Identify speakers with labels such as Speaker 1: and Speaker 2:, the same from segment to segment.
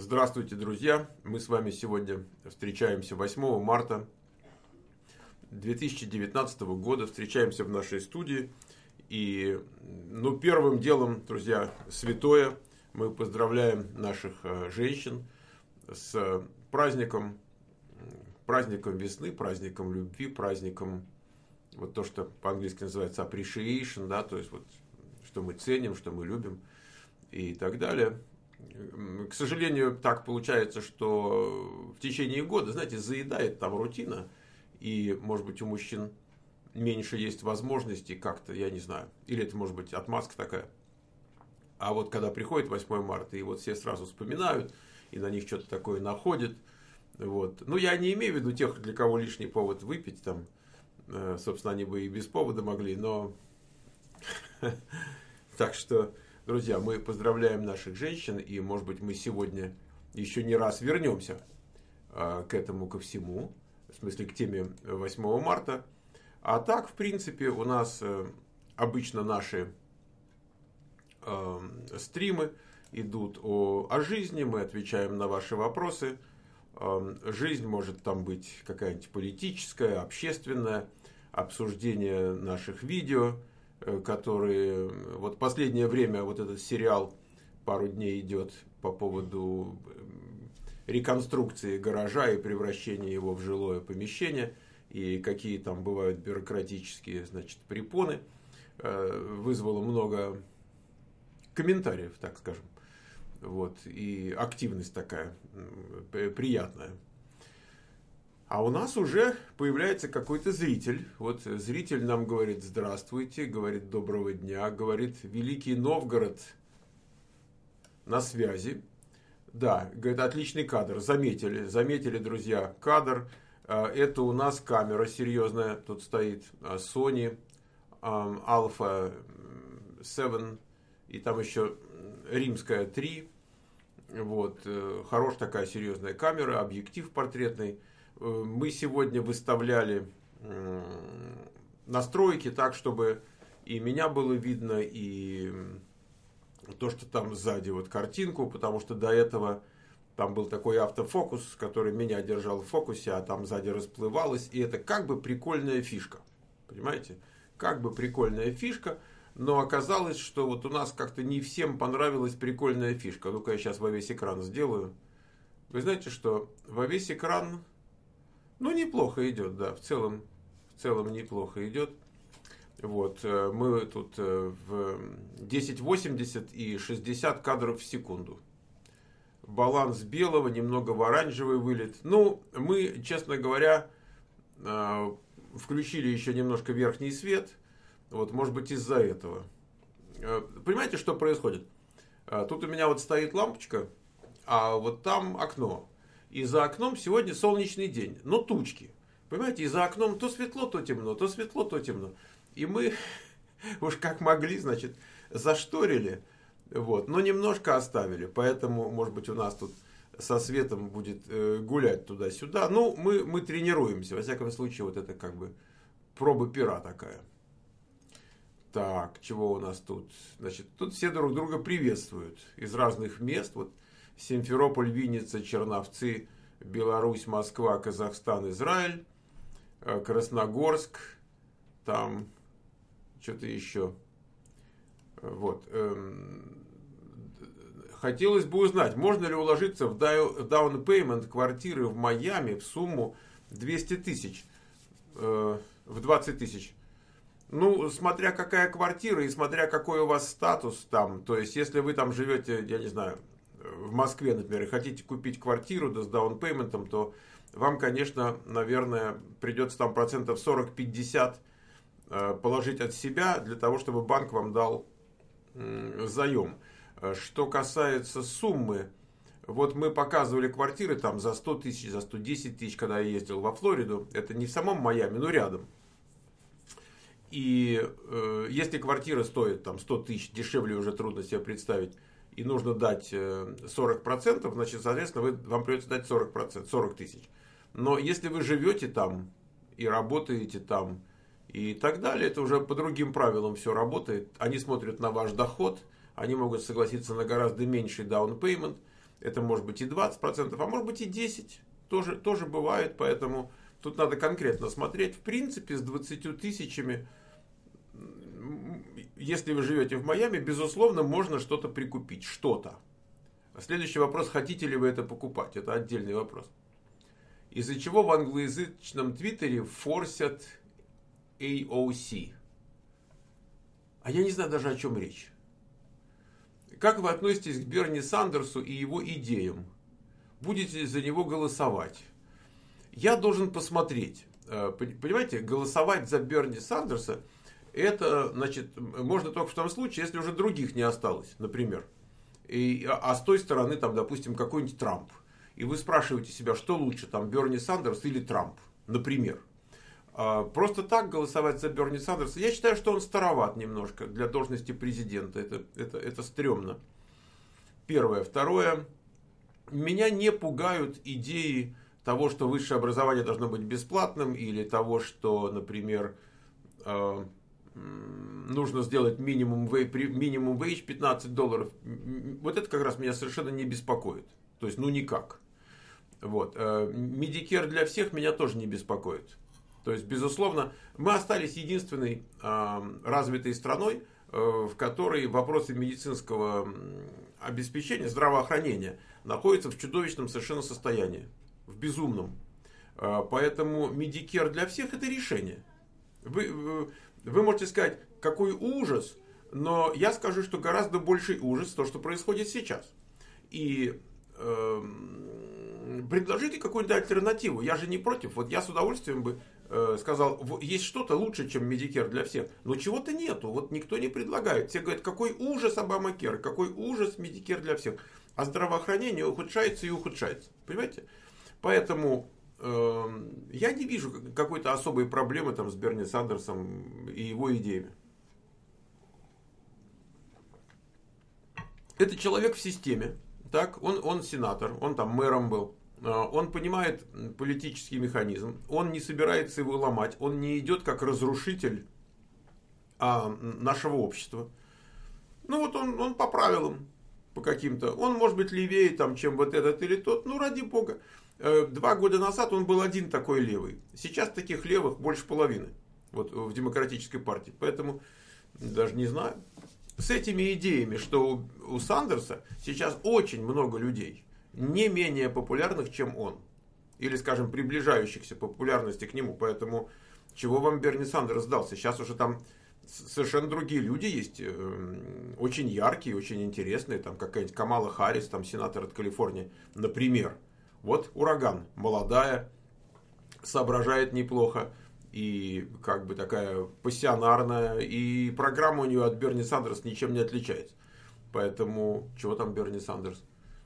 Speaker 1: Здравствуйте, друзья! Мы с вами сегодня встречаемся 8 марта 2019 года. Встречаемся в нашей студии. И первым делом, друзья, святое. Мы поздравляем наших женщин с праздником весны, праздником любви, праздником, вот то, что по-английски называется appreciation, да, то есть вот, что мы ценим, что мы любим и так далее. К сожалению, так получается, что в течение года, знаете, заедает там рутина, и, может быть, у мужчин меньше есть возможностей как-то, я не знаю, или это, может быть, отмазка такая. А вот когда приходит 8 марта, и вот все сразу вспоминают, и на них что-то такое находят, вот. Ну, я не имею в виду тех, для кого лишний повод выпить, там, собственно, они бы и без повода могли, но... Так что... Друзья, мы поздравляем наших женщин, и, может быть, мы сегодня еще не раз вернемся к этому, ко всему, в смысле, к теме 8 марта. А так, в принципе, у нас обычно наши стримы идут о жизни, мы отвечаем на ваши вопросы. Жизнь может там быть какая-нибудь политическая, общественная, обсуждение наших видео, которые, вот последнее время вот этот сериал пару дней идет по поводу реконструкции гаража и превращения его в жилое помещение, и какие там бывают бюрократические, значит, препоны, вызвало много комментариев, так скажем, вот, и активность такая приятная. А у нас уже появляется какой-то зритель. Вот зритель нам говорит здравствуйте, говорит доброго дня, говорит Великий Новгород на связи. Да, говорит, отличный кадр, заметили, друзья, кадр. Это у нас камера серьезная, тут стоит Sony Alpha 7 и там еще римская 3. Вот, хорошая такая серьезная камера, объектив портретный. Мы сегодня выставляли настройки так, чтобы и меня было видно, и то, что там сзади, вот картинку, потому что до этого там был такой автофокус, который меня держал в фокусе, а там сзади расплывалось, и это как бы прикольная фишка, понимаете? Как бы прикольная фишка, но оказалось, что вот у нас как-то не всем понравилась прикольная фишка. Ну-ка я сейчас во весь экран сделаю. Вы знаете, что во весь экран... Ну, неплохо идет, да, в целом неплохо идет. Вот, мы тут в 1080 и 60 кадров в секунду. Баланс белого, немного в оранжевый вылет. Ну, мы, честно говоря, включили еще немножко верхний свет. Вот, может быть, из-за этого. Понимаете, что происходит? Тут у меня вот стоит лампочка, а вот там окно. И за окном сегодня солнечный день, но тучки. Понимаете, и за окном то светло, то темно, то светло, то темно. И мы уж как могли, значит, зашторили, вот, но немножко оставили. Поэтому, может быть, у нас тут со светом будет гулять туда-сюда. Ну, мы тренируемся. Во всяком случае, вот это как бы проба пера такая. Так, чего у нас тут? Значит, тут все друг друга приветствуют из разных мест. Вот Симферополь, Винница, Черновцы, Беларусь, Москва, Казахстан, Израиль, Красногорск, там что-то еще. Вот. Хотелось бы узнать, можно ли уложиться в down payment квартиры в Майами в сумму 200 тысяч, в 20 тысяч. Ну, смотря какая квартира и смотря какой у вас статус там. То есть, если вы там живете, я не знаю, в Москве, например, и хотите купить квартиру, да, с даунпейментом, то вам, конечно, наверное, придется там процентов 40-50 положить от себя для того, чтобы банк вам дал заем. Что касается суммы, вот мы показывали квартиры там за 100 тысяч, за 110 тысяч, когда я ездил во Флориду. Это не в самом Майами, но рядом. И если квартира стоит там 100 тысяч, дешевле уже трудно себе представить, и нужно дать 40%, значит, соответственно, вам придется дать 40%, 40 тысяч. Но если вы живете там и работаете там и так далее, это уже по другим правилам все работает. Они смотрят на ваш доход, они могут согласиться на гораздо меньший down payment, Это может быть и 20%, а может быть и 10%. Тоже бывает, поэтому тут надо конкретно смотреть. В принципе, с 20 тысячами, если вы живете в Майами, безусловно, можно что-то прикупить. Что-то. Следующий вопрос, хотите ли вы это покупать? Это отдельный вопрос. Из-за чего в англоязычном твиттере форсят AOC? А я не знаю даже, о чем речь. Как вы относитесь к Берни Сандерсу и его идеям? Будете ли за него голосовать? Я должен посмотреть. Понимаете, голосовать за Берни Сандерса, это, значит, можно только в том случае, если уже других не осталось, например. А с той стороны, там, допустим, какой-нибудь Трамп. И вы спрашиваете себя, что лучше, там, Берни Сандерс или Трамп, например. Просто так голосовать за Берни Сандерса, я считаю, что он староват немножко для должности президента. Это стрёмно. Первое. Второе. Меня не пугают идеи того, что высшее образование должно быть бесплатным, или того, что, например, нужно сделать минимум wage $15. Вот это как раз меня совершенно не беспокоит. То есть, ну никак. Вот. Medicare для всех меня тоже не беспокоит. То есть, безусловно, мы остались единственной развитой страной, в которой вопросы медицинского обеспечения, здравоохранения находятся в чудовищном совершенно состоянии. В безумном. Поэтому Medicare для всех это решение. Вы можете сказать, какой ужас, но я скажу, что гораздо больший ужас то, что происходит сейчас. И предложите какую-нибудь альтернативу. Я же не против. Вот я с удовольствием бы сказал, есть что-то лучше, чем Medicare для всех. Но чего-то нету. Вот никто не предлагает. Все говорят, какой ужас Обамакер, какой ужас Medicare для всех. А здравоохранение ухудшается и ухудшается. Понимаете? Поэтому я не вижу какой-то особой проблемы там, с Берни Сандерсом и его идеями. Это человек в системе. Так? Он сенатор, он там мэром был. Он понимает политический механизм. Он не собирается его ломать. Он не идет как разрушитель нашего общества. Ну вот он по правилам, по каким-то. Он может быть левее, там, чем вот этот или тот. Ну ради бога. 2 года назад он был один такой левый. Сейчас таких левых больше половины. Вот в демократической партии. Поэтому даже не знаю. С этими идеями, что у Сандерса сейчас очень много людей, не менее популярных, чем он. Или, скажем, приближающихся популярности к нему. Поэтому чего вам Берни Сандерс сдался? Сейчас уже там совершенно другие люди есть. Очень яркие, очень интересные. Там какая-нибудь Камала Харрис, там сенатор от Калифорнии, например. Вот ураган, молодая, соображает неплохо. И как бы такая пассионарная. И программа у нее от Берни Сандерса ничем не отличается. Поэтому, чего там Берни Сандерс?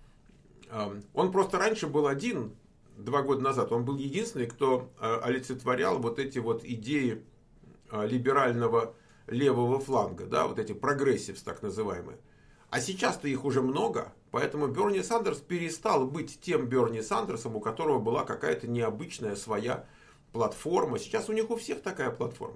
Speaker 1: Он просто раньше был один, 2 года назад. Он был единственный, кто олицетворял вот эти вот идеи либерального левого фланга. Да, вот эти прогрессивс так называемые. А сейчас-то их уже много. Поэтому Берни Сандерс перестал быть тем Берни Сандерсом, у которого была какая-то необычная своя платформа. Сейчас у них у всех такая платформа.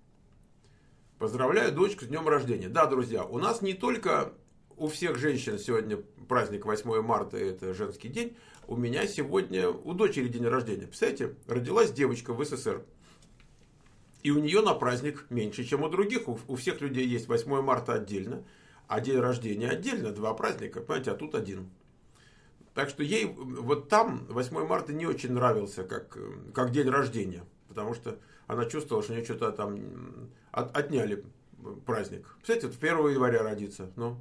Speaker 1: Поздравляю дочку с днем рождения. Да, друзья, у нас не только у всех женщин сегодня праздник 8 марта, это женский день. У меня сегодня у дочери день рождения. Представляете, родилась девочка в СССР. И у нее на праздник меньше, чем у других. У всех людей есть 8 марта отдельно, а день рождения отдельно. 2 праздника, понимаете, а тут один. Так что ей вот там 8 марта не очень нравился как день рождения. Потому что она чувствовала, что у нее что-то там отняли праздник. Представляете, вот 1 января родиться. Ну,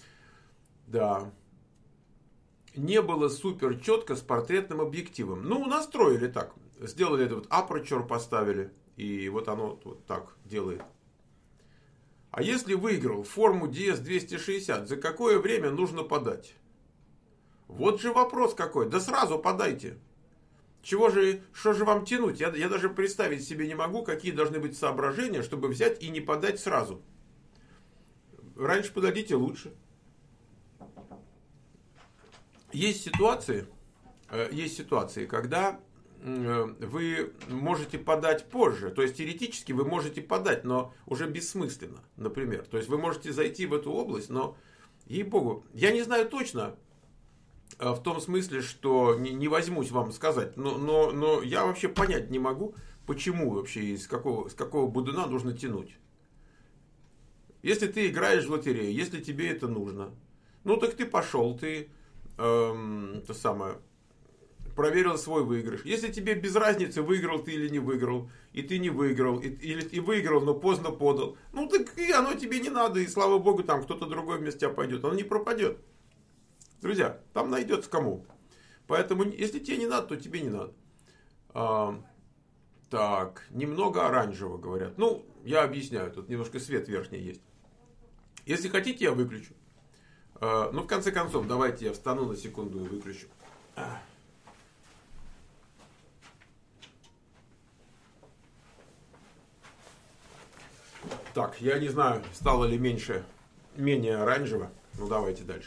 Speaker 1: да. Не было супер четко с портретным объективом. Ну, настроили так. Сделали это вот aperture поставили. И вот оно вот так делает. А если выиграл форму DS-260, за какое время нужно подать? Вот же вопрос какой. Да сразу подайте. Что же вам тянуть? Я даже представить себе не могу, какие должны быть соображения, чтобы взять и не подать сразу. Раньше подадите лучше. Есть ситуации, когда вы можете подать позже. То есть теоретически вы можете подать, но уже бессмысленно, например. То есть вы можете зайти в эту область, но, ей-богу, я не знаю точно, В том смысле, что не возьмусь вам сказать, но я вообще понять не могу, почему вообще, с какого будуна нужно тянуть. Если ты играешь в лотерею, если тебе это нужно, ну так ты пошел, ты то самое, проверил свой выигрыш. Если тебе без разницы, выиграл ты или не выиграл, и ты не выиграл, и выиграл, но поздно подал, ну так и оно тебе не надо, и слава богу, там кто-то другой вместо тебя пойдет, оно не пропадет. Друзья, там найдется кому. Поэтому, если тебе не надо, то тебе не надо. Так, немного оранжевого, говорят. Ну, я объясняю, тут немножко свет верхний есть. Если хотите, я выключу. Ну, в конце концов, давайте я встану на секунду и выключу. Так, я не знаю, стало ли менее оранжево. Ну, давайте дальше.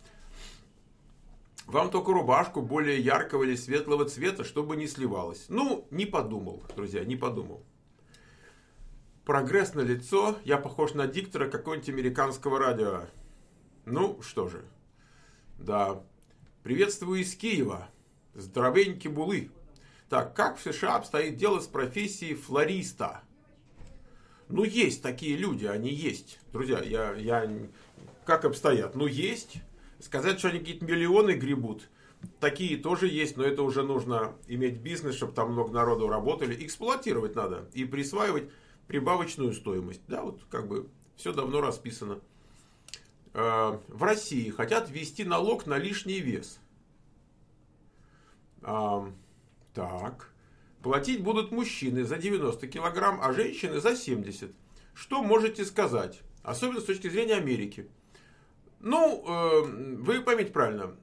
Speaker 1: Вам только рубашку более яркого или светлого цвета, чтобы не сливалось. Ну, не подумал, друзья, не подумал. Прогресс на лицо. Я похож на диктора какого-нибудь американского радио. Ну, что же. Да. Приветствую из Киева. Здоровеньки булы. Так, как в США обстоит дело с профессией флориста? Ну, есть такие люди, они есть. Друзья, как обстоят? Ну, есть. Сказать, что они какие-то миллионы гребут, такие тоже есть, но это уже нужно иметь бизнес, чтобы там много народу работали. Эксплуатировать надо и присваивать прибавочную стоимость. Да, вот как бы все давно расписано. В России хотят ввести налог на лишний вес. Так. Платить будут мужчины за 90 килограмм, а женщины за 70. Что можете сказать? Особенно с точки зрения Америки. Ну, вы поймите правильно.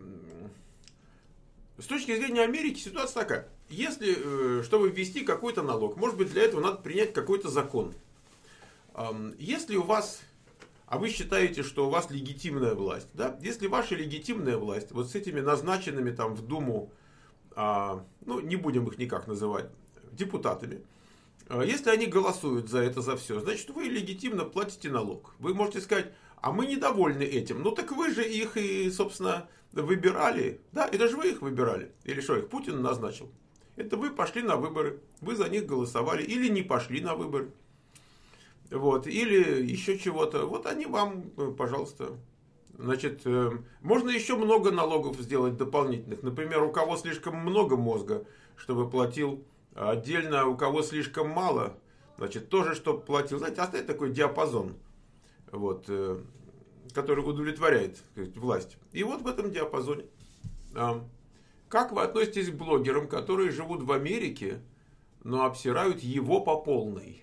Speaker 1: С точки зрения Америки ситуация такая. Если, чтобы ввести какой-то налог, может быть, для этого надо принять какой-то закон. Если у вас, а вы считаете, что у вас легитимная власть, да? Если ваша легитимная власть, вот с этими назначенными там в Думу, ну, не будем их никак называть, депутатами, если они голосуют за это, за все, значит, вы легитимно платите налог. Вы можете сказать, а мы недовольны этим. Ну, так вы же их и, собственно, выбирали. Да, это же вы их выбирали. Или что, их Путин назначил? Это вы пошли на выборы. Вы за них голосовали. Или не пошли на выборы. Вот. Или еще чего-то. Вот они вам, пожалуйста. Значит, можно еще много налогов сделать дополнительных. Например, у кого слишком много мозга, чтобы платил. Отдельно у кого слишком мало, значит, тоже, чтобы платил. Знаете, оставить такой диапазон. Вот, который удовлетворяет, сказать, власть. И вот в этом диапазоне. Как вы относитесь к блогерам, которые живут в Америке, но обсирают его по полной?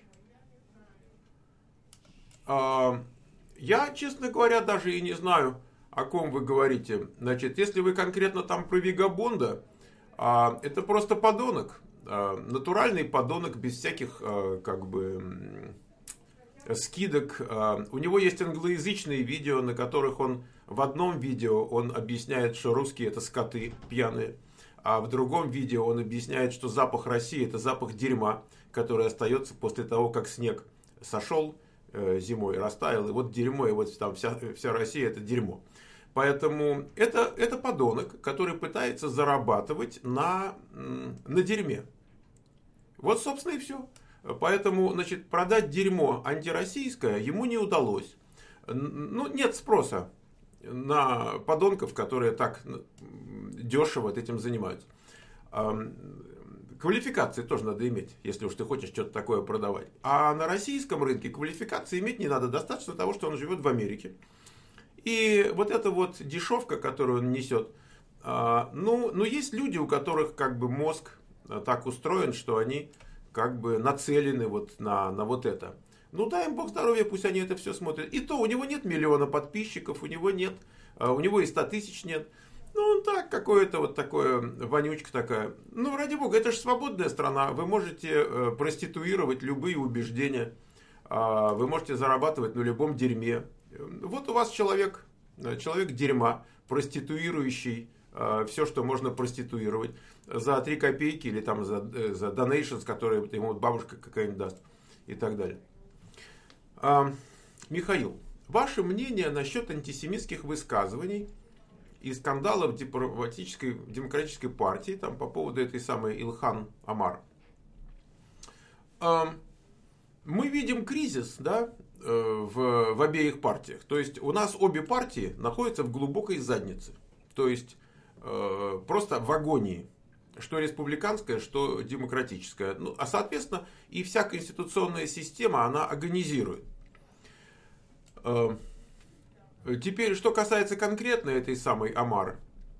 Speaker 1: Я, честно говоря, даже и не знаю, о ком вы говорите. Значит, если вы конкретно там про Вигабонда, это просто подонок. Натуральный подонок без всяких, как бы, скидок. У него есть англоязычные видео, на которых он в одном видео он объясняет, что русские это скоты пьяные, а в другом видео он объясняет, что запах России это запах дерьма, который остается после того, как снег сошел зимой, растаял, и вот дерьмо, и вот там вся Россия это дерьмо. Поэтому это подонок, который пытается зарабатывать на дерьме. Вот, собственно, и все. Поэтому, значит, продать дерьмо антироссийское ему не удалось. Ну, нет спроса на подонков, которые так дешево этим занимаются. Квалификации тоже надо иметь, если уж ты хочешь что-то такое продавать. А на российском рынке квалификации иметь не надо. Достаточно того, что он живет в Америке. И вот эта вот дешевка, которую он несет, ну, есть люди, у которых как бы мозг так устроен, что они как бы нацелены вот на вот это. Ну, дай им Бог здоровья, пусть они это все смотрят. И то у него нет миллиона подписчиков, у него и 100 тысяч нет. Ну, он так, какое-то вот такое, вонючка такая. Ну, ради бога, это же свободная страна. Вы можете проституировать любые убеждения. Вы можете зарабатывать на любом дерьме. Вот у вас человек дерьма, проституирующий все, что можно проституировать, за 3 копейки или там за donations, которые ему бабушка какая-нибудь даст и так далее. Михаил, ваше мнение насчет антисемитских высказываний и скандалов в демократической партии там, по поводу этой самой Илхан Омар. Мы видим кризис, да, в обеих партиях. То есть у нас обе партии находятся в глубокой заднице. То есть просто в агонии. Что республиканская, что демократическая. Ну, а соответственно и вся конституционная система, она агонизирует. Теперь, что касается конкретно этой самой Омар.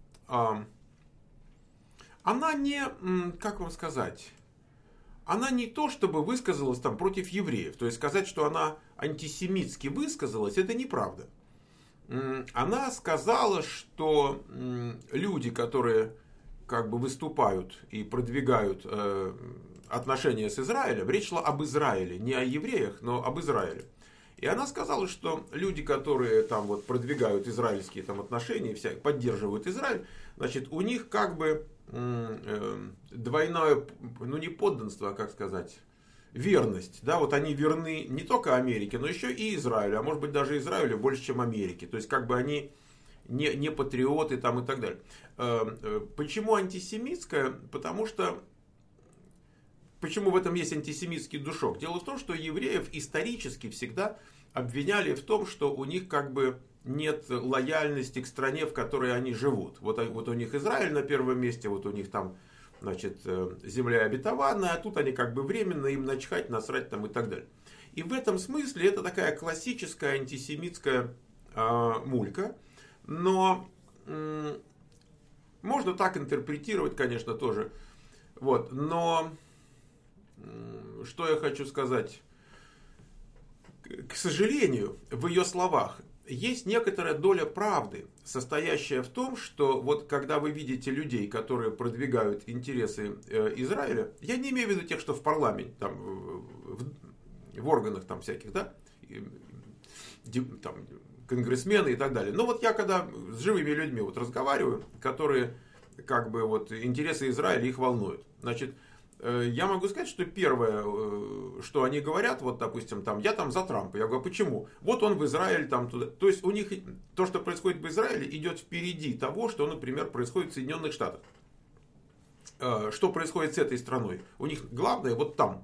Speaker 1: Она не, как вам сказать... Она не то, чтобы высказалась там против евреев. То есть сказать, что она антисемитски высказалась, это неправда. Она сказала, что люди, которые как бы выступают и продвигают отношения с Израилем, речь шла об Израиле, не о евреях, но об Израиле. И она сказала, что люди, которые там вот продвигают израильские там отношения, поддерживают Израиль, значит, у них как бы двойное, ну не подданство, а как сказать, верность. Да, вот они верны не только Америке, но еще и Израилю, а может быть даже Израилю больше, чем Америке. То есть как бы они не патриоты там и так далее. Почему антисемитская? Потому что почему в этом есть антисемитский душок? Дело в том, что евреев исторически всегда обвиняли в том, что у них как бы нет лояльности к стране, в которой они живут. Вот у них Израиль на первом месте, вот у них там, значит, земля обетованная, а тут они как бы временно, им начхать, насрать там и так далее. И в этом смысле это такая классическая антисемитская мулька, но можно так интерпретировать, конечно, тоже. Вот, но что я хочу сказать? К сожалению, в ее словах есть некоторая доля правды, состоящая в том, что вот когда вы видите людей, которые продвигают интересы Израиля, я не имею в виду тех, что в парламенте, там, в органах там всяких, да, там, конгрессмены и так далее. Но вот я когда с живыми людьми вот разговариваю, которые как бы вот интересы Израиля их волнуют, значит, я могу сказать, что первое, что они говорят, вот, допустим, там, я там за Трампа. Я говорю, почему? Вот он в Израиль там туда. То есть у них то, что происходит в Израиле, идет впереди того, что, например, происходит в Соединенных Штатах. Что происходит с этой страной? У них главное вот там.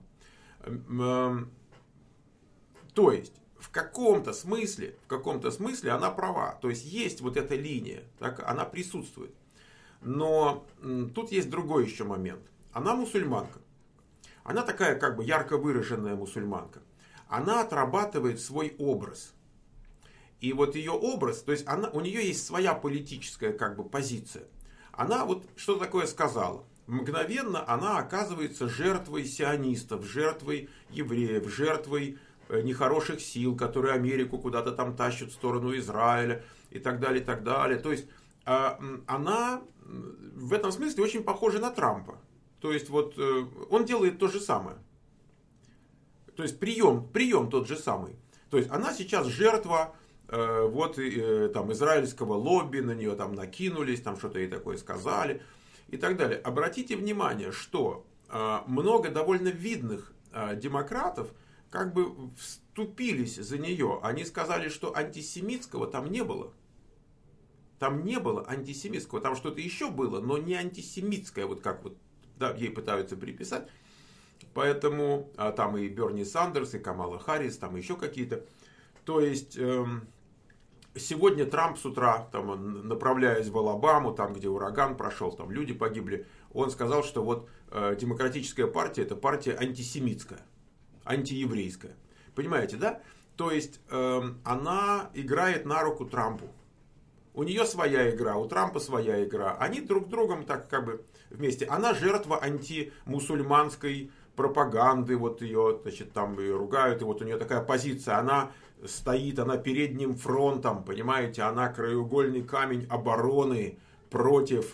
Speaker 1: То есть в каком-то смысле она права. То есть есть вот эта линия, так, она присутствует. Но тут есть другой еще момент. Она мусульманка. Она такая как бы ярко выраженная мусульманка. Она отрабатывает свой образ. И вот ее образ, то есть у нее есть своя политическая как бы позиция. Она вот что такое сказала. Мгновенно она оказывается жертвой сионистов, жертвой евреев, жертвой нехороших сил, которые Америку куда-то там тащат в сторону Израиля и так далее, и так далее. То есть она в этом смысле очень похожа на Трампа. То есть вот он делает то же самое. То есть прием тот же самый. То есть она сейчас жертва там израильского лобби, на нее там накинулись, там что-то ей такое сказали и так далее. Обратите внимание, что много довольно видных демократов как бы вступились за нее. Они сказали, что антисемитского там не было. Там не было антисемитского, там что-то еще было, но не антисемитское, вот как вот. Да, ей пытаются приписать. Поэтому там и Берни Сандерс, и Камала Харрис, там еще какие-то. То есть сегодня Трамп с утра, там, направляясь в Алабаму, там, где ураган прошел, там люди погибли, он сказал, что вот демократическая партия — это партия антисемитская, антиеврейская. Понимаете, да? То есть она играет на руку Трампу. У нее своя игра, у Трампа своя игра. Они друг с другом так как бы вместе. Она жертва антимусульманской пропаганды. Вот ее, значит, там ее ругают. И вот у нее такая позиция. Она стоит, она передним фронтом, понимаете. Она краеугольный камень обороны против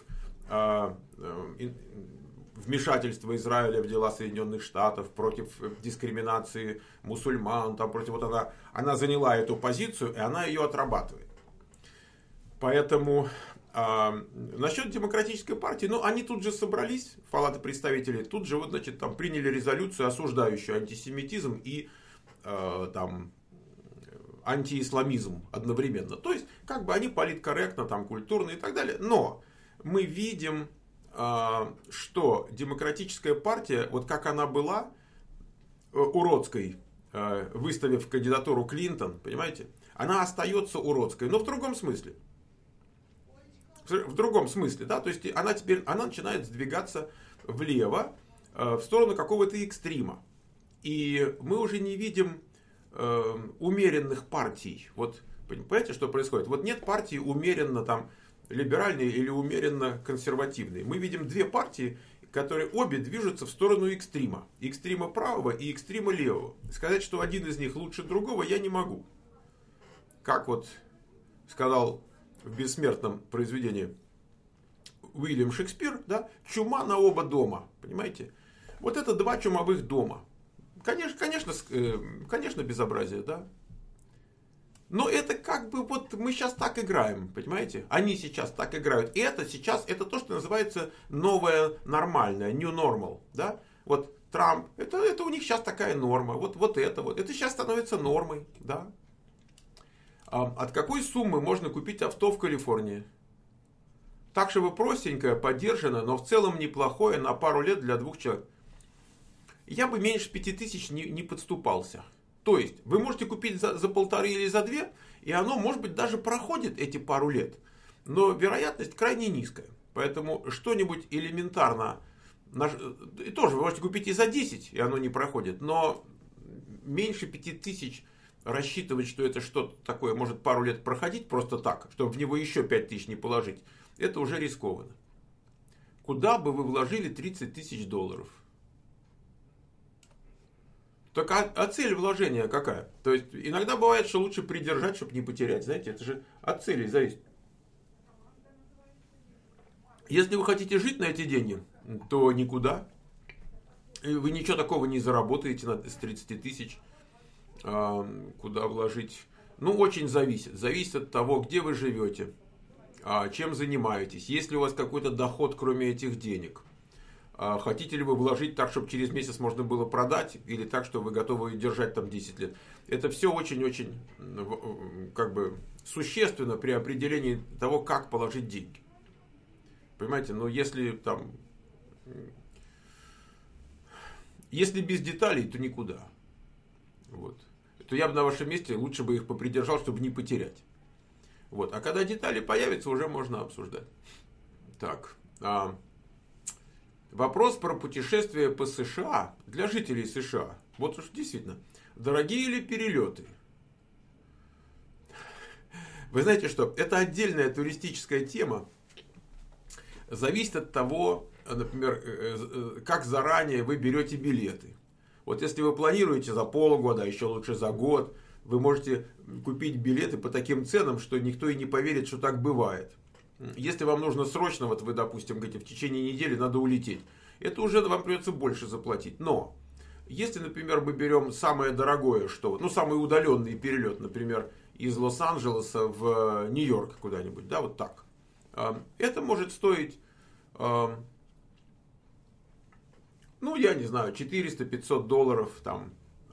Speaker 1: вмешательства Израиля в дела Соединенных Штатов, против дискриминации мусульман. Там, против, вот она заняла эту позицию, и она ее отрабатывает. Поэтому насчет демократической партии, ну, они тут же собрались, Палата представителей, тут же вот, значит, там приняли резолюцию, осуждающую антисемитизм и там антиисламизм одновременно. То есть как бы они политкорректно, там, культурно и так далее. Но мы видим, что демократическая партия, вот как она была уродской, выставив кандидатуру Клинтон, понимаете, она остается уродской, но в другом смысле. В другом смысле, да, то есть она начинает сдвигаться влево, в сторону какого-то экстрима. И мы уже не видим умеренных партий. Вот, понимаете, что происходит? Вот нет партии умеренно там либеральной или умеренно консервативной. Мы видим две партии, которые обе движутся в сторону экстрима. Экстрима правого и экстрима левого. Сказать, что один из них лучше другого, я не могу. Как вот сказал в бессмертном произведении Уильям Шекспир, да, чума на оба дома. Понимаете? Вот это два чумовых дома. Конечно, безобразие, да. Но это как бы вот мы сейчас так играем, понимаете? Они сейчас так играют. И это сейчас, это то, что называется новое нормальное, new normal, да. Вот Трамп, это у них сейчас такая норма. Вот это сейчас становится нормой, да. От какой суммы можно купить авто в Калифорнии? Так, чтобы простенькое, подержанное, но в целом неплохое на пару лет для двух человек. Я бы меньше 5000 не подступался. То есть, вы можете купить за 1,5 или за 2, и оно, может быть, даже проходит эти пару лет. Но вероятность крайне низкая. Поэтому что-нибудь элементарно, и тоже вы можете купить и за 10, и оно не проходит. Но меньше 5000 рассчитывать, что это что-то такое может пару лет проходить просто так, чтобы в него еще 5000 не положить, это уже рискованно. Куда бы вы вложили 30 000 долларов? Так а цель вложения какая? То есть иногда бывает, что лучше придержать, чтобы не потерять. Знаете, это же от цели зависит. Если вы хотите жить на эти деньги, то никуда. Вы ничего такого не заработаете с 30 000. Куда вложить? Ну, очень зависит. Зависит от того, где вы живете, чем занимаетесь. Есть ли у вас какой-то доход, кроме этих денег. Хотите ли вы вложить так, чтобы через месяц можно было продать, или так, что вы готовы держать там 10 лет. Это все очень-очень как бы существенно при определении того, как положить деньги. Понимаете, но если без деталей, то никуда. Вот. То я бы на вашем месте лучше бы их попридержал, чтобы не потерять. Вот. А когда детали появятся, уже можно обсуждать. Так. Вопрос про путешествие по США для жителей США. Вот уж действительно, дорогие ли перелеты? Вы знаете что, это отдельная туристическая тема. Зависит от того, например, как заранее вы берете билеты. Вот если вы планируете за полгода, а еще лучше за год, вы можете купить билеты по таким ценам, что никто и не поверит, что так бывает. Если вам нужно срочно, вот вы, допустим, говорите, в течение недели надо улететь, это уже вам придется больше заплатить. Но, если, например, мы берем самое дорогое, самый удаленный перелет, например, из Лос-Анджелеса в Нью-Йорк куда-нибудь, да, вот так. Это может стоить, я не знаю, 400-500 долларов там,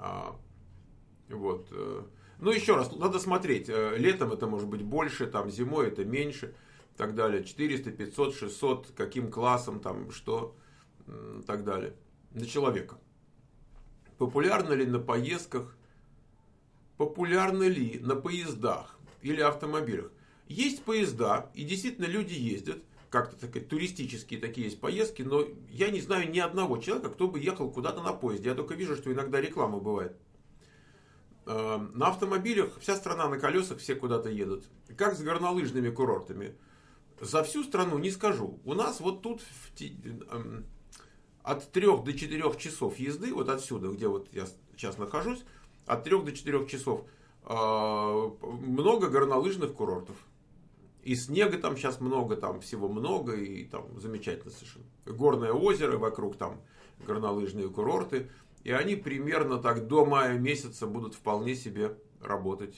Speaker 1: вот. Ну, еще раз, надо смотреть. Летом это может быть больше, там, зимой это меньше, и так далее. 400, 500, 600, каким классом, там, что, и так далее. На человека. Популярно ли на поездках, популярно ли на поездах или автомобилях? Есть поезда, и действительно люди ездят, как-то такие туристические такие есть поездки, но я не знаю ни одного человека, кто бы ехал куда-то на поезде. Я только вижу, что иногда реклама бывает. На автомобилях вся страна на колесах, все куда-то едут. Как с горнолыжными курортами? За всю страну не скажу. У нас вот тут от 3 до 4 часов езды, вот отсюда, где вот я сейчас нахожусь, от 3 до 4 часов много горнолыжных курортов. И снега там сейчас много, там всего много, и там замечательно совершенно. Горное озеро, вокруг там горнолыжные курорты. И они примерно так до мая месяца будут вполне себе работать.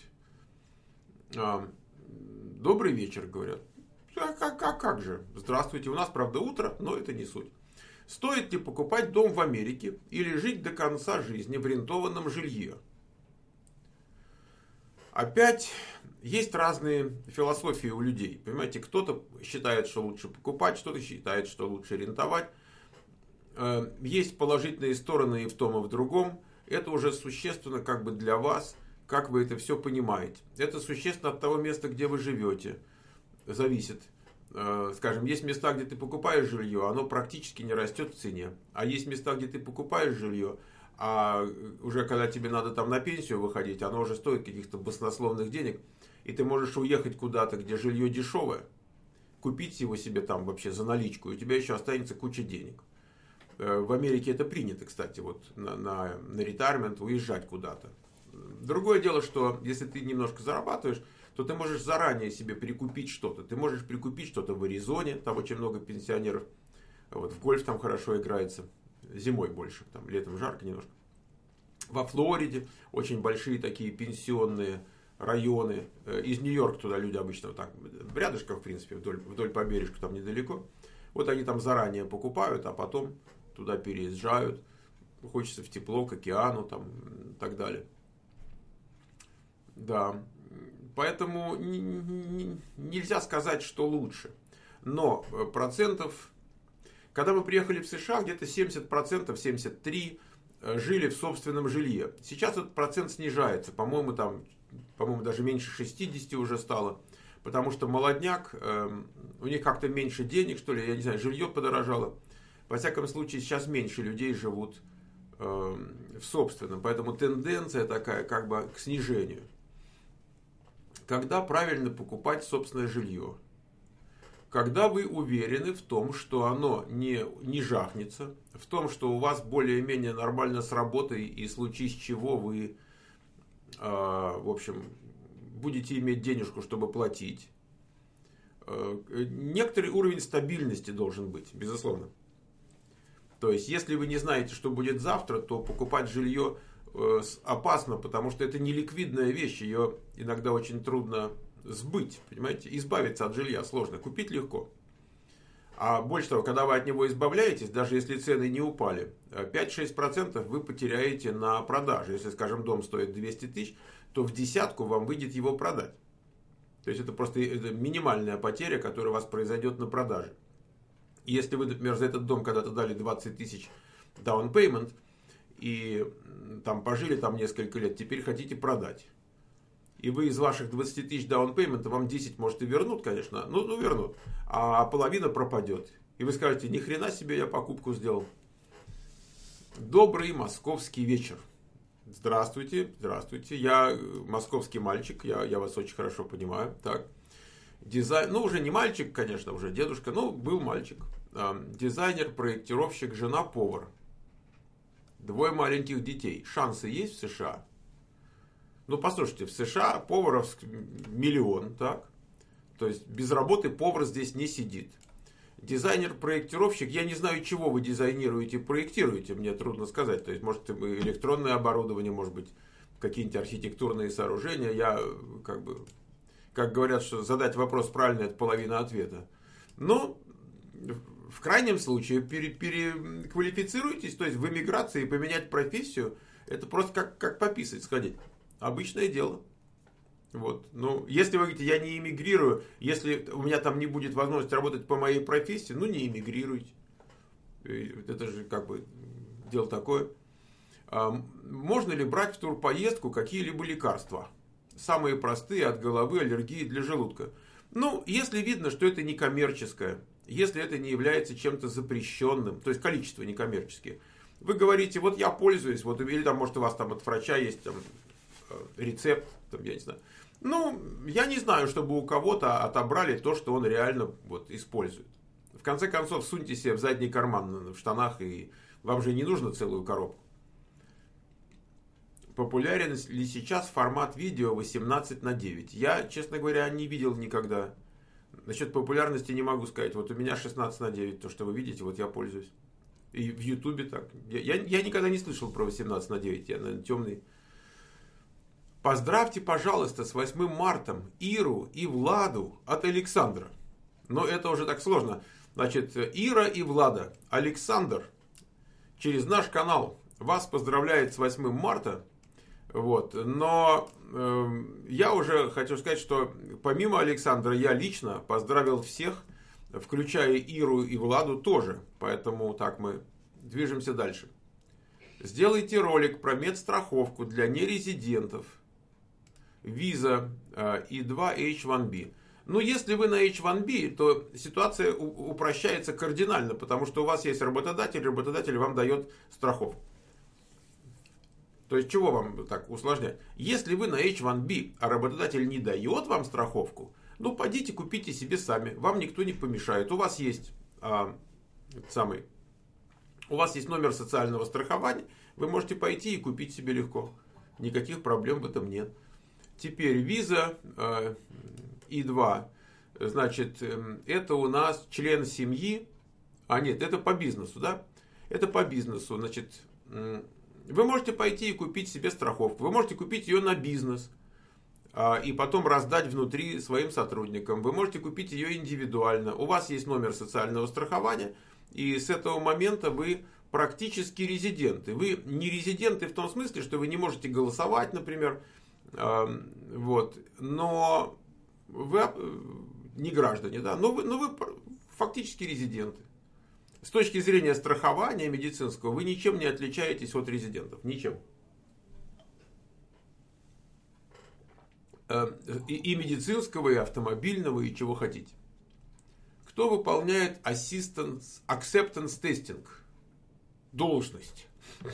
Speaker 1: Добрый вечер, говорят. Как же? Здравствуйте, у нас, правда, утро, но это не суть. Стоит ли покупать дом в Америке или жить до конца жизни в арендованном жилье? Опять есть разные философии у людей. Понимаете, кто-то считает, что лучше покупать, кто-то считает, что лучше арендовать. Есть положительные стороны и в том, и в другом. Это уже существенно как бы для вас, как вы это все понимаете. Это существенно от того места, где вы живете. Зависит. Скажем, есть места, где ты покупаешь жилье, оно практически не растет в цене. А есть места, где ты покупаешь жилье, а уже когда тебе надо там на пенсию выходить, оно уже стоит каких-то баснословных денег. И ты можешь уехать куда-то, где жилье дешевое, купить его себе там вообще за наличку, и у тебя еще останется куча денег. В Америке это принято, кстати, вот на ретайрмент уезжать куда-то. Другое дело, что если ты немножко зарабатываешь, то ты можешь заранее себе прикупить что-то. Ты можешь прикупить что-то в Аризоне, там очень много пенсионеров. Вот, в гольф там хорошо играется. Зимой больше, там летом жарко немножко. Во Флориде очень большие такие пенсионные районы. Из Нью-Йорка туда люди обычно вот так, рядышком, в принципе, вдоль по бережку, там недалеко. Вот они там заранее покупают, а потом туда переезжают. Хочется в тепло, к океану там, и так далее. Да, поэтому нельзя сказать, что лучше. Но процентов, когда мы приехали в США, где-то 70%, 73% жили в собственном жилье. Сейчас этот процент снижается, по-моему, даже меньше 60 уже стало. Потому что молодняк, у них как-то меньше денег, что ли, я не знаю, жилье подорожало. Во всяком случае, сейчас меньше людей живут в собственном. Поэтому тенденция такая как бы к снижению. Когда правильно покупать собственное жилье? Когда вы уверены в том, что оно не жахнется, в том, что у вас более-менее нормально с работой, и в случае чего вы, в общем, будете иметь денежку, чтобы платить. Некоторый уровень стабильности должен быть, безусловно. То есть, если вы не знаете, что будет завтра, то покупать жилье опасно, потому что это не ликвидная вещь, ее иногда очень трудно сбыть, понимаете, избавиться от жилья сложно, купить легко. А больше того, когда вы от него избавляетесь, даже если цены не упали, 5-6% вы потеряете на продаже. Если, скажем, дом стоит 200 тысяч, то в десятку вам выйдет его продать. То есть это просто минимальная потеря, которая у вас произойдет на продаже. Если вы, например, за этот дом когда-то дали 20 тысяч down payment, и там пожили там несколько лет, теперь хотите продать. И вы из ваших 20 тысяч down payment, вам 10, может, и вернут, конечно, ну вернут, а половина пропадет. И вы скажете, ни хрена себе я покупку сделал. Добрый московский вечер. Здравствуйте, здравствуйте. Я московский мальчик, я вас очень хорошо понимаю. Так. Ну, уже не мальчик, конечно, уже дедушка, но был мальчик. Дизайнер, проектировщик, жена, повар. 2 маленьких детей. Шансы есть в США? Ну, послушайте, в США поваров 1 миллион, так? То есть, без работы повар здесь не сидит. Дизайнер, проектировщик, я не знаю, чего вы дизайнируете, проектируете, мне трудно сказать. То есть, может, электронное оборудование, может быть, какие-нибудь архитектурные сооружения. Я, как говорят, что задать вопрос правильно, это половина ответа. Но в крайнем случае переквалифицируйтесь, то есть в эмиграции поменять профессию, это просто как пописать сходить. Обычное дело. Вот. Ну, если вы говорите, я не эмигрирую, если у меня там не будет возможности работать по моей профессии, ну не эмигрируйте. Это же как бы дело такое. Можно ли брать в турпоездку какие-либо лекарства? Самые простые, от головы, аллергии для желудка. Ну, если видно, что это не коммерческое, если это не является чем-то запрещенным, то есть количество некоммерческие, вы говорите, вот я пользуюсь, вот, или там, может, у вас там от врача есть там, рецепт, там, я не знаю. Ну, я не знаю, чтобы у кого-то отобрали то, что он реально вот, использует. В конце концов, суньте себе в задний карман в штанах, и вам же не нужно целую коробку. Популярен ли сейчас формат видео 18:9? Я, честно говоря, не видел никогда. Насчет популярности не могу сказать. Вот у меня 16:9, то, что вы видите, вот я пользуюсь. И в Ютубе так. Я никогда не слышал про 18:9, я, наверное, темный. Поздравьте, пожалуйста, с 8 марта Иру и Владу от Александра. Но это уже так сложно. Значит, Ира и Влада. Александр через наш канал вас поздравляет с 8 марта. Вот. Но я уже хочу сказать, что помимо Александра я лично поздравил всех, включая Иру и Владу тоже. Поэтому так мы движемся дальше. Сделайте ролик про медстраховку для нерезидентов. Виза И2 H1B. Но если вы на H1B, то ситуация упрощается кардинально, потому что у вас есть работодатель вам дает страховку. То есть, чего вам так усложнять? Если вы на H1B, а работодатель не дает вам страховку, ну, пойдите, купите себе сами. Вам никто не помешает. У вас есть у вас есть номер социального страхования. Вы можете пойти и купить себе легко. Никаких проблем в этом нет. Теперь виза И2. Значит, это у нас член семьи. Нет, это по бизнесу, да? Это по бизнесу. Значит, вы можете пойти и купить себе страховку. Вы можете купить ее на бизнес и потом раздать внутри своим сотрудникам. Вы можете купить ее индивидуально. У вас есть номер социального страхования, и с этого момента вы практически резиденты. Вы не резиденты в том смысле, что вы не можете голосовать, например, вот, но вы не граждане, да, но вы фактически резиденты. С точки зрения страхования медицинского вы ничем не отличаетесь от резидентов. Ничем. И медицинского, и автомобильного, и чего хотите. Кто выполняет acceptance testing? Должность.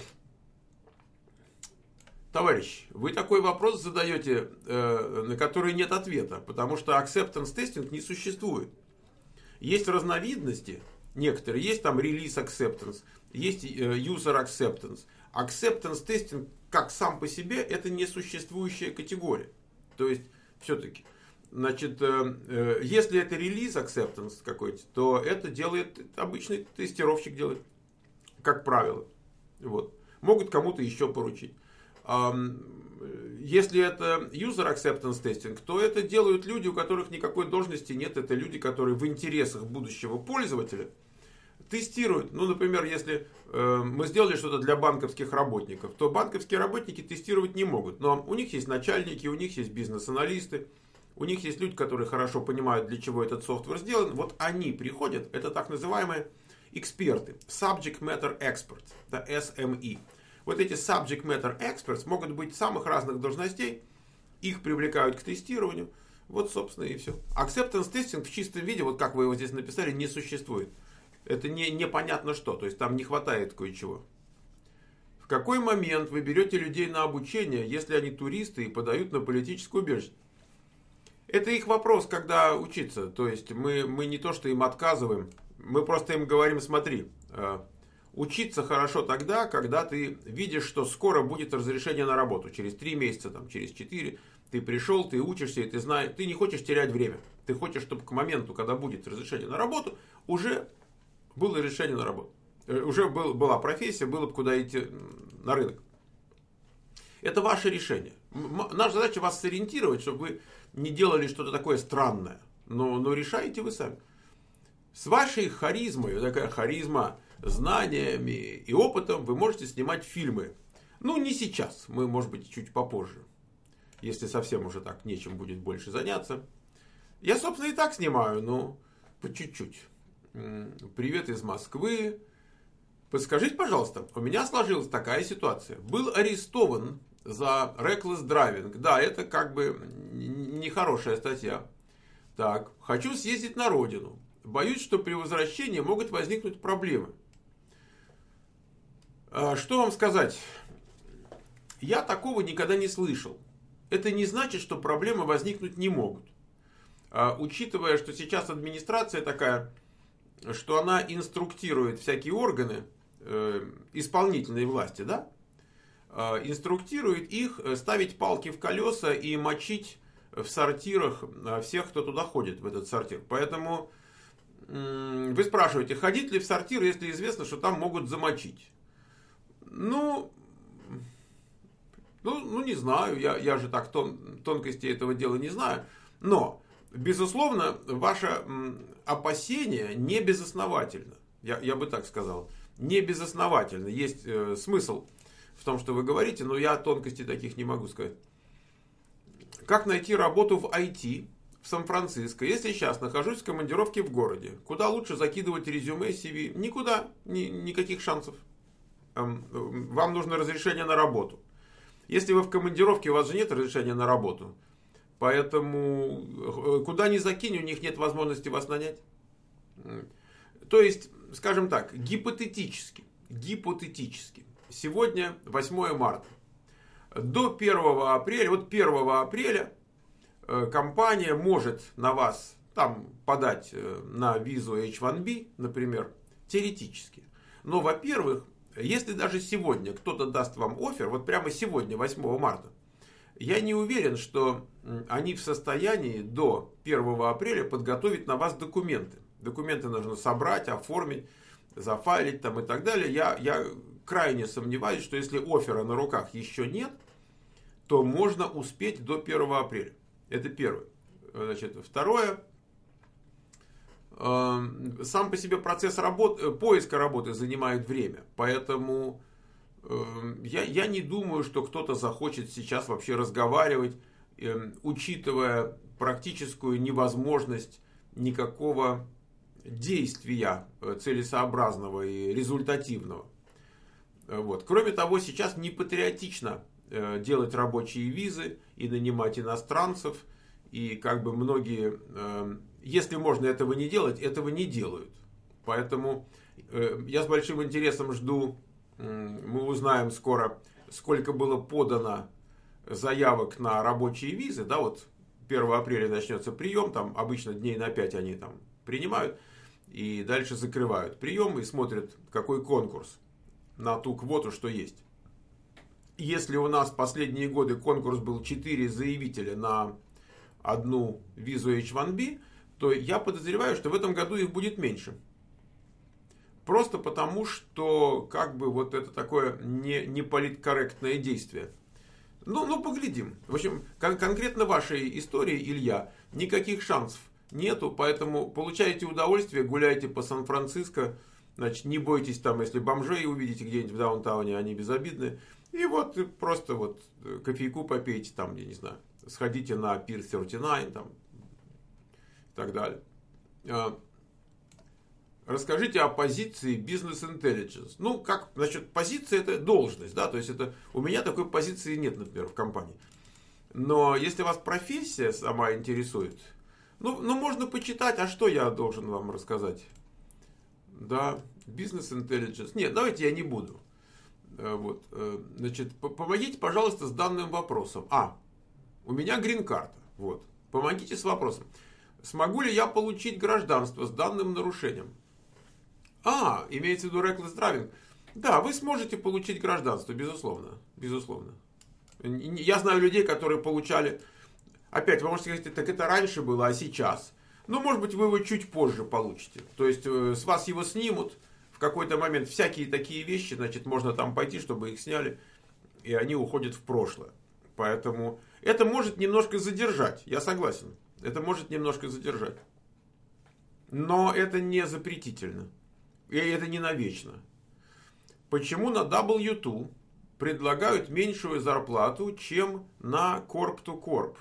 Speaker 1: Товарищ, вы такой вопрос задаете, на который нет ответа, потому что acceptance testing не существует. Есть разновидности, некоторые, есть там release acceptance, есть user acceptance. Acceptance testing, как сам по себе, это несуществующая категория. То есть, все-таки, значит, если это release acceptance какой-то, то это делает обычный тестировщик, делает, как правило. Вот. Могут кому-то еще поручить. Если это user acceptance testing, то это делают люди, у которых никакой должности нет. Это люди, которые в интересах будущего пользователя тестируют. Ну, например, если мы сделали что-то для банковских работников, то банковские работники тестировать не могут. Но у них есть начальники, у них есть бизнес-аналисты, у них есть люди, которые хорошо понимают, для чего этот софтвер сделан. Вот они приходят, это так называемые эксперты, subject matter experts, да, SME. Вот эти subject matter experts могут быть самых разных должностей, их привлекают к тестированию. Вот, собственно, и все. Acceptance testing в чистом виде, вот как вы его здесь написали, не существует. Это непонятно что, то есть там не хватает кое-чего. В какой момент вы берете людей на обучение, если они туристы и подают на политическое убежище? Это их вопрос, когда учиться. То есть мы не то, что им отказываем, мы просто им говорим: смотри, учиться хорошо тогда, когда ты видишь, что скоро будет разрешение на работу. Через 3 месяца, там, через 4 ты пришел, ты учишься, и ты знаешь, ты не хочешь терять время. Ты хочешь, чтобы к моменту, когда будет разрешение на работу, уже было решение на работу. Уже была профессия, было бы куда идти на рынок. Это ваше решение. Наша задача вас сориентировать, чтобы вы не делали что-то такое странное. Но решаете вы сами. С вашей харизмой, такая харизма, знаниями и опытом, вы можете снимать фильмы. Ну, не сейчас. Мы, может быть, чуть попозже. Если совсем уже так нечем будет больше заняться. Я, собственно, и так снимаю, но по чуть-чуть. Привет из Москвы. Подскажите, пожалуйста, у меня сложилась такая ситуация. Был арестован за reckless driving. Да, это как бы нехорошая статья. Так, хочу съездить на родину. Боюсь, что при возвращении могут возникнуть проблемы. Что вам сказать? Я такого никогда не слышал. Это не значит, что проблемы возникнуть не могут. Учитывая, что сейчас администрация такая, что она инструктирует всякие органы исполнительной власти, да? Инструктирует их ставить палки в колеса и мочить в сортирах всех, кто туда ходит, в этот сортир. Поэтому вы спрашиваете, ходить ли в сортир, если известно, что там могут замочить. Ну, не знаю, я же так тонкости этого дела не знаю. Но, безусловно, ваше опасение не безосновательно. Я бы так сказал. Не безосновательно. Есть смысл в том, что вы говорите, но я тонкостей таких не могу сказать. Как найти работу в IT в Сан-Франциско, если сейчас нахожусь в командировке в городе? Куда лучше закидывать резюме, CV? Никуда, никаких шансов. Вам нужно разрешение на работу. Если вы в командировке, у вас же нет разрешения на работу. Поэтому куда ни закинь, у них нет возможности вас нанять. То есть, скажем так, гипотетически, сегодня 8 марта. До 1 апреля, вот 1 апреля компания может на вас там подать на визу H1B, например, теоретически. Но, во-первых, если даже сегодня кто-то даст вам оффер, вот прямо сегодня, 8 марта, я не уверен, что они в состоянии до 1 апреля подготовить на вас документы. Документы нужно собрать, оформить, зафайлить там и так далее. Я крайне сомневаюсь, что если оффера на руках еще нет, то можно успеть до 1 апреля. Это первое. Значит, второе. Сам по себе процесс поиска работы занимает время. Поэтому я не думаю, что кто-то захочет сейчас вообще разговаривать, учитывая практическую невозможность никакого действия целесообразного и результативного. Вот. Кроме того, сейчас не патриотично делать рабочие визы и нанимать иностранцев. И как бы многие, если можно этого не делать, этого не делают. Поэтому я с большим интересом жду, мы узнаем скоро, сколько было подано заявок на рабочие визы. Да, вот 1 апреля начнется прием, там обычно дней на 5 они там принимают. И дальше закрывают прием и смотрят, какой конкурс на ту квоту, что есть. Если у нас последние годы конкурс был 4 заявителя на одну визу H1B, то я подозреваю, что в этом году их будет меньше. Просто потому, что как бы вот это такое не политкорректное действие. Ну, поглядим. В общем, конкретно вашей истории, Илья, никаких шансов нету, поэтому получайте удовольствие, гуляйте по Сан-Франциско, значит, не бойтесь там, если бомжей увидите где-нибудь в даунтауне, они безобидны. И вот просто вот кофейку попейте там, я не знаю, сходите на Pier 39 там и так далее. Расскажите о позиции Business Intelligence. Ну, как, значит, позиция это должность, да, то есть это у меня такой позиции нет, например, в компании. Но если вас профессия сама интересует, ну можно почитать, а что я должен вам рассказать? Да, Business Intelligence. Нет, давайте я не буду. Вот, значит, помогите, пожалуйста, с данным вопросом. У меня грин-карта. Вот. Помогите с вопросом. Смогу ли я получить гражданство с данным нарушением? Имеется в виду reckless driving. Да, вы сможете получить гражданство, безусловно. Безусловно. Я знаю людей, которые получали... Опять, вы можете сказать, так это раньше было, а сейчас? Ну, может быть, вы его чуть позже получите. То есть, с вас его снимут в какой-то момент. Всякие такие вещи, значит, можно там пойти, чтобы их сняли, и они уходят в прошлое. Поэтому это может немножко задержать, я согласен. Это может немножко задержать. Но это не запретительно. И это не навечно. Почему на W2 предлагают меньшую зарплату, чем на Corp to Corp?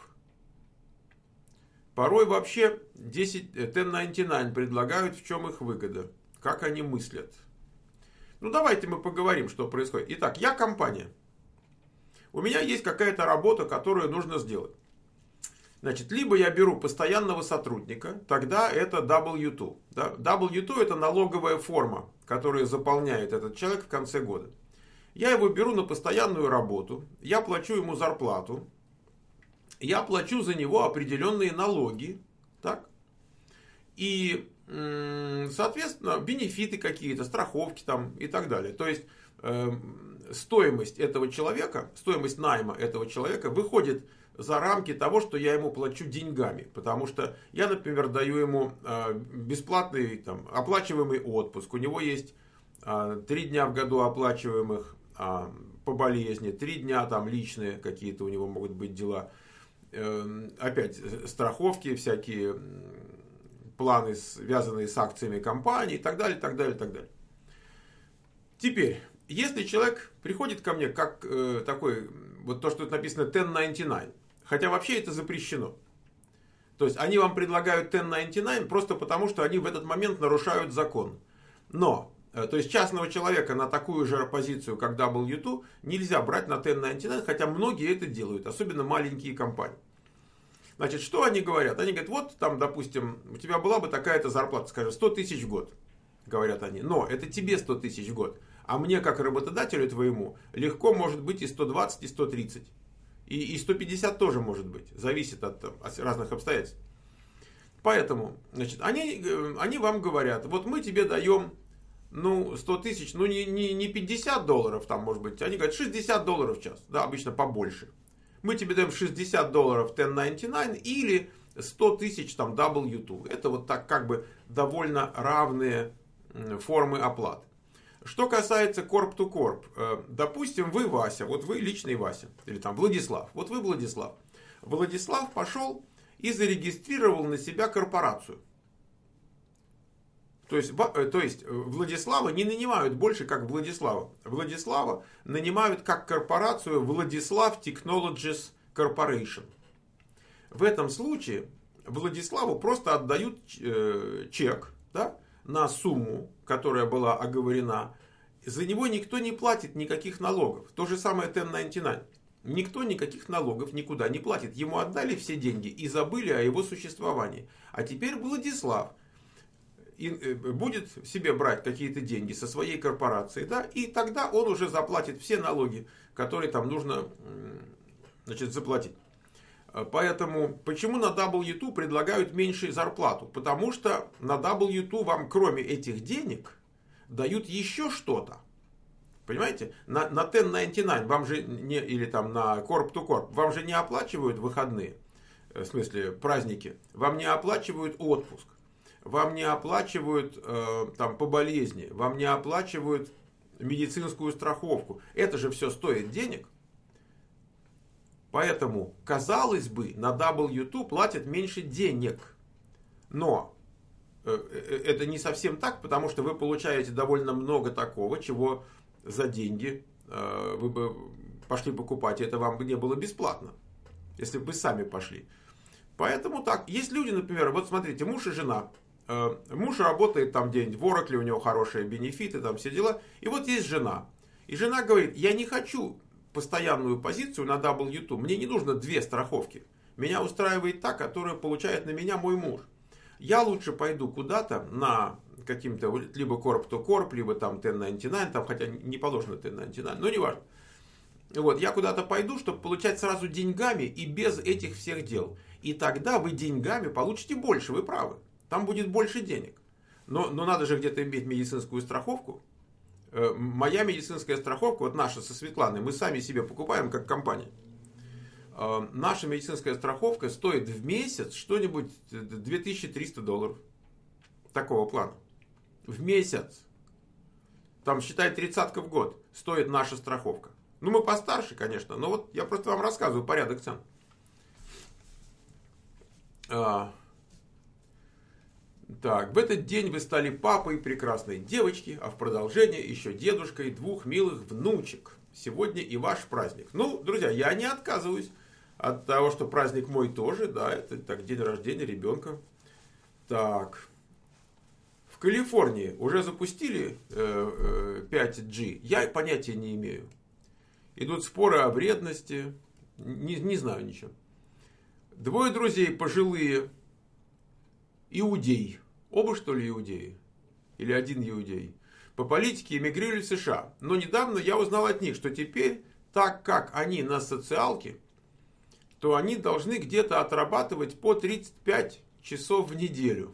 Speaker 1: Порой вообще 1099 предлагают, в чем их выгода. Как они мыслят. Ну, давайте мы поговорим, что происходит. Итак, я компания. У меня есть какая-то работа, которую нужно сделать. Значит, либо я беру постоянного сотрудника, тогда это W2. Да? W2 это налоговая форма, которую заполняет этот человек в конце года. Я его беру на постоянную работу, я плачу ему зарплату, я плачу за него определенные налоги, так? И, соответственно, бенефиты какие-то, страховки там и так далее. То есть, стоимость этого человека, стоимость найма этого человека выходит за рамки того, что я ему плачу деньгами. Потому что я, например, даю ему бесплатный, там, оплачиваемый отпуск. У него есть 3 дня в году оплачиваемых по болезни, 3 дня там личные какие-то у него могут быть дела. Опять страховки, всякие планы, связанные с акциями компании и так далее, так далее, так далее. Теперь, если человек приходит ко мне как такой, вот то, что тут написано 1099, хотя вообще это запрещено. То есть они вам предлагают 1099 просто потому, что они в этот момент нарушают закон. Но, то есть частного человека на такую же позицию, как W2, нельзя брать на 1099, хотя многие это делают, особенно маленькие компании. Значит, что они говорят? Они говорят, вот там, допустим, у тебя была бы такая-то зарплата, скажем, 100 тысяч в год, говорят они. Но это тебе 100 тысяч в год. А мне, как работодателю твоему, легко может быть и 120, и 130. И 150 тоже может быть. Зависит от разных обстоятельств. Поэтому, значит, они вам говорят, вот мы тебе даем, 100 тысяч, не 50 долларов там, может быть. Они говорят, 60 долларов в час. Да, обычно побольше. Мы тебе даем 60 долларов 1099 или 100 тысяч там W2. Это вот так как бы довольно равные формы оплаты. Что касается Corp-to-Corp, допустим, вы Вася, вот вы личный Вася, или там Владислав, вот вы Владислав. Владислав пошел и зарегистрировал на себя корпорацию. То есть Владислава не нанимают больше как Владислава. Владислава нанимают как корпорацию Владислав Technologies Corporation. В этом случае Владиславу просто отдают чек, да, на сумму, которая была оговорена. За него никто не платит никаких налогов. То же самое 1099. Никто никаких налогов никуда не платит. Ему отдали все деньги и забыли о его существовании. А теперь Владислав будет себе брать какие-то деньги со своей корпорации, да, и тогда он уже заплатит все налоги, которые там нужно, значит, заплатить. Поэтому, почему на W2 предлагают меньшую зарплату? Потому что на W2 вам, кроме этих денег, дают еще что-то. Понимаете? На 1099 вам же не, или там на Corp-to-Corp, вам же не оплачивают выходные, в смысле праздники, вам не оплачивают отпуск, вам не оплачивают там по болезни, вам не оплачивают медицинскую страховку. Это же все стоит денег. Поэтому, казалось бы, на W2 платят меньше денег. Но это не совсем так, потому что вы получаете довольно много такого, чего за деньги вы бы пошли покупать. Это вам бы не было бесплатно, если бы вы сами пошли. Поэтому так. Есть люди, например, вот смотрите, муж и жена. Муж работает там где-нибудь в Oracle, у него хорошие бенефиты, там все дела. И вот есть жена. И жена говорит, я не хочу постоянную позицию на W2. Мне не нужно 2 страховки. Меня устраивает та, которую получает на меня мой муж. Я лучше пойду куда-то на каким-то либо Corp-to-Corp, либо там 1099, там, хотя не положено 1099, но не важно. Вот, я куда-то пойду, чтобы получать сразу деньгами и без этих всех дел. И тогда вы деньгами получите больше, вы правы. Там будет больше денег. Но надо же где-то иметь медицинскую страховку. Моя медицинская страховка, вот наша со Светланой, мы сами себе покупаем как компания. Наша медицинская страховка стоит в месяц что-нибудь $2300. Такого плана. В месяц. Там, считай, 30-ка в год стоит наша страховка. Ну, мы постарше, конечно, но вот я просто вам рассказываю порядок цен. Так, в этот день вы стали папой прекрасной девочки, а в продолжение еще дедушкой 2 милых внучек. Сегодня и ваш праздник. Ну, друзья, я не отказываюсь от того, что праздник мой тоже, да, это так, день рождения ребенка. Так, в Калифорнии уже запустили 5G? Я понятия не имею. Идут споры о вредности, не знаю ничего. 2 друзей пожилые, иудей. Оба, что ли, иудеи? Или один иудей? По политике эмигрировали в США. Но недавно я узнал от них, что теперь, так как они на социалке, то они должны где-то отрабатывать по 35 часов в неделю.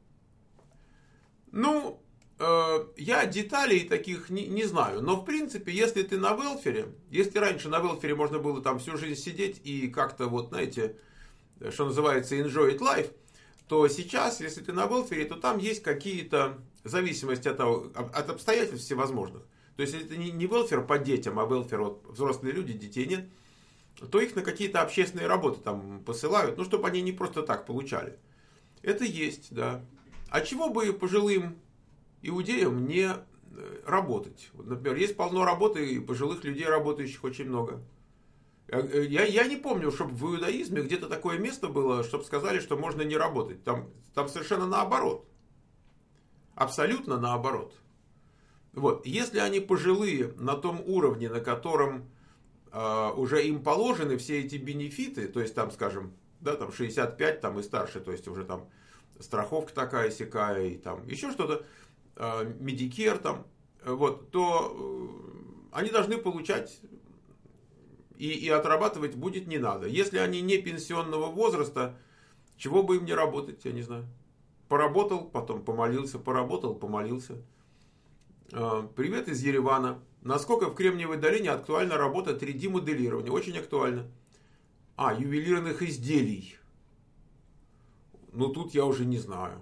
Speaker 1: Ну, я деталей таких не знаю. Но, в принципе, если ты на велфере, если раньше на велфере можно было там всю жизнь сидеть и как-то, вот, знаете, что называется, enjoy it life, то сейчас, если ты на велфере, то там есть какие-то зависимости от обстоятельств всевозможных. То есть, если это не велфер по детям, а велфер, вот, взрослые люди, детей нет, то их на какие-то общественные работы там посылают, ну, чтобы они не просто так получали. Это есть, да. А чего бы пожилым иудеям не работать. Вот, например, есть полно работы, и пожилых людей работающих очень много. Я не помню, чтобы в иудаизме где-то такое место было, чтобы сказали, что можно не работать. Там совершенно наоборот. Абсолютно наоборот. Вот. Если они пожилые на том уровне, на котором уже им положены все эти бенефиты, то есть там, скажем, да, там 65 там, и старше, то есть уже там страховка такая сякая, и там еще что-то, Medicare там, вот, то они должны получать и отрабатывать будет не надо. Если они не пенсионного возраста, чего бы им не работать, я не знаю. Поработал, потом помолился, поработал, помолился. Привет из Еревана. Насколько в Кремниевой долине актуальна работа 3D-моделирования? Очень актуально. Ювелирных изделий. Ну, тут я уже не знаю.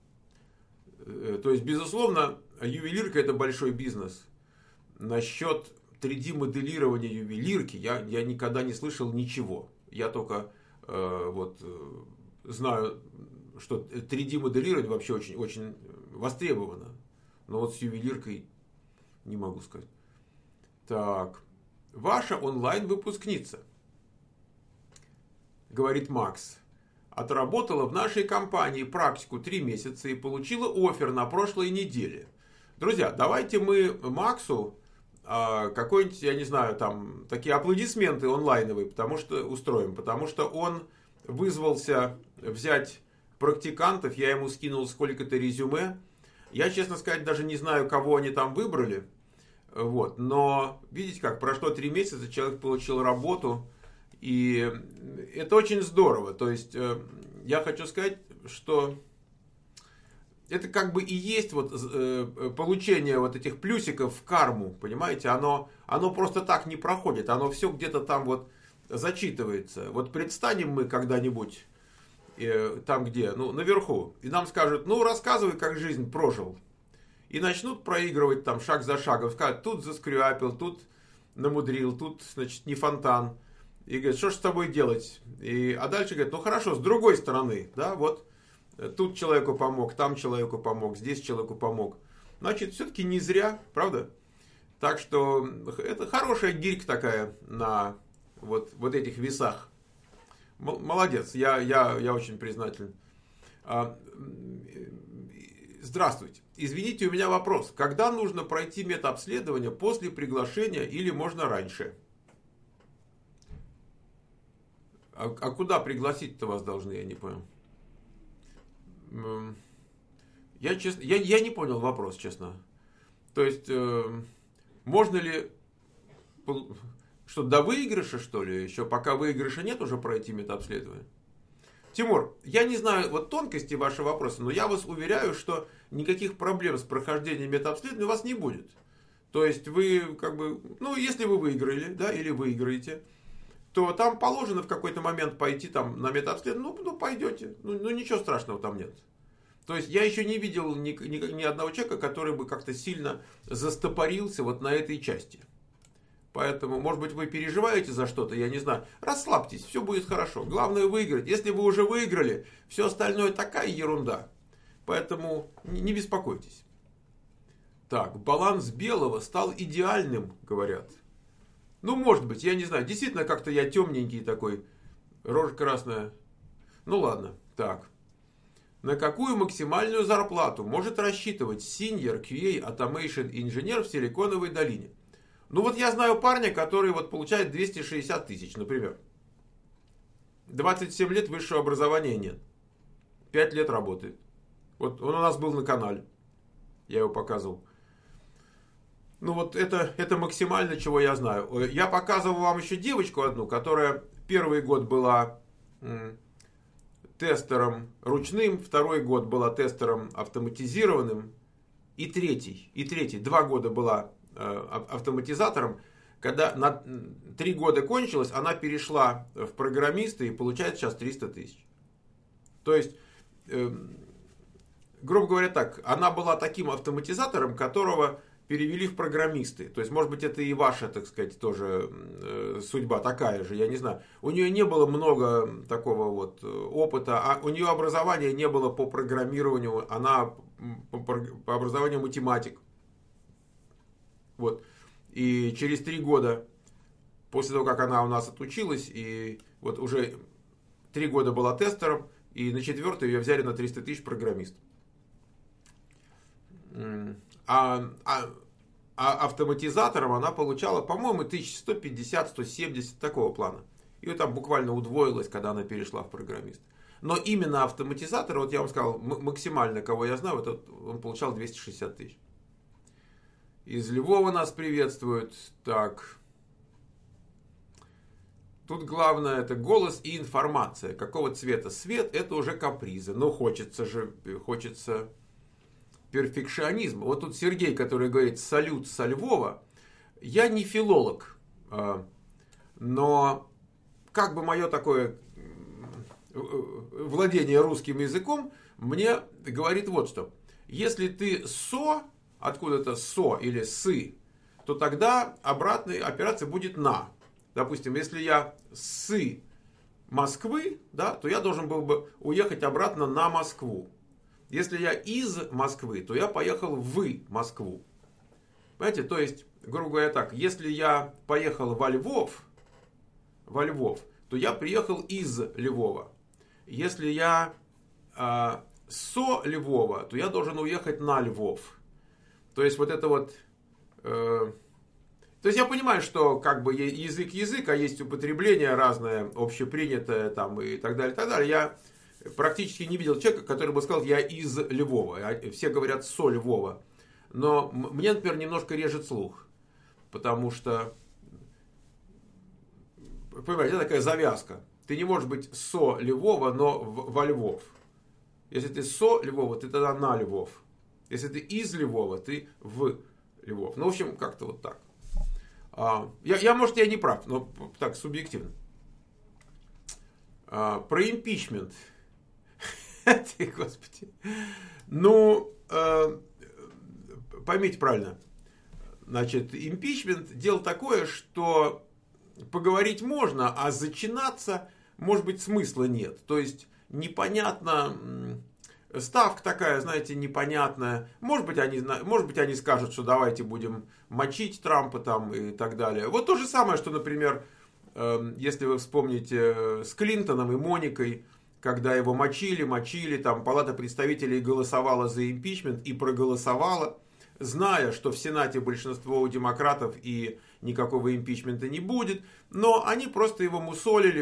Speaker 1: То есть, безусловно, ювелирка – это большой бизнес. Насчет 3D-моделирования ювелирки я никогда не слышал ничего. Я только знаю, что 3D-моделирование вообще очень, очень востребовано. Но вот с ювелиркой не могу сказать. Так. Ваша онлайн-выпускница, говорит Макс, отработала в нашей компании практику 3 месяца и получила оффер на прошлой неделе. Друзья, давайте мы Максу какой-нибудь, я не знаю, там, такие аплодисменты онлайновые устроим, потому что он вызвался взять практикантов, я ему скинул сколько-то резюме. Я, честно сказать, даже не знаю, кого они там выбрали. Вот. Но, видите как, прошло 3 месяца, человек получил работу. И это очень здорово. То есть, я хочу сказать, что это как бы и есть вот, получение вот этих плюсиков в карму. Понимаете? Оно просто так не проходит. Оно все где-то там вот зачитывается. Вот предстанем мы когда-нибудь там где, наверху, и нам скажут, рассказывай, как жизнь прожил. И начнут проигрывать там шаг за шагом, скажут, тут заскряпил, тут намудрил, тут, значит, не фонтан. И говорят, что ж с тобой делать? А дальше говорят, хорошо, с другой стороны, да, вот, тут человеку помог, там человеку помог, здесь человеку помог. Значит, все-таки не зря, правда? Так что, это хорошая гирька такая на вот этих весах. Молодец, я очень признателен. Здравствуйте. Извините, у меня вопрос. Когда нужно пройти медобследование, после приглашения или можно раньше? А куда пригласить-то вас должны, я не понял. Я не понял вопрос, честно. То есть, можно ли... Что, до выигрыша, что ли? Еще пока выигрыша нет, уже пройти медобследование? Тимур, я не знаю вот тонкости вашего вопроса, но я вас уверяю, что никаких проблем с прохождением медобследования у вас не будет. То есть вы как бы, если вы выиграли, да, или выиграете, то там положено в какой-то момент пойти там на медобследование, пойдете, ничего страшного там нет. То есть я еще не видел ни одного человека, который бы как-то сильно застопорился вот на этой части. Поэтому, может быть, вы переживаете за что-то, я не знаю. Расслабьтесь, все будет хорошо. Главное выиграть. Если вы уже выиграли, все остальное такая ерунда. Поэтому не беспокойтесь. Так, баланс белого стал идеальным, говорят. Может быть, я не знаю. Действительно, как-то я темненький такой. Рожа красная. Ладно. Так. На какую максимальную зарплату может рассчитывать Senior QA Automation инженер в Силиконовой долине? Я знаю парня, который получает 260 тысяч, например. 27 лет высшего образования нет. 5 лет работает. Вот он у нас был на канале. Я его показывал. Это максимально, чего я знаю. Я показывал вам еще девочку одну, которая первый год была тестером ручным, второй год была тестером автоматизированным, и третий 2 года была автоматизатором. Когда на 3 года кончилось, она перешла в программиста и получает сейчас 300 тысяч. То есть, грубо говоря так, она была таким автоматизатором, которого перевели в программисты. То есть, может быть, это и ваша, так сказать, тоже судьба такая же, я не знаю. У нее не было много такого опыта, а у нее образования не было по программированию, она по образованию математик. Вот. И через 3 года, после того, как она у нас отучилась, и вот уже 3 года была тестером, и на 4-й ее взяли на 300 тысяч программист. А автоматизатором она получала, по-моему, 1150-170 такого плана. И там буквально удвоилось, когда она перешла в программист. Но именно автоматизатор, вот я вам сказал, максимально, кого я знаю, вот он получал 260 тысяч. Из Львова нас приветствуют. Так. Тут главное это голос и информация. Какого цвета свет, это уже капризы. Но хочется перфекционизма. Вот тут Сергей, который говорит салют со Львова. Я не филолог, но как бы мое такое владение русским языком мне говорит вот что. Если ты откуда-то со или сы, то тогда обратная операция будет на. Допустим, если я с Москвы, да, то я должен был бы уехать обратно на Москву. Если я из Москвы, то я поехал в Москву. Понимаете, то есть, грубо говоря так, если я поехал во Львов, то я приехал из Львова. Если я со Львова, то я должен уехать на Львов. То есть вот это вот... То есть я понимаю, что как бы язык, а есть употребление разное, общепринятое там, и так далее, и так далее. Я практически не видел человека, который бы сказал, я из Львова. Все говорят со Львова. Но мне, например, немножко режет слух. Потому что, понимаете, это такая завязка. Ты не можешь быть со Львова, но во Львов. Если ты со Львова, ты тогда на Львов. Если ты из Львова, ты в Львов. Ну, в общем, как-то вот так. Может, я не прав, но так, субъективно. Про импичмент. Господи. Ну, поймите правильно. Значит, импичмент дело такое, что поговорить можно, а зачинаться, может быть, смысла нет. То есть, непонятно... Ставка такая, знаете, непонятная. Может быть, они скажут, что давайте будем мочить Трампа там и так далее. Вот то же самое, что, например, если вы вспомните с Клинтоном и Моникой, когда его мочили, там Палата представителей голосовала за импичмент и проголосовала, зная, что в Сенате большинство у демократов и никакого импичмента не будет, но они просто его мусолили.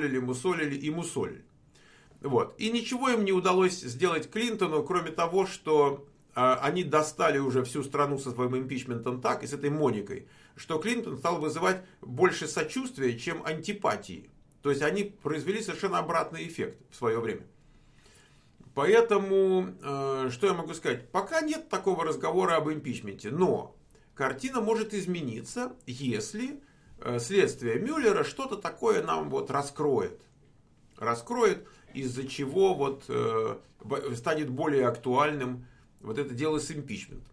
Speaker 1: Вот. И ничего им не удалось сделать Клинтону, кроме того, что они достали уже всю страну со своим импичментом так, и с этой Моникой, что Клинтон стал вызывать больше сочувствия, чем антипатии. То есть они произвели совершенно обратный эффект в свое время. Поэтому, что я могу сказать? Пока нет такого разговора об импичменте, но картина может измениться, если следствие Мюллера что-то такое нам вот раскроет, из-за чего вот станет более актуальным вот это дело с импичментом.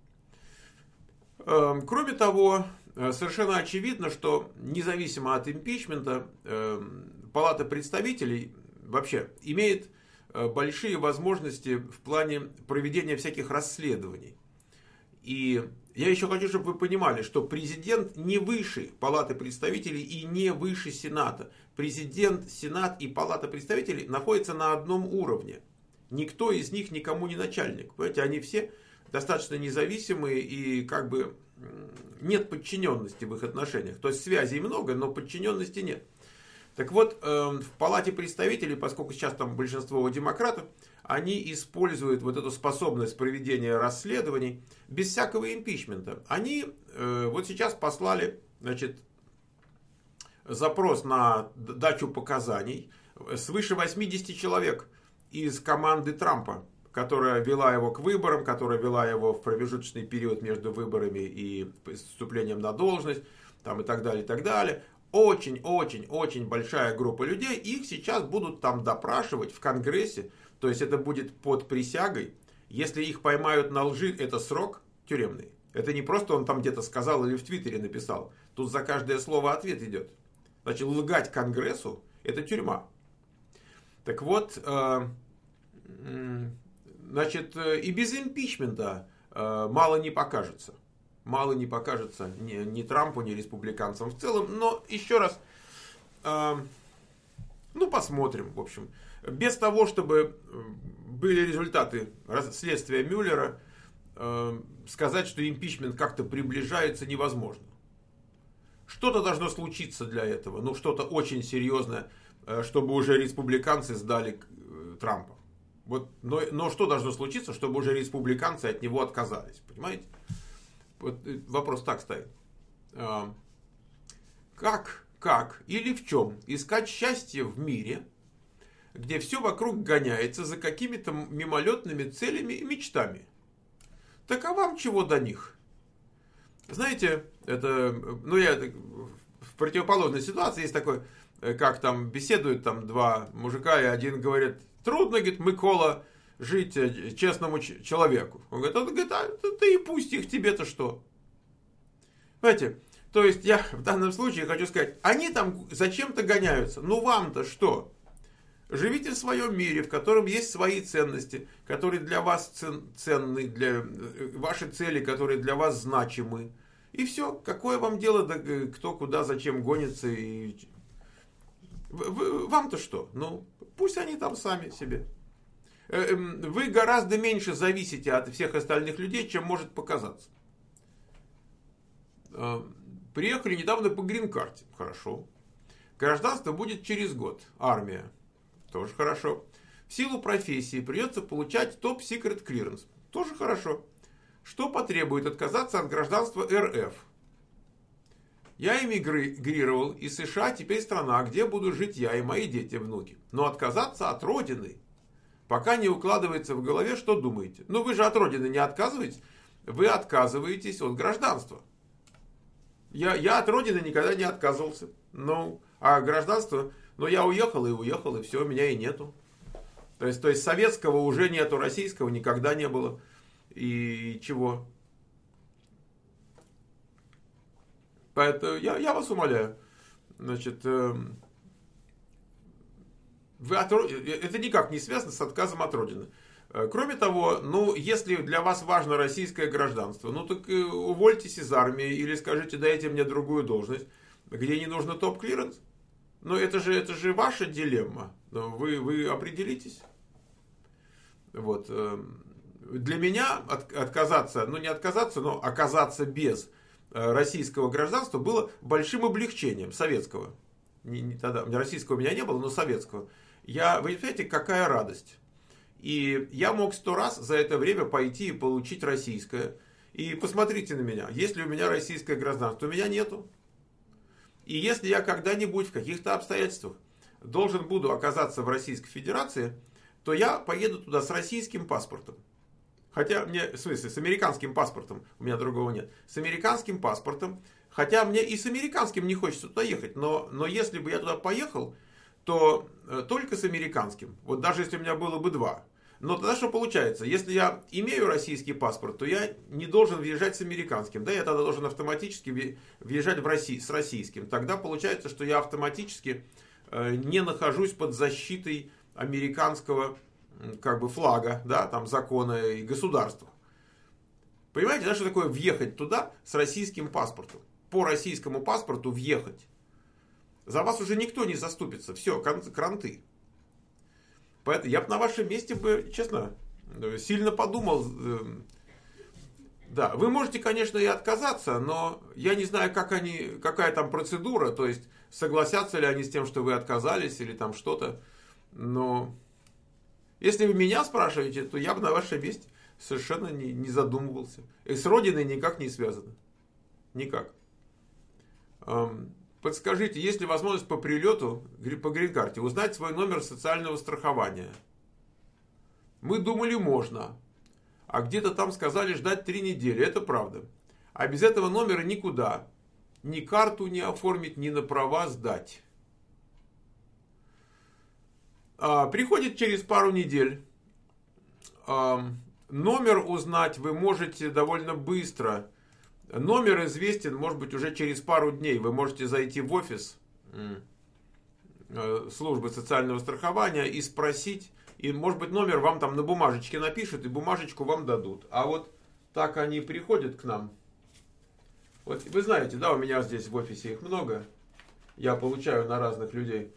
Speaker 1: Кроме того, совершенно очевидно, что независимо от импичмента, Палата представителей вообще имеет большие возможности в плане проведения всяких расследований. И я еще хочу, чтобы вы понимали, что президент не выше Палаты представителей и не выше Сената. Президент, Сенат и Палата представителей находятся на одном уровне. Никто из них никому не начальник. Понимаете, они все достаточно независимые и как бы нет подчиненности в их отношениях. То есть связей много, но подчиненности нет. Так вот, в Палате представителей, поскольку сейчас там большинство демократов, они используют вот эту способность проведения расследований без всякого импичмента. Они вот сейчас послали, значит, запрос на дачу показаний свыше 80 человек из команды Трампа, которая вела его к выборам, которая вела его в промежуточный период между выборами и вступлением на должность, там, и так далее, и так далее. Очень большая группа людей. Их сейчас будут там допрашивать в Конгрессе. То есть это будет под присягой. Если их поймают на лжи, это срок тюремный. Это не просто он там где-то сказал или в Твиттере написал. Тут за каждое слово ответ идет. Значит, лгать Конгрессу – это тюрьма. Так вот, значит, и без импичмента мало не покажется. мало не покажется ни Трампу, ни республиканцам в целом. Но еще раз, посмотрим, в общем. Без того, чтобы были результаты следствия Мюллера, сказать, что импичмент как-то приближается, невозможно. Что-то должно случиться для этого, что-то очень серьезное, чтобы уже республиканцы сдали Трампа. Но что должно случиться, чтобы уже республиканцы от него отказались, понимаете? Вот вопрос так стоит. Как или в чем искать счастье в мире, где все вокруг гоняется за какими-то мимолетными целями и мечтами? Так а вам чего до них? Знаете, я в противоположной ситуации есть такой, как там беседуют там два мужика, и один говорит: трудно, говорит, Микола, жить честному человеку. Он говорит, да и пусть их, тебе-то что? Понимаете, то есть я в данном случае хочу сказать, они там зачем-то гоняются, вам-то что? Живите в своем мире, в котором есть свои ценности, которые для вас ценны, для ваши цели, которые для вас значимы. И все. Какое вам дело, кто куда, зачем гонится? Вам-то что? Пусть они там сами себе. Вы гораздо меньше зависите от всех остальных людей, чем может показаться. Приехали недавно по грин-карте. Хорошо. Гражданство будет через год. Армия. Тоже хорошо. В силу профессии придется получать топ-секрет клиренс. Тоже хорошо. Что потребует отказаться от гражданства РФ? Я эмигрировал из США, теперь страна, где буду жить я и мои дети, внуки. Но отказаться от родины пока не укладывается в голове, что думаете? Вы же от родины не отказываетесь, вы отказываетесь от гражданства. Я от родины никогда не отказывался. А гражданство... я уехал, и все, меня и нету. То есть советского уже нету, российского никогда не было. И чего? Поэтому я вас умоляю. Значит, это никак не связано с отказом от родины. Кроме того, если для вас важно российское гражданство, так увольтесь из армии или скажите, дайте мне другую должность, где не нужно топ-клиренс. Это же ваша дилемма. Вы определитесь. Для меня отказаться, не отказаться, но оказаться без российского гражданства было большим облегчением советского. Тогда российского у меня не было, но советского. Вы понимаете, какая радость. И я мог 100 раз за это время пойти и получить российское. И посмотрите на меня. Если у меня российское гражданство, у меня нету. И если я когда-нибудь в каких-то обстоятельствах должен буду оказаться в Российской Федерации, то я поеду туда с российским паспортом. Хотя мне, в смысле, с американским паспортом, у меня другого нет. С американским паспортом, хотя мне и с американским не хочется туда ехать, но если бы я туда поехал, то только с американским. Даже если у меня было бы два. Но тогда что получается? Если я имею российский паспорт, то я не должен въезжать с американским. Да, я тогда должен автоматически въезжать с российским. Тогда получается, что я автоматически не нахожусь под защитой американского флага, да, там закона и государства. Понимаете, да, что такое въехать туда с российским паспортом? По российскому паспорту въехать. За вас уже никто не заступится. Все, кранты. Поэтому я бы на вашем месте честно, сильно подумал. Да, вы можете, конечно, и отказаться, но я не знаю, какая там процедура, то есть согласятся ли они с тем, что вы отказались или там что-то. Но если вы меня спрашиваете, то я бы на вашем месте совершенно не задумывался. И с родиной никак не связано. Никак. Подскажите, есть ли возможность по прилету, по грин-карте, узнать свой номер социального страхования? Мы думали, можно. А где-то там сказали ждать 3 недели. Это правда. А без этого номера никуда. Ни карту не оформить, ни на права сдать. Приходит через пару недель. Номер узнать вы можете довольно быстро. Номер известен, может быть, уже через пару дней. Вы можете зайти в офис службы социального страхования и спросить. И, может быть, номер вам там на бумажечке напишут, и бумажечку вам дадут. А так они приходят к нам. Вот вы знаете, да, у меня здесь в офисе их много. Я получаю на разных людей.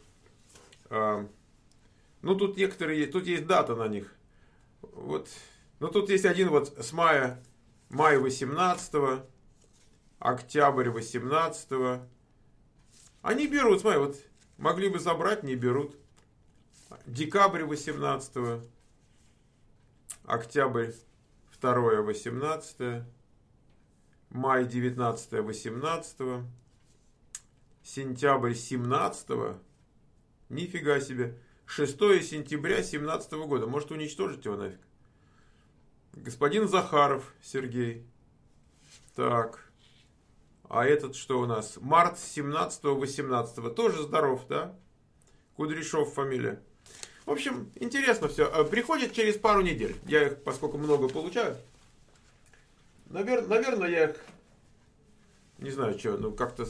Speaker 1: Ну, тут некоторые, тут есть дата на них. Вот. Ну, тут есть один вот с мая 18, октябрь 18. Они берут, смотри, вот могли бы забрать, не берут. Декабрь 18, октябрь 2, 18, май 19, 18, сентябрь 17, нифига себе, 6 сентября 17 года. Может уничтожить его нафиг? Господин Захаров Сергей. Так. А этот что у нас? Март 17-18. Тоже здоров, да? Кудряшов фамилия. В общем, интересно все. Приходит через пару недель. Я их, поскольку много получаю, наверное, я их... Не знаю, что, ну как-то...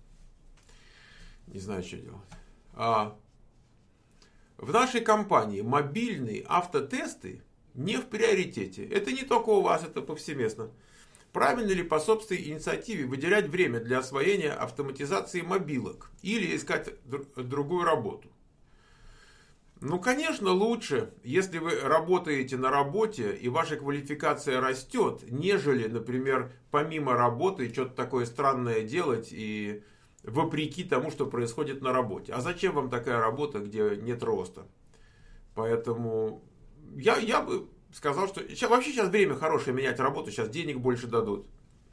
Speaker 1: Не знаю, что делать. В нашей компании мобильные автотесты не в приоритете. Это не только у вас, это повсеместно. Правильно ли по собственной инициативе выделять время для освоения автоматизации мобилок или искать другую работу? Ну, конечно, лучше, если вы работаете на работе и ваша квалификация растет, нежели, например, помимо работы что-то такое странное делать и вопреки тому, что происходит на работе. А зачем вам такая работа, где нет роста? Поэтому я бы сказал, что вообще сейчас время хорошее менять работу, сейчас денег больше дадут.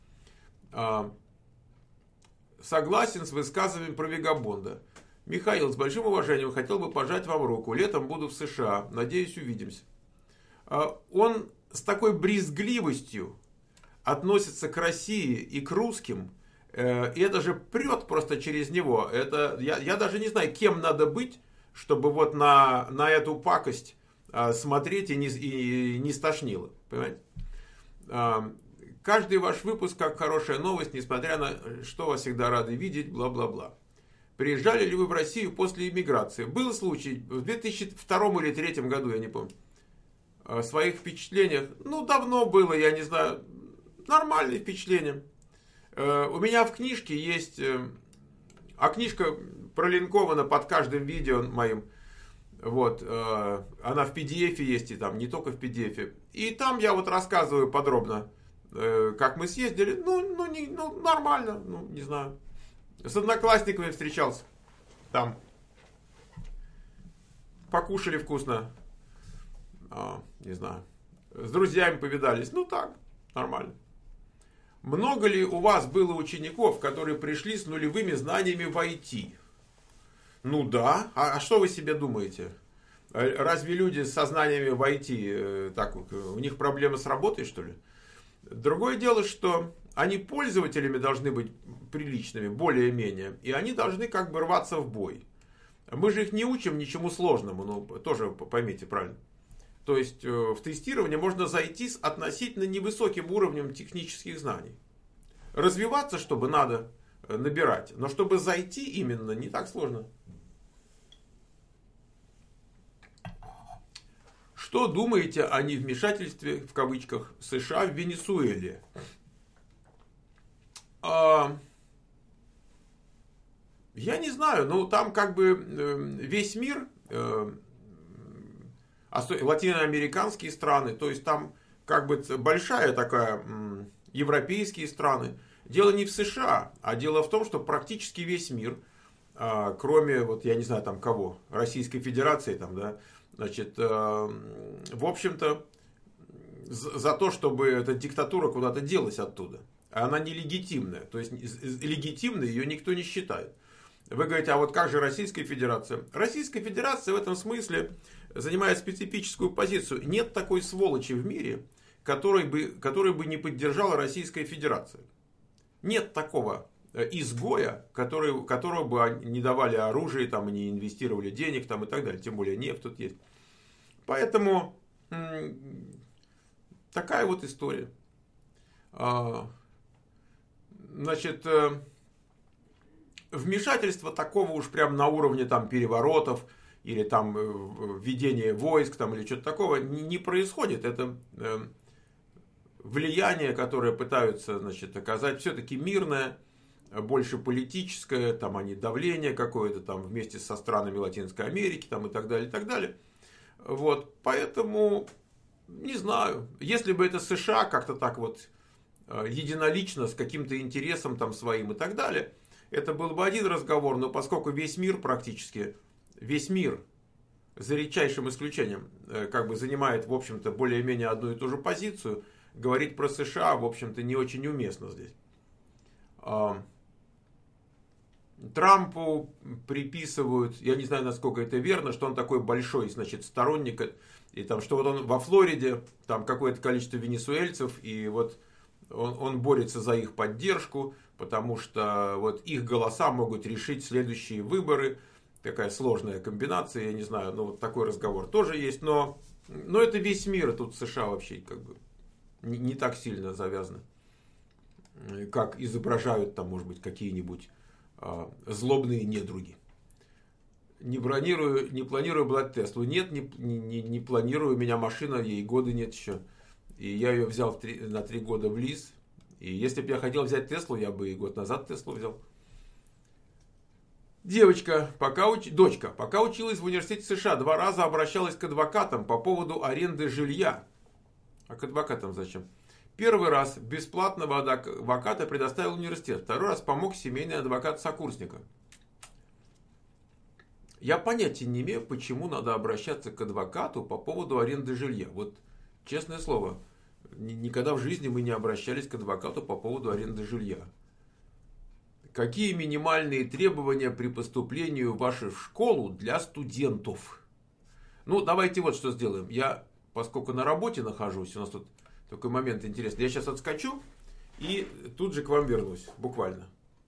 Speaker 1: Согласен с высказыванием про Вегабонда. Михаил, с большим уважением хотел бы пожать вам руку. Летом буду в США. Надеюсь, увидимся. Он с такой брезгливостью относится к России и к русским. И это же прет просто через него. Это, я даже не знаю, кем надо быть, чтобы вот на эту пакость смотреть и не стошнило. Понимаете? Каждый ваш выпуск как хорошая новость, несмотря на что вас всегда рады видеть, бла-бла-бла. Приезжали ли вы в Россию после иммиграции? Был случай в 2002 или 2003 году, я не помню. О своих впечатлениях. Ну, давно было, я не знаю. Нормальные впечатления. У меня в книжке есть... А книжка пролинкована под каждым видео моим. Вот. Она в PDF есть, и там не только в PDF. И там я вот рассказываю подробно, как мы съездили. Ну, нормально. Ну, не знаю. С одноклассниками встречался. Там. Покушали вкусно. Не знаю. С друзьями повидались. Ну так, нормально. Много ли у вас было учеников, которые пришли с нулевыми знаниями в IT? Ну да. А что вы себе думаете? Разве люди со знаниями в IT, так, у них проблемы с работой, что ли? Другое дело, что они пользователями должны быть приличными, более-менее, и они должны как бы рваться в бой. Мы же их не учим ничему сложному, ну, тоже поймите правильно. То есть в тестирование можно зайти с относительно невысоким уровнем технических знаний. Развиваться, чтобы надо набирать, но чтобы зайти именно, не так сложно. Что думаете о невмешательстве, в кавычках, США в Венесуэле? Я не знаю, ну там как бы весь мир, латиноамериканские страны, то есть там как бы большая такая, европейские страны. Дело не в США, а дело в том, что практически весь мир, кроме, вот я не знаю там кого, Российской Федерации там, да, значит, в общем-то, за то, чтобы эта диктатура куда-то делась оттуда. Она нелегитимная, то есть легитимной ее никто не считает. Вы говорите, а вот как же Российская Федерация? Российская Федерация в этом смысле занимает специфическую позицию. Нет такой сволочи в мире, которой бы не поддержала Российская Федерация. Нет такого изгоя, которого бы не давали оружие, там, не инвестировали денег там, и так далее. Тем более нефть тут есть. Поэтому такая вот история. Значит, вмешательство такого уж прям на уровне там переворотов или там введения войск там или что-то такого не происходит. Это влияние, которое пытаются, значит, оказать, все-таки мирное, больше политическое, там они давление какое-то там вместе со странами Латинской Америки там, и так далее, и так далее. Вот, поэтому, не знаю, если бы это США как-то так вот единолично, с каким-то интересом там своим и так далее, это был бы один разговор, но поскольку весь мир практически, весь мир, за редчайшим исключением, как бы занимает, в общем-то, более-менее одну и ту же позицию, говорить про США, в общем-то, не очень уместно здесь. Трампу приписывают, я не знаю, насколько это верно, что он такой большой, значит, сторонник, и там, что вот он во Флориде, там какое-то количество венесуэльцев, и вот он борется за их поддержку, потому что вот их голоса могут решить следующие выборы. Такая сложная комбинация, я не знаю, но вот такой разговор тоже есть, но это весь мир, а тут США вообще как бы не так сильно завязаны, как изображают там, может быть, какие-нибудь злобные недруги. Не планирую брать Теслу. Нет, не планирую. У меня машина, ей года нет еще. И я ее взял на 3 года в лиз. И если бы я хотел взять Теслу, я бы и год назад Теслу взял. Дочка, пока училась в университете США, 2 раза обращалась к адвокатам по поводу аренды жилья. А к адвокатам зачем? Первый раз бесплатного адвоката предоставил университет. Второй раз помог семейный адвокат сокурсника. Я понятия не имею, почему надо обращаться к адвокату по поводу аренды жилья. Вот, честное слово, никогда в жизни мы не обращались к адвокату по поводу аренды жилья. Какие минимальные требования при поступлении в вашу школу для студентов? Ну, давайте вот что сделаем. Я, поскольку на работе нахожусь, у нас тут такой момент интересный. Я сейчас отскочу и тут же к вам вернусь. Буквально.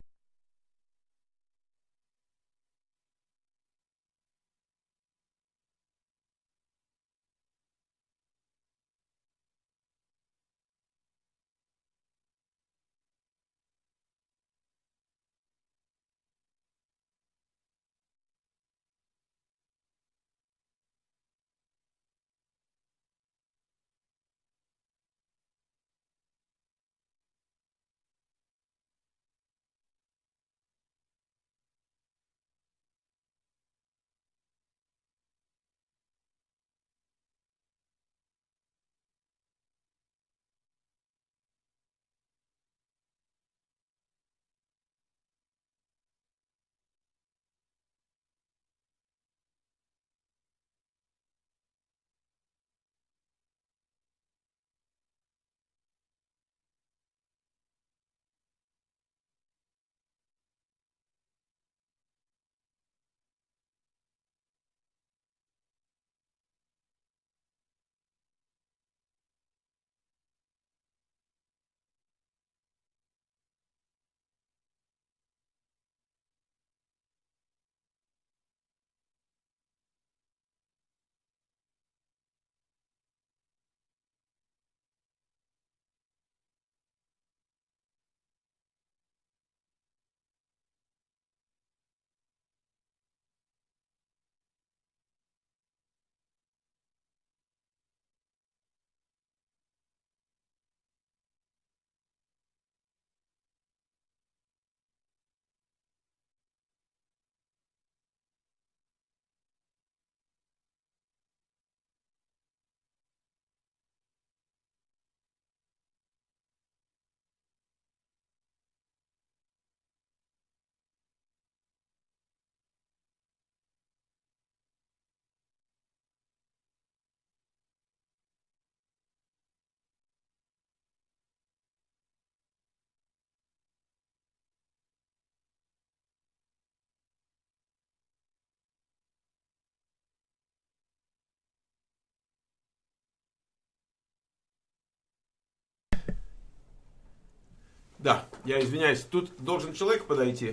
Speaker 1: Да, я извиняюсь, тут должен человек подойти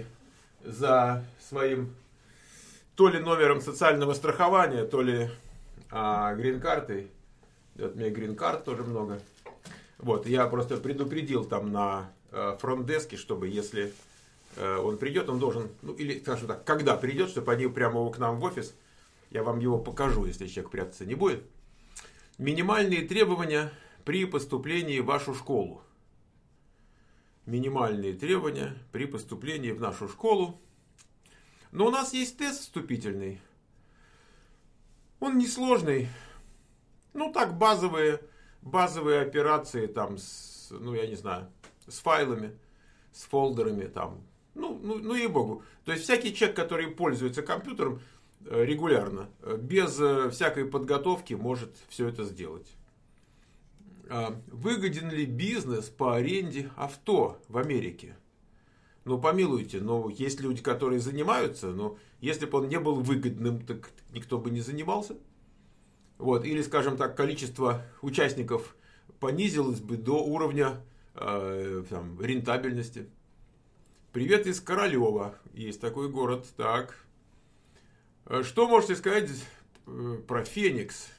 Speaker 1: за своим то ли номером социального страхования, то ли грин-картой. Вот мне грин-карт тоже много. Вот, я просто предупредил там на фронт-деске, чтобы если он придет, он должен, ну или, скажем так, когда придет, чтобы они прямо к нам в офис, я вам его покажу, если человек прятаться не будет. Минимальные требования при поступлении в вашу школу. Минимальные требования при поступлении в нашу школу. Но у нас есть тест вступительный. Он несложный. Ну, так, базовые операции там с, ну, я не знаю, с файлами, с фолдерами там. Ну, ей-богу. То есть, всякий человек, который пользуется компьютером регулярно, без всякой подготовки, может все это сделать. Выгоден ли бизнес по аренде авто в Америке? Ну, помилуйте, но есть люди, которые занимаются, но если бы он не был выгодным, так никто бы не занимался. Вот. Или, скажем так, количество участников понизилось бы до уровня рентабельности. Привет из Королева. Есть такой город. Так. Что можете сказать про Феникс?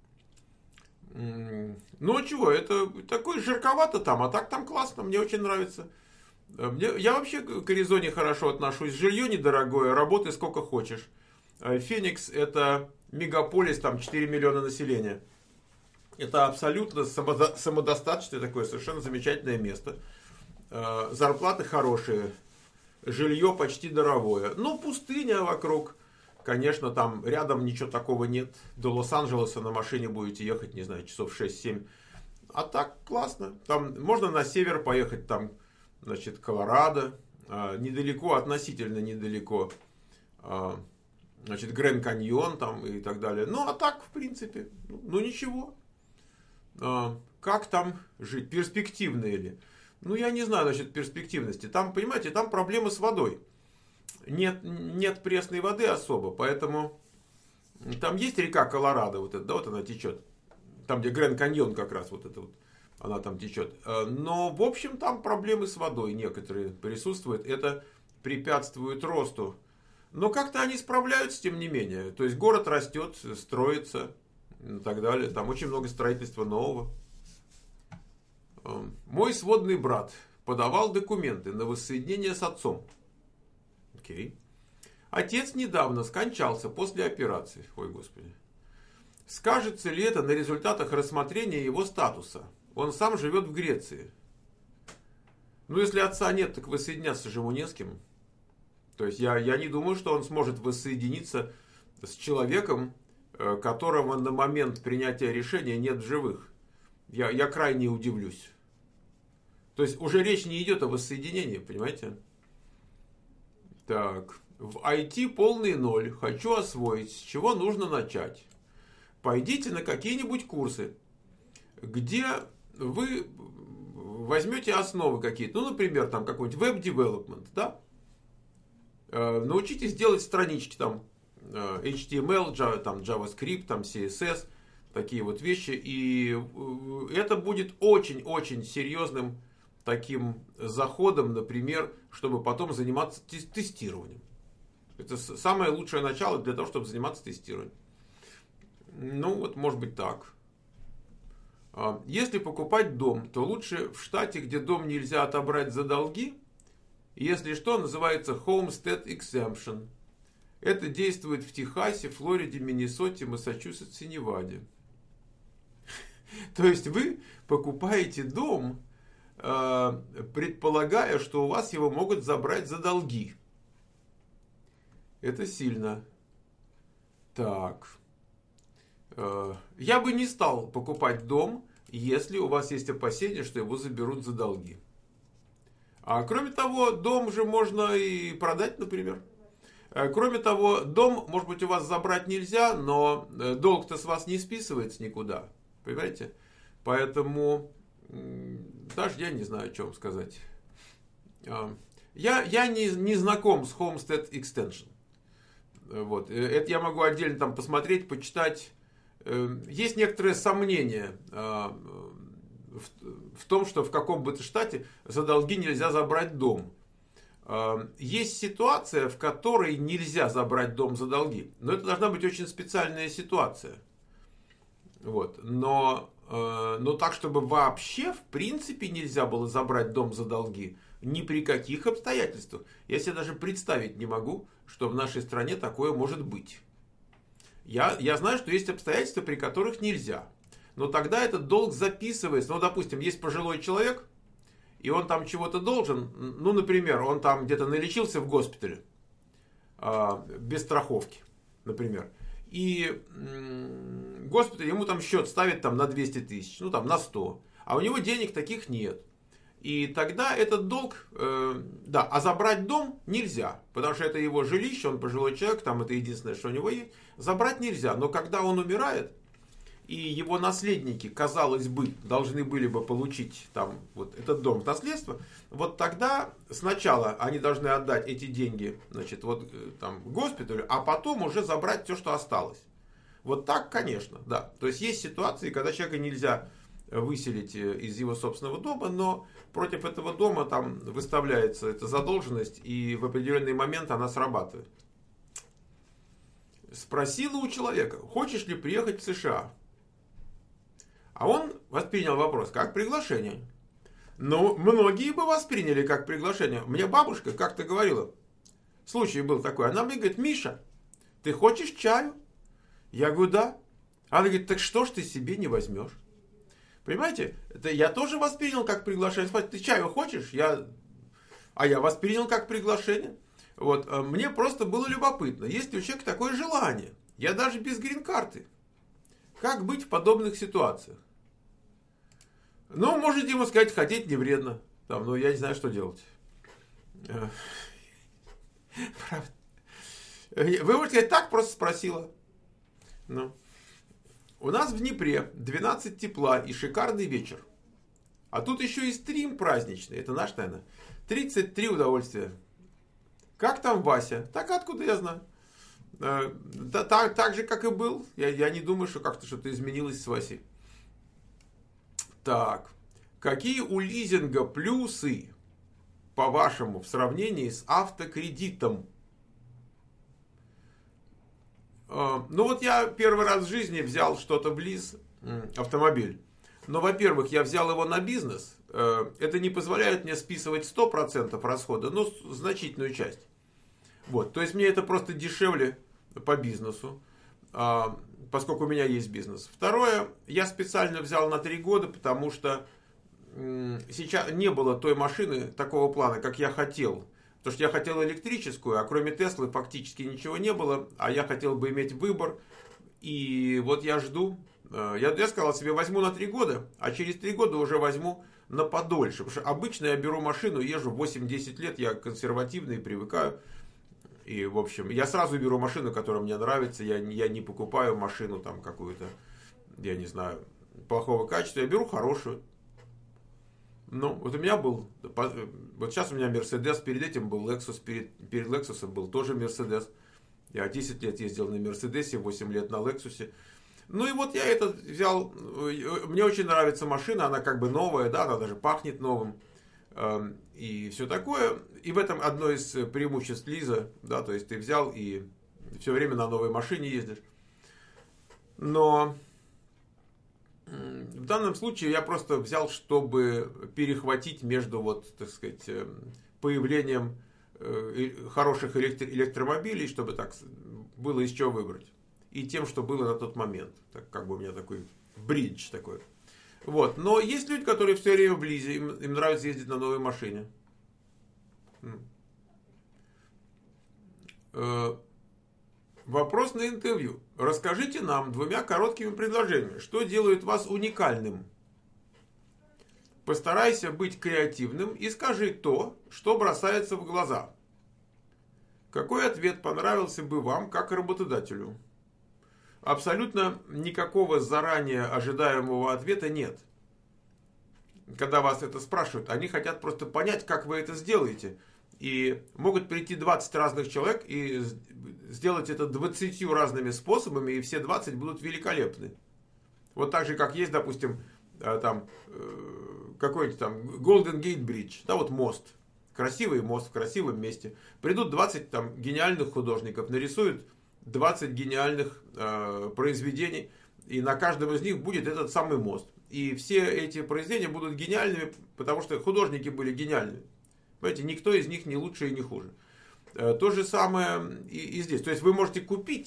Speaker 1: Ну, чего, это такой жарковато там, а так там классно, мне очень нравится. Я вообще к Аризоне хорошо отношусь. Жилье недорогое, работай сколько хочешь. Феникс — это мегаполис, там 4 миллиона населения. Это абсолютно самодостаточное такое совершенно замечательное место. Зарплаты хорошие, жилье почти даровое. Ну, пустыня вокруг. Конечно, там рядом ничего такого нет. До Лос-Анджелеса на машине будете ехать, не знаю, часов 6-7. А так классно. Там можно на север поехать, там, значит, Колорадо. Недалеко, относительно недалеко. Значит, Гранд Каньон там и так далее. Ну, а так, в принципе, ну ничего. Как там жить? Перспективные ли? Ну, я не знаю насчет перспективности. Там, понимаете, там проблемы с водой. Нет пресной воды особо, поэтому там есть река Колорадо, вот эта, да, вот она течет. Там, где Гранд Каньон как раз, вот это вот, она там течет. Но, в общем, там проблемы с водой некоторые присутствуют. Это препятствует росту. Но как-то они справляются, тем не менее. То есть, город растет, строится и так далее. Там очень много строительства нового. Мой сводный брат подавал документы на воссоединение с отцом. Окей. Отец недавно скончался после операции. Ой, Господи. Скажется ли это на результатах рассмотрения его статуса? Он сам живет в Греции. Ну, если отца нет, так воссоединяться же ему не с кем. То есть, я не думаю, что он сможет воссоединиться с человеком, которого на момент принятия решения нет в живых. Я крайне удивлюсь. То есть, уже речь не идет о воссоединении, понимаете? Так, в IT полный ноль, хочу освоить, с чего нужно начать? Пойдите на какие-нибудь курсы, где вы возьмете основы какие-то, ну, например, там какой-нибудь веб-девелопмент, да? Научитесь делать странички, там, HTML, там, JavaScript, там, CSS, такие вот вещи, и это будет очень-очень серьезным таким заходом, например, чтобы потом заниматься тестированием. Это самое лучшее начало для того, чтобы заниматься тестированием. Ну, вот, может быть, так. Если покупать дом, то лучше в штате, где дом нельзя отобрать за долги. Если что, называется Homestead Exemption. Это действует в Техасе, Флориде, Миннесоте, Массачусетсе, Неваде. То есть, вы покупаете дом, предполагая, что у вас его могут забрать за долги. Это сильно. Так. Я бы не стал покупать дом, если у вас есть опасения, что его заберут за долги. А кроме того, дом же можно и продать, например. Кроме того, дом, может быть, у вас забрать нельзя, но долг-то с вас не списывается никуда. Понимаете? Поэтому даже я не знаю, о чем сказать. Я не знаком с Homestead Extension. Вот. Это я могу отдельно там посмотреть, почитать. Есть некоторые сомнения в том, что в каком бы то штате за долги нельзя забрать дом. Есть ситуация, в которой нельзя забрать дом за долги. Но это должна быть очень специальная ситуация. Вот. Но так, чтобы вообще, в принципе, нельзя было забрать дом за долги, ни при каких обстоятельствах. Я себе даже представить не могу, что в нашей стране такое может быть. Я знаю, что есть обстоятельства, при которых нельзя. но тогда этот долг записывается. Ну, допустим, есть пожилой человек, и он там чего-то должен. Ну, например, он там где-то налечился в госпитале без страховки, например. И госпиталь ему там счет ставит там, на 200 тысяч, ну там на 100. А у него денег таких нет. И тогда этот долг, да, а забрать дом нельзя, потому что это его жилище, он пожилой человек, там это единственное, что у него есть. Забрать нельзя, но когда он умирает, и его наследники, казалось бы, должны были бы получить там вот этот дом в наследство, вот тогда сначала они должны отдать эти деньги, значит, вот там госпиталю, а потом уже забрать все, что осталось. Вот так, конечно, да. То есть есть ситуации, когда человека нельзя выселить из его собственного дома, но против этого дома там выставляется эта задолженность, и в определенный момент она срабатывает. Спросила у человека, хочешь ли приехать в США? А он воспринял вопрос как приглашение. Но многие бы восприняли как приглашение. Мне бабушка как-то говорила, случай был такой, она мне говорит, Миша, ты хочешь чаю? Я говорю, да. Она говорит, так что ж ты себе не возьмешь? Понимаете, это я тоже воспринял как приглашение. Ты чаю хочешь? А я воспринял как приглашение. Вот, мне просто было любопытно, есть ли у человека такое желание. Я даже без грин-карты. Как быть в подобных ситуациях? Ну, можете ему сказать, хотеть не вредно. Там, ну, я не знаю, что делать. Правда. Вы можете сказать, так просто спросила. Ну. У нас в Днепре 12 тепла и шикарный вечер. А тут еще и стрим праздничный. Это наш, наверное. 33 удовольствия. Как там Вася? Так откуда я знаю? Так же, как и был. Я не думаю, что как-то что-то изменилось с Васей. Так. Какие у лизинга плюсы, по-вашему, в сравнении с автокредитом? Ну вот я первый раз в жизни взял что-то в лиз, автомобиль. Но, во-первых, я взял его на бизнес. Это не позволяет мне списывать 100% расхода, но значительную часть. Вот, то есть мне это просто дешевле по бизнесу, поскольку у меня есть бизнес. Второе, я специально взял на 3 года, потому что сейчас не было той машины такого плана, как я хотел. Потому что я хотел электрическую, а кроме Теслы фактически ничего не было, а я хотел бы иметь выбор. И вот я жду. Я сказал себе, возьму на 3 года, а через 3 года уже возьму на подольше. Потому что обычно я беру машину, езжу 8-10 лет, я консервативный, привыкаю. И, в общем, я сразу беру машину, которая мне нравится. Я не покупаю машину там какую-то, я не знаю, плохого качества. Я беру хорошую. Ну, вот у меня был, вот сейчас у меня Мерседес, перед этим был Lexus, перед Lexus был тоже Мерседес. Я 10 лет ездил на Мерседесе, 8 лет на Лексусе. Ну и вот я этот взял, мне очень нравится машина, она как бы новая, да, она даже пахнет новым. И все такое. И в этом одно из преимуществ лиза, да, то есть ты взял и все время на новой машине ездишь. Но в данном случае я просто взял, чтобы перехватить между, вот, так сказать, появлением хороших электромобилей, чтобы так было из чего выбрать. И тем, что было на тот момент. Так, как бы у меня такой бридж такой. Вот. Но есть люди, которые все время в лизе, им нравится ездить на новой машине. Вопрос на интервью. Расскажите нам 2 короткими предложениями, что делает вас уникальным. Постарайся быть креативным и скажи то, что бросается в глаза. Какой ответ понравился бы вам как работодателю? Абсолютно никакого заранее ожидаемого ответа нет. Когда вас это спрашивают, они хотят просто понять, как вы это сделаете. И могут прийти 20 разных человек и сделать это 20 разными способами, и все 20 будут великолепны. Вот так же, как есть, допустим, там какой-нибудь там Golden Gate Bridge, да, вот мост. Красивый мост в красивом месте. Придут 20 там гениальных художников, нарисуют 20 гениальных произведений, и на каждом из них будет этот самый мост. И все эти произведения будут гениальными, потому что художники были гениальными. Понимаете, никто из них не лучше и не хуже. То же самое и здесь. То есть вы можете купить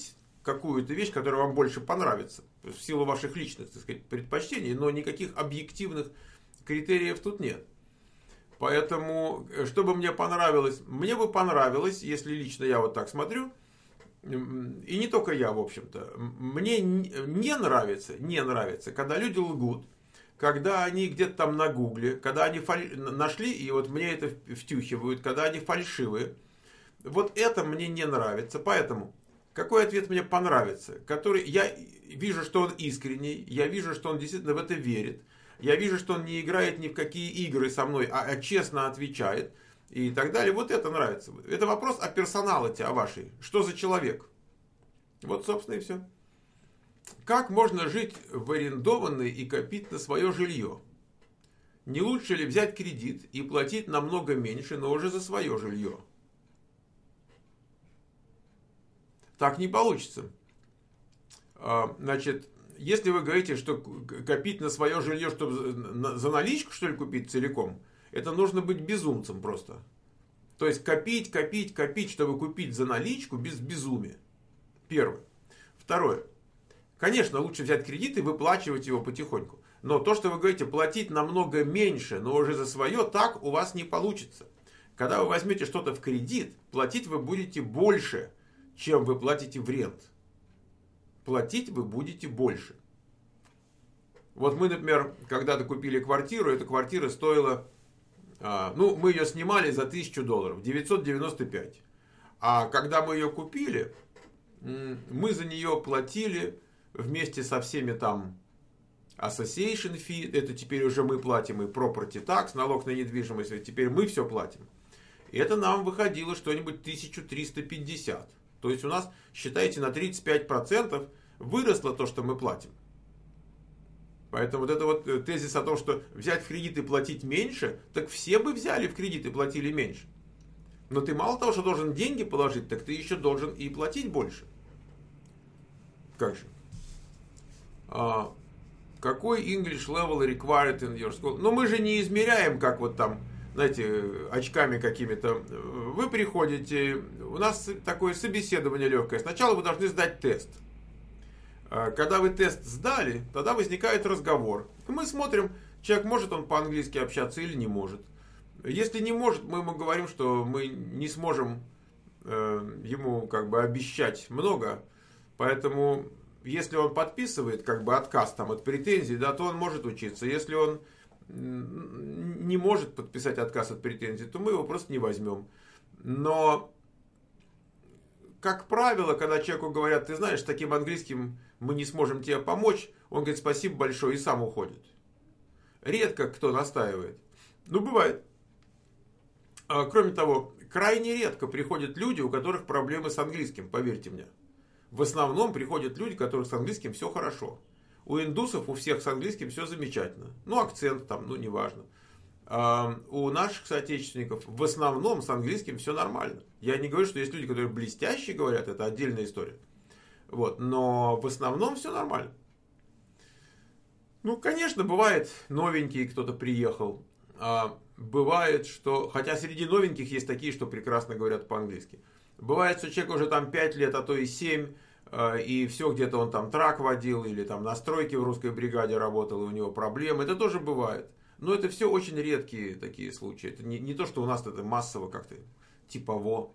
Speaker 1: какую-то вещь, которая вам больше понравится, в силу ваших личных, так сказать, предпочтений, но никаких объективных критериев тут нет. Поэтому, что бы мне понравилось? Мне бы понравилось, если лично я вот так смотрю, и не только я, в общем-то, мне не нравится, когда люди лгут, когда они где-то там на гугле, когда они нашли, и вот мне это втюхивают, когда они фальшивые. Вот это мне не нравится. Поэтому, какой ответ мне понравится? Который я вижу, что он искренний, я вижу, что он действительно в это верит, я вижу, что он не играет ни в какие игры со мной, а честно отвечает и так далее. Вот это нравится. Это вопрос о персоналити, о вашей. Что за человек? Вот, собственно, и все. Как можно жить в арендованной и копить на свое жилье? Не лучше ли взять кредит и платить намного меньше, но уже за свое жилье? Так не получится. Значит, если вы говорите, что копить на свое жилье, чтобы за наличку, что ли, купить целиком, это нужно быть безумцем просто. То есть копить, чтобы купить за наличку, без безумия. Первое. Второе. Конечно, лучше взять кредит и выплачивать его потихоньку. Но то, что вы говорите, платить намного меньше, но уже за свое, так у вас не получится. Когда вы возьмете что-то в кредит, платить вы будете больше, чем вы платите в рент. Платить вы будете больше. Вот мы, например, когда-то купили квартиру, эта квартира стоила, мы ее снимали за $1000, 995. А когда мы ее купили, мы за нее платили вместе со всеми там association fee, это теперь уже мы платим, и property tax, налог на недвижимость, теперь мы все платим. И это нам выходило что-нибудь 1350. То есть у нас, считайте, на 35% выросло то, что мы платим. Поэтому вот это вот тезис о том, что взять в кредит и платить меньше, так все бы взяли в кредит и платили меньше. Но ты мало того, что должен деньги положить, так ты еще должен и платить больше. Как же? Какой English level required in your school? Но мы же не измеряем, как вот там, знаете, очками какими-то. Вы приходите, у нас такое собеседование легкое. Сначала вы должны сдать тест. Когда вы тест сдали, тогда возникает разговор. И мы смотрим, человек может он по-английски общаться или не может. Если не может, мы ему говорим, что мы не сможем ему как бы обещать много. Поэтому, если он подписывает как бы отказ там, от претензий, да, то он может учиться. Если он не может подписать отказ от претензий, то мы его просто не возьмем. Но, как правило, когда человеку говорят, ты знаешь, с таким английским мы не сможем тебе помочь, он говорит спасибо большое и сам уходит. Редко кто настаивает. Ну, бывает. Кроме того, крайне редко приходят люди, у которых проблемы с английским, поверьте мне. В основном приходят люди, у которых с английским все хорошо. У индусов, у всех с английским все замечательно. Ну, акцент там, ну, неважно. У наших соотечественников в основном с английским все нормально. Я не говорю, что есть люди, которые блестяще говорят, это отдельная история. Вот, но в основном все нормально. Ну, конечно, бывает, новенький кто-то приехал. Бывает, что... Хотя среди новеньких есть такие, что прекрасно говорят по-английски. Бывает, что человек уже там 5 лет, а то и 7, и все где-то он там трак водил, или там на стройке в русской бригаде работал, и у него проблемы. Это тоже бывает. Но это все очень редкие такие случаи. Это не то, что у нас это массово как-то типово.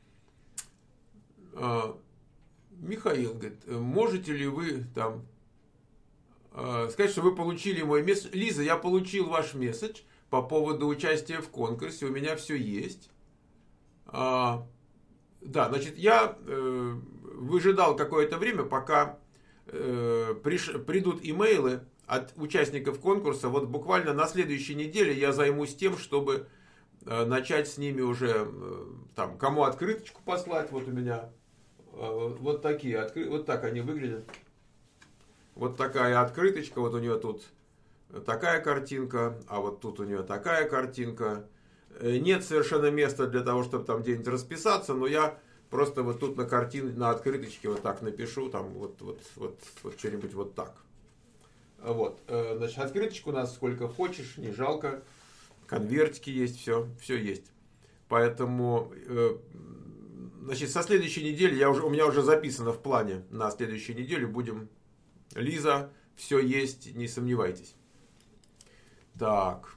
Speaker 1: Михаил говорит, можете ли вы там сказать, что вы получили мой месседж? Лиза, я получил ваш месседж по поводу участия в конкурсе, у меня все есть. Да, значит, я выжидал какое-то время, пока придут имейлы от участников конкурса. Вот буквально на следующей неделе я займусь тем, чтобы начать с ними уже, там, кому открыточку послать, вот у меня вот такие, вот так они выглядят. Вот такая открыточка, вот у нее тут такая картинка, а вот тут у нее такая картинка. Нет совершенно места для того, чтобы там где-нибудь расписаться, но я просто вот тут на открыточке вот так напишу, там вот что-нибудь вот так. Вот, значит, открыточку у нас сколько хочешь, не жалко, конвертики есть, все есть. Поэтому Значит, со следующей недели, у меня уже записано в плане на следующую неделю, будем, Лиза, все есть, не сомневайтесь. Так.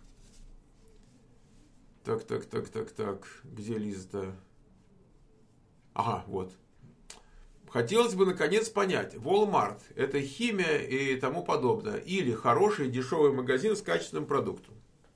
Speaker 1: Так. Где Лиза-то? Ага, вот. Хотелось бы наконец понять, Walmart – это химия и тому подобное, или хороший дешевый магазин с качественным продуктом?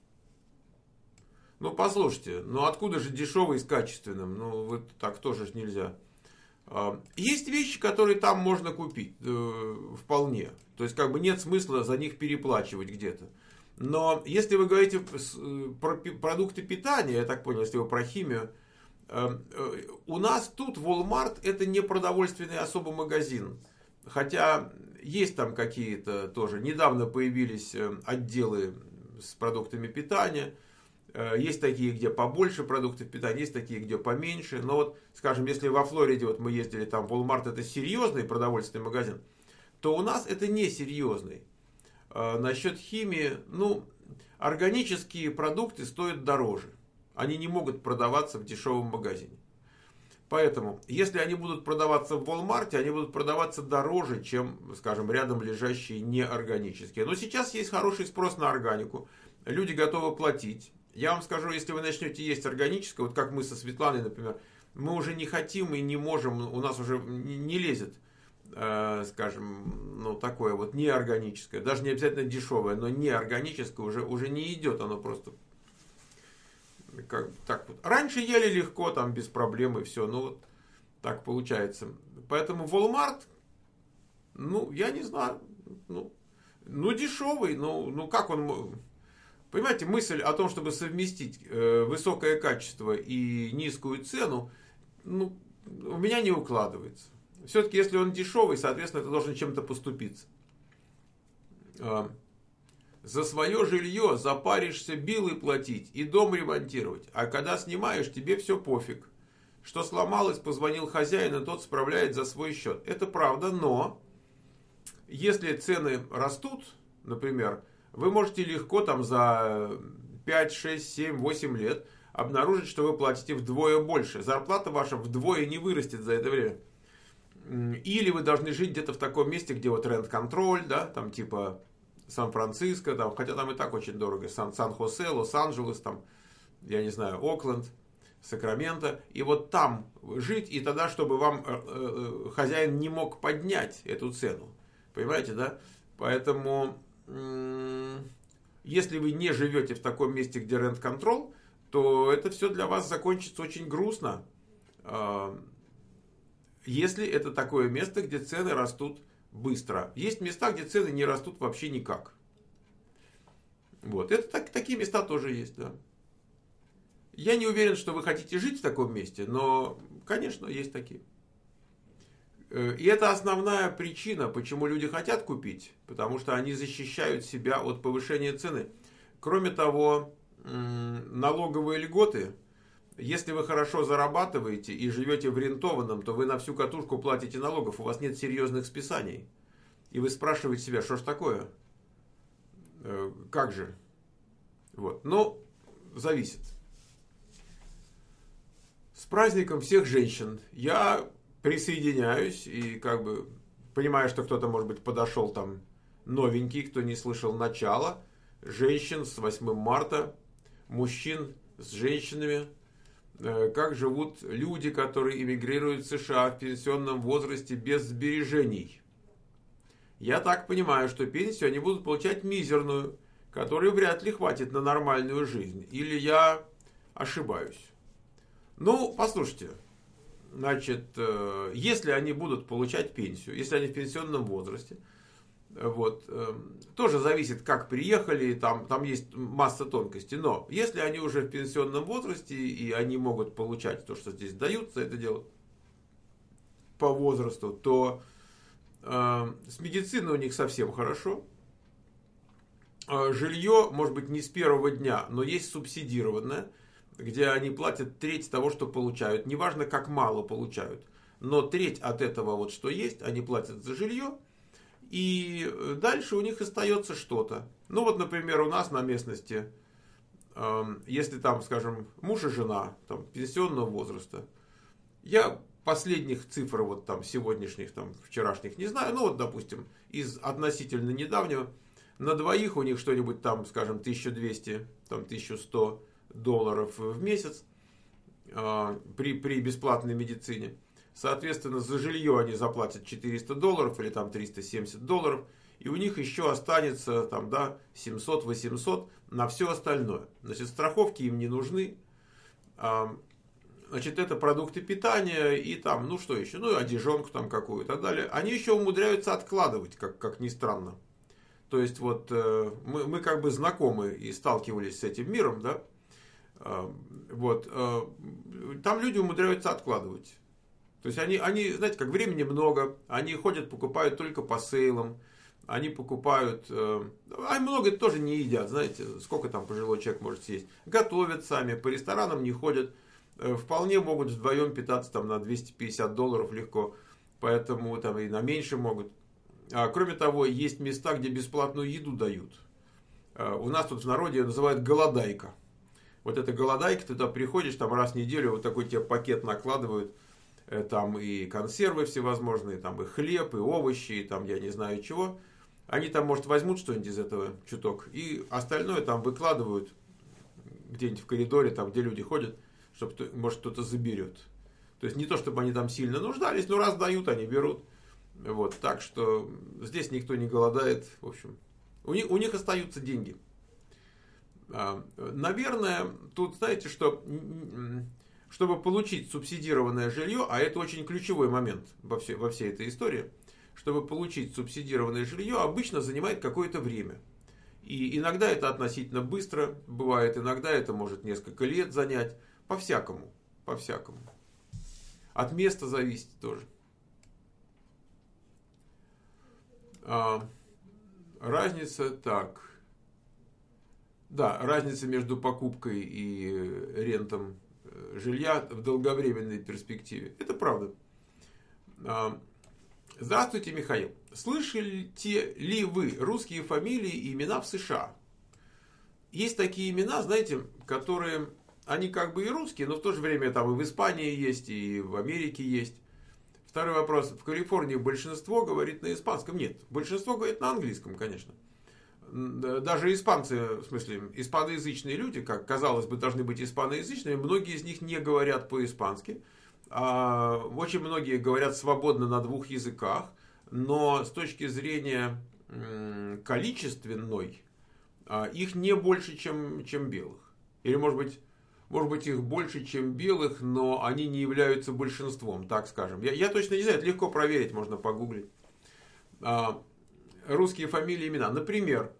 Speaker 1: Ну, послушайте, ну откуда же дешевый с качественным? Ну, вот так тоже ж нельзя. Есть вещи, которые там можно купить, вполне. То есть, как бы нет смысла за них переплачивать где-то. Но если вы говорите про продукты питания, я так понял, если вы про химию, у нас тут Walmart это не продовольственный особо магазин. Хотя есть там какие-то тоже. Недавно появились отделы с продуктами питания. Есть такие, где побольше продуктов питания, есть такие, где поменьше. Но вот, скажем, если во Флориде вот мы ездили, там Walmart это серьезный продовольственный магазин, то у нас это не серьезный. Насчет химии, ну, органические продукты стоят дороже. Они не могут продаваться в дешевом магазине. Поэтому, если они будут продаваться в Walmart, они будут продаваться дороже, чем, скажем, рядом лежащие неорганические. Но сейчас есть хороший спрос на органику. Люди готовы платить. Я вам скажу, если вы начнете есть органическое, вот как мы со Светланой, например, мы уже не хотим и не можем, у нас уже не лезет, скажем, ну, такое вот неорганическое, даже не обязательно дешевое, но неорганическое уже не идет, оно просто как, так вот. Раньше ели легко, там без проблем и все, ну вот так получается. Поэтому Walmart, ну, я не знаю, ну дешевый, ну как он... Понимаете, мысль о том, чтобы совместить высокое качество и низкую цену, ну, у меня не укладывается. Все-таки, если он дешевый, соответственно, ты должен чем-то поступиться. За свое жилье запаришься билы платить и дом ремонтировать. А когда снимаешь, тебе все пофиг. Что сломалось, позвонил хозяин, и тот справляет за свой счет. Это правда, но если цены растут, например, вы можете легко там за 5, 6, 7, 8 лет обнаружить, что вы платите вдвое больше. Зарплата ваша вдвое не вырастет за это время. Или вы должны жить где-то в таком месте, где вот рент-контроль, да, там типа Сан-Франциско, там, хотя там и так очень дорого, Сан-Хосе, Лос-Анджелес, там, я не знаю, Окленд, Сакраменто. И вот там жить, и тогда, чтобы вам хозяин не мог поднять эту цену. Понимаете, да? Поэтому... Если вы не живете в таком месте, где рент-контрол, то это все для вас закончится очень грустно. Если это такое место, где цены растут быстро. Есть места, где цены не растут вообще никак. Вот. Это такие места тоже есть, да. Я не уверен, что вы хотите жить в таком месте, но, конечно, есть такие. И это основная причина, почему люди хотят купить, потому что они защищают себя от повышения цены. Кроме того, налоговые льготы, если вы хорошо зарабатываете и живете в рентованном, то вы на всю катушку платите налогов, у вас нет серьезных списаний. И вы спрашиваете себя, что ж такое? Как же? Вот. Ну, зависит. С праздником всех женщин. Я присоединяюсь и как бы понимаю, что кто-то, может быть, подошел там новенький, кто не слышал начала. Женщин с 8 марта, мужчин с женщинами. Как живут люди, которые эмигрируют в США в пенсионном возрасте без сбережений. Я так понимаю, что пенсию они будут получать мизерную, которой вряд ли хватит на нормальную жизнь. Или я ошибаюсь? Ну, послушайте. Значит, если они будут получать пенсию, если они в пенсионном возрасте, вот, тоже зависит, как приехали, там есть масса тонкостей. Но если они уже в пенсионном возрасте, и они могут получать то, что здесь даются, это дело по возрасту, то с медициной у них совсем хорошо. Жилье, может быть, не с первого дня, но есть субсидированное, где они платят треть того, что получают. Неважно, как мало получают. Но треть от этого, вот что есть, они платят за жилье. И дальше у них остается что-то. Ну вот, например, у нас на местности, если там, скажем, муж и жена там, пенсионного возраста, Я последних цифр, вот там сегодняшних, там вчерашних не знаю, ну вот, допустим, из относительно недавнего, на двоих у них что-нибудь там, скажем, 1200, там 1100 долларов в месяц при бесплатной медицине. Соответственно, за жилье они заплатят 400 долларов или там 370 долларов, и у них еще останется там, да, 700-800 на все остальное. Значит, страховки им не нужны. Значит, это продукты питания и там, ну что еще, ну одежонку там какую и так далее. Они еще умудряются откладывать, как ни странно. То есть вот мы как бы знакомы и сталкивались с этим миром, да. Вот, там люди умудряются откладывать. То есть они, знаете, как времени много, они ходят, покупают только по сейлам, они покупают, а много тоже не едят, знаете, сколько там пожилой человек может съесть. Готовят сами, по ресторанам не ходят, вполне могут вдвоем питаться там на 250 долларов легко, поэтому там и на меньше могут. Кроме того, есть места, где бесплатную еду дают. У нас тут в народе ее называют голодайка. Вот эта голодайка, ты туда приходишь, там раз в неделю вот такой тебе пакет накладывают, там и консервы всевозможные, там и хлеб, и овощи, и там я не знаю чего. Они там, может, возьмут что-нибудь из этого чуток, и остальное там выкладывают где-нибудь в коридоре, там, где люди ходят, чтобы, может, кто-то заберет. То есть не то, чтобы они там сильно нуждались, но раз дают, они берут. Вот, так что здесь никто не голодает, в общем. У них остаются деньги. Наверное, тут, знаете, что, чтобы получить субсидированное жилье, а это очень ключевой момент во всей этой истории, чтобы получить субсидированное жилье, обычно занимает какое-то время. И иногда это относительно быстро бывает, иногда это может несколько лет занять. По-всякому, по-всякому. От места зависит тоже. Разница, так. Да, разница между покупкой и рентом жилья в долговременной перспективе. Это правда. Здравствуйте, Михаил. Слышите ли вы русские фамилии и имена в США? Есть такие имена, знаете, которые, они как бы и русские, но в то же время там и в Испании есть, и в Америке есть. Второй вопрос. В Калифорнии большинство говорит на испанском? Нет. Большинство говорит на английском, конечно. Даже испанцы, в смысле, испаноязычные люди, как казалось бы, должны быть испаноязычными, многие из них не говорят по-испански. Очень многие говорят свободно на двух языках, но с точки зрения количественной, их не больше, чем белых. Или, может быть, их больше, чем белых, но они не являются большинством, так скажем. Я точно не знаю, это легко проверить, можно погуглить. Русские фамилии, имена. Например,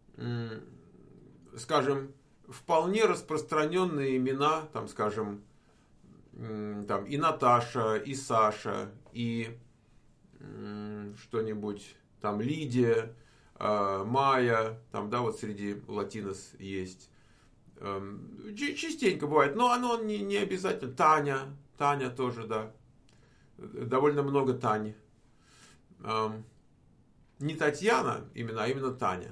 Speaker 1: скажем, вполне распространенные имена, там, скажем, там, и Наташа, и Саша, и что-нибудь, там, Лидия, Майя, там, да, вот среди латинос есть. Частенько бывает, но оно не обязательно. Таня тоже, да. Довольно много Тани. Не Татьяна именно, а именно Таня.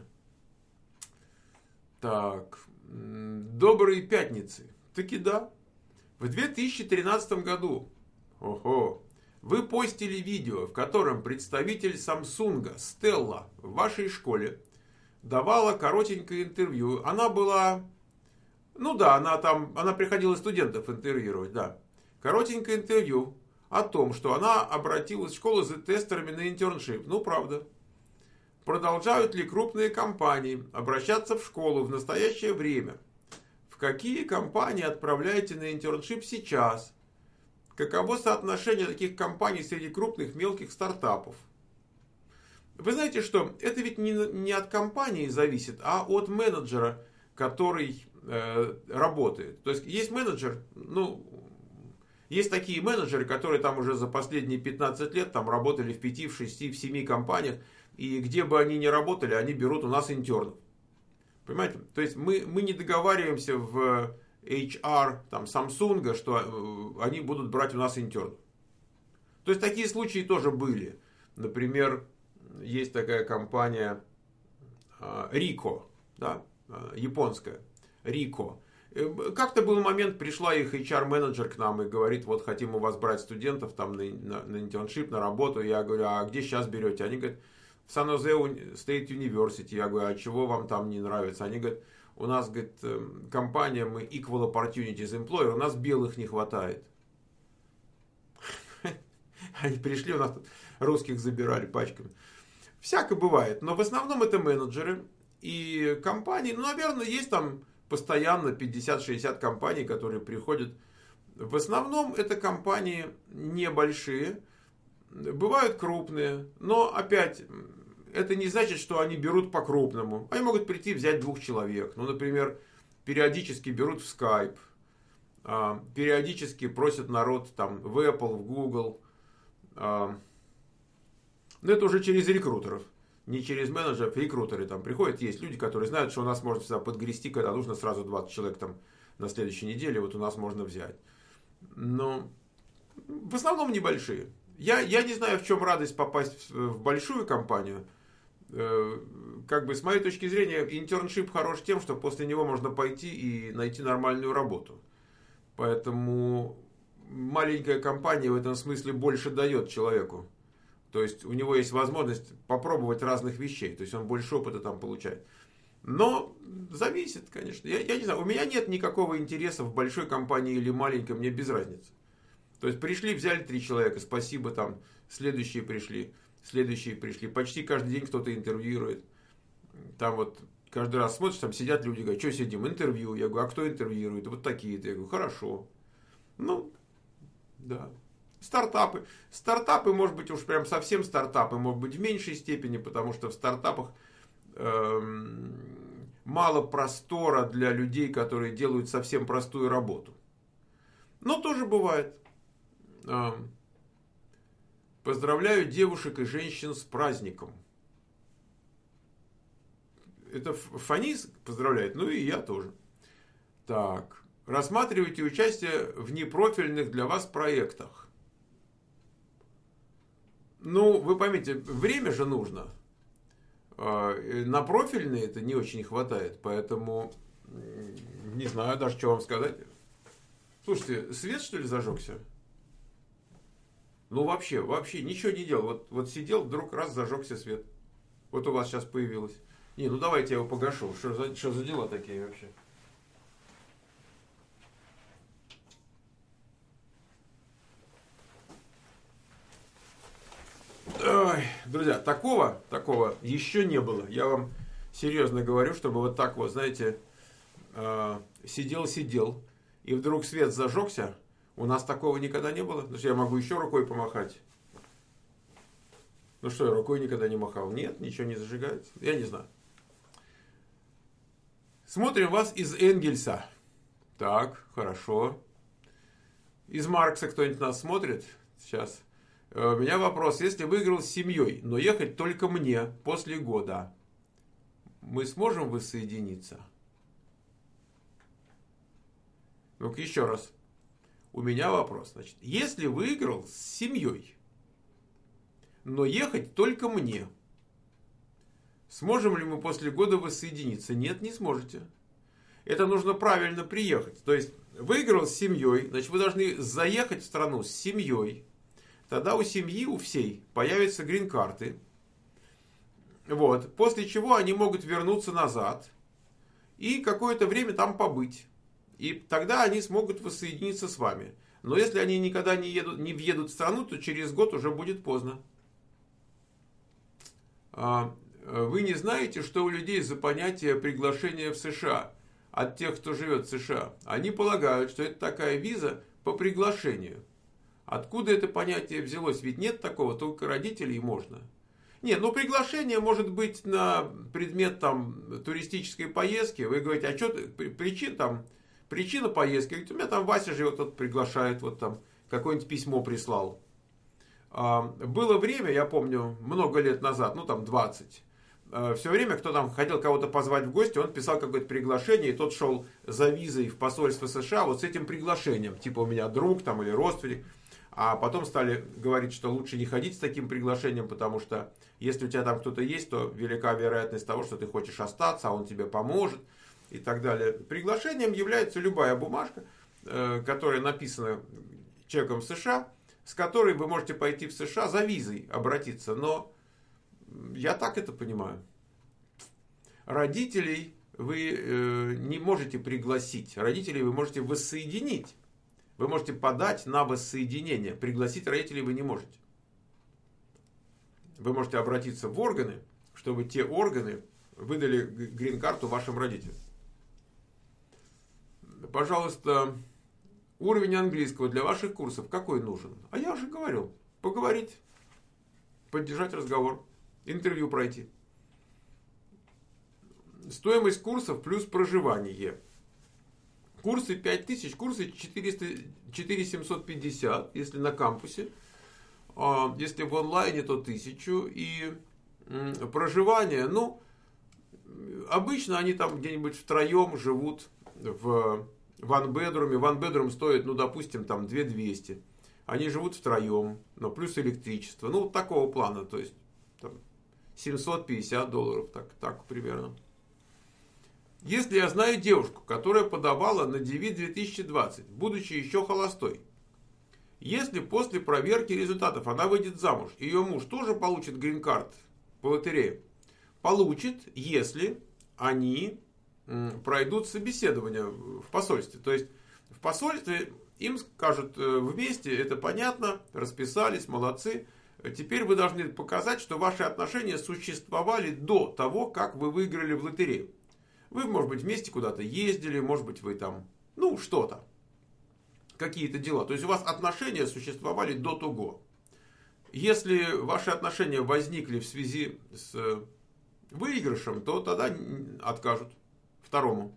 Speaker 1: Так, добрые пятницы. Таки да. В 2013 году вы постили видео, в котором представитель Samsung Стелла в вашей школе давала коротенькое интервью. Она была... Ну да, она приходила студентов интервьюировать, да. Коротенькое интервью о том, что она обратилась в школу за тестерами на интерншип. Ну, правда. Продолжают ли крупные компании обращаться в школу в настоящее время? В какие компании отправляете на интерншип сейчас? Каково соотношение таких компаний среди крупных мелких стартапов? Вы знаете, что это ведь не от компании зависит, а от менеджера, который работает. То есть есть менеджер, ну, есть такие менеджеры, которые там уже за последние 15 лет там работали в 5, в 6, в 7 компаниях, и где бы они ни работали, они берут у нас интернов. Понимаете? То есть мы не договариваемся в HR там, Samsung, что они будут брать у нас интернов. То есть такие случаи тоже были. Например, есть такая компания Ricoh, да, японская, Ricoh, Как-то был момент, пришла их HR-менеджер к нам и говорит, вот хотим у вас брать студентов там на internship, на работу. Я говорю, а где сейчас берете? Они говорят, в Сан-Хозе State University. Я говорю, а чего вам там не нравится? Они говорят, у нас, говорит, компания, мы equal opportunities employer, у нас белых не хватает. Они пришли, у нас тут русских забирали пачками. Всяко бывает, но в основном это менеджеры и компании. Ну, наверное, есть там постоянно 50-60 компаний, которые приходят. В основном это компании небольшие, бывают крупные, но опять это не значит, что они берут по-крупному. Они могут прийти взять 2 человек. Ну, например, периодически берут в Skype, периодически просят народ там в Apple, в Google. Но это уже через рекрутеров, не через менеджеров, рекрутеры там приходят. Есть люди, которые знают, что у нас можно всегда подгрести, когда нужно сразу 20 человек там на следующей неделе, вот у нас можно взять. Но в основном небольшие. Я не знаю, в чем радость попасть в большую компанию. Как бы с моей точки зрения, интерншип хорош тем, что после него можно пойти и найти нормальную работу. Поэтому маленькая компания в этом смысле больше дает человеку. То есть у него есть возможность попробовать разных вещей. То есть он больше опыта там получает. Но зависит, конечно. Я не знаю, у меня нет никакого интереса в большой компании или маленькой, мне без разницы. То есть пришли, взяли 3 человека, спасибо, там следующие пришли. Почти каждый день кто-то интервьюирует. Там вот каждый раз смотришь, там сидят люди, говорят, что сидим, интервью. Я говорю, а кто интервьюирует? Вот такие-то. Я говорю, хорошо. Ну, да. Стартапы, может быть, уж прям совсем стартапы, может быть, в меньшей степени, потому что в стартапах мало простора для людей, которые делают совсем простую работу. Но тоже бывает. Поздравляю девушек и женщин с праздником. Это Фанис поздравляет, ну и я тоже. Так. Рассматривайте участие в непрофильных для вас проектах. Ну, вы поймите, время же нужно. На профильные это не очень хватает, поэтому не знаю даже, что вам сказать. Слушайте, свет что ли зажегся? Ну, вообще ничего не делал. Вот сидел, вдруг раз зажегся свет. Вот у вас сейчас появилось. Не, ну давайте я его погашу. Что за дела такие вообще? Ой, друзья, такого еще не было. Я вам серьезно говорю, чтобы вот так вот, знаете, сидел, и вдруг свет зажегся. У нас такого никогда не было. Значит, я могу еще рукой помахать. Ну что, я рукой никогда не махал? Нет, ничего не зажигается. Я не знаю. Смотрим вас из Энгельса. Так, хорошо. Из Маркса кто-нибудь нас смотрит? Сейчас. У меня вопрос. Если выиграл с семьей, но ехать только мне после года, мы сможем воссоединиться? Ну-ка еще раз. У меня вопрос. Значит, если выиграл с семьей, но ехать только мне, сможем ли мы после года воссоединиться? Нет, не сможете. Это нужно правильно приехать. То есть, выиграл с семьей, значит, вы должны заехать в страну с семьей. Тогда у семьи, у всей, появятся грин-карты. Вот. После чего они могут вернуться назад и какое-то время там побыть. И тогда они смогут воссоединиться с вами. Но если они никогда не въедут в страну, то через год уже будет поздно. Вы не знаете, что у людей за понятие приглашения в США от тех, кто живет в США? Они полагают, что это такая виза по приглашению. Откуда это понятие взялось? Ведь нет такого, только родителей можно. Нет, ну приглашение может быть на предмет там туристической поездки. Вы говорите, а что причина поездки? Говорите, у меня там Вася живет, тот приглашает, вот там какое-нибудь письмо прислал. Было время, я помню, много лет назад, ну там 20. Все время, кто там хотел кого-то позвать в гости, он писал какое-то приглашение, и тот шел за визой в посольство США вот с этим приглашением. Типа у меня друг там или родственник. А потом стали говорить, что лучше не ходить с таким приглашением, потому что если у тебя там кто-то есть, то велика вероятность того, что ты хочешь остаться, а он тебе поможет. и так далее. Приглашением является любая бумажка, которая написана человеком в США, с которой вы можете пойти в США за визой обратиться. Но я так это понимаю. Родителей вы не можете пригласить. Родителей вы можете воссоединить. Вы можете подать на воссоединение. Пригласить родителей вы не можете. Вы можете обратиться в органы, чтобы те органы выдали грин-карту вашим родителям. Пожалуйста, уровень английского для ваших курсов какой нужен? А я уже говорил. Поговорить, поддержать разговор, интервью пройти. Стоимость курсов плюс проживание. Курсы 5000, курсы 4750, если на кампусе. Если в онлайне, то 1000. И проживание, ну, обычно они там где-нибудь втроем живут в ван-бедруме. Ван-бедрум стоит, ну, допустим, там 2200. Они живут втроем, но плюс электричество. Ну, вот такого плана, то есть там, $750, так примерно. Если я знаю девушку, которая подавала на DV 2020, будучи еще холостой, если после проверки результатов она выйдет замуж, ее муж тоже получит грин-карт по лотерее? Получит, если они пройдут собеседование в посольстве. То есть в посольстве им скажут: вместе, это понятно, расписались, молодцы. Теперь вы должны показать, что ваши отношения существовали до того, как вы выиграли в лотерею. Вы, может быть, вместе куда-то ездили, может быть, вы там, ну, что-то, какие-то дела. То есть у вас отношения существовали до того. Если ваши отношения возникли в связи с выигрышем, то тогда откажут второму.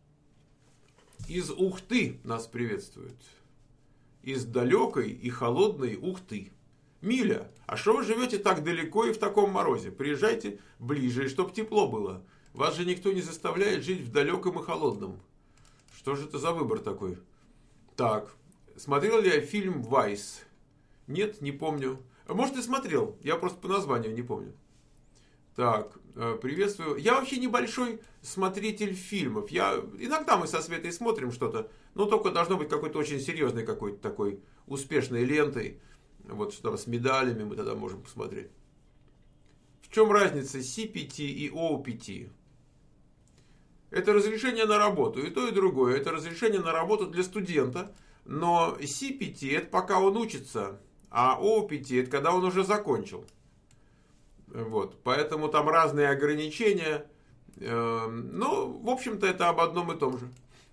Speaker 1: Из Ухты нас приветствуют. Из далекой и холодной Ухты. Миля, а что вы живете так далеко и в таком морозе? Приезжайте ближе, и чтоб тепло было. Вас же никто не заставляет жить в далеком и холодном. Что же это за выбор такой? Так, смотрел ли я фильм «Вайс»? Нет, не помню. Может, и смотрел, я просто по названию не помню. Так, приветствую. Я вообще небольшой смотритель фильмов. Иногда мы со Светой смотрим что-то, но только должно быть какой-то очень серьезной, какой-то такой успешной лентой. Вот что с медалями мы тогда можем посмотреть. В чем разница CPT и OPT? Это разрешение на работу, и то, и другое. Это разрешение на работу для студента, но CPT это пока он учится, а OPT это когда он уже закончил. Вот, поэтому там разные ограничения. Но, в общем-то, это об одном и том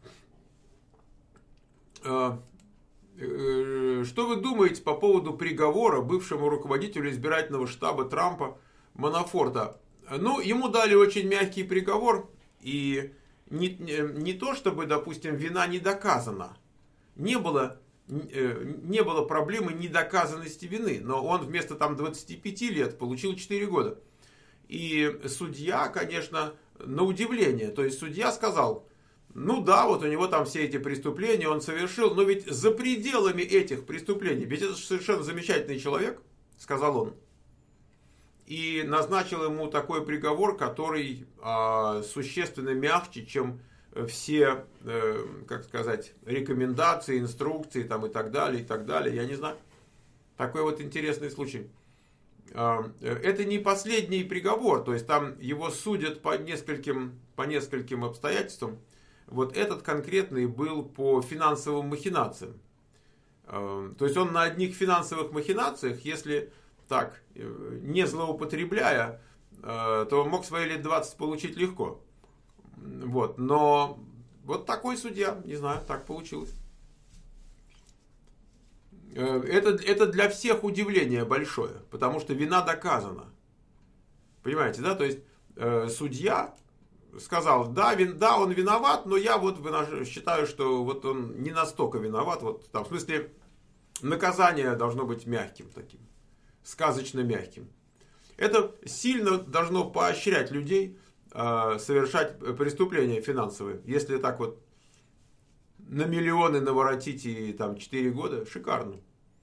Speaker 1: же. Что вы думаете по поводу приговора бывшему руководителю избирательного штаба Трампа Манафорта? Ну, ему дали очень мягкий приговор, и не то, чтобы, допустим, вина не доказана. Не было проблемы недоказанности вины, но он вместо там 25 лет получил 4 года. И судья, конечно, на удивление, то есть судья сказал: ну да, вот у него там все эти преступления он совершил, но ведь за пределами этих преступлений, ведь это совершенно замечательный человек, сказал он. И назначил ему такой приговор, который существенно мягче, чем все, как сказать, рекомендации, инструкции там, и так далее, и так далее. Я не знаю. Такой вот интересный случай. Это не последний приговор, то есть там его судят по нескольким обстоятельствам. Вот этот конкретный был по финансовым махинациям. То есть он на одних финансовых махинациях, если так, не злоупотребляя, то мог свои лет 20 получить легко. Вот, но вот такой судья, не знаю, так получилось. Это для всех удивление большое, потому что вина доказана. Понимаете, да? То есть судья сказал: да, он виноват, но я вот считаю, что вот он не настолько виноват. Вот, там, в смысле, наказание должно быть мягким таким, сказочно мягким. Это сильно должно поощрять людей совершать преступления финансовые. Если так вот на миллионы наворотить и там 4 года, шикарно.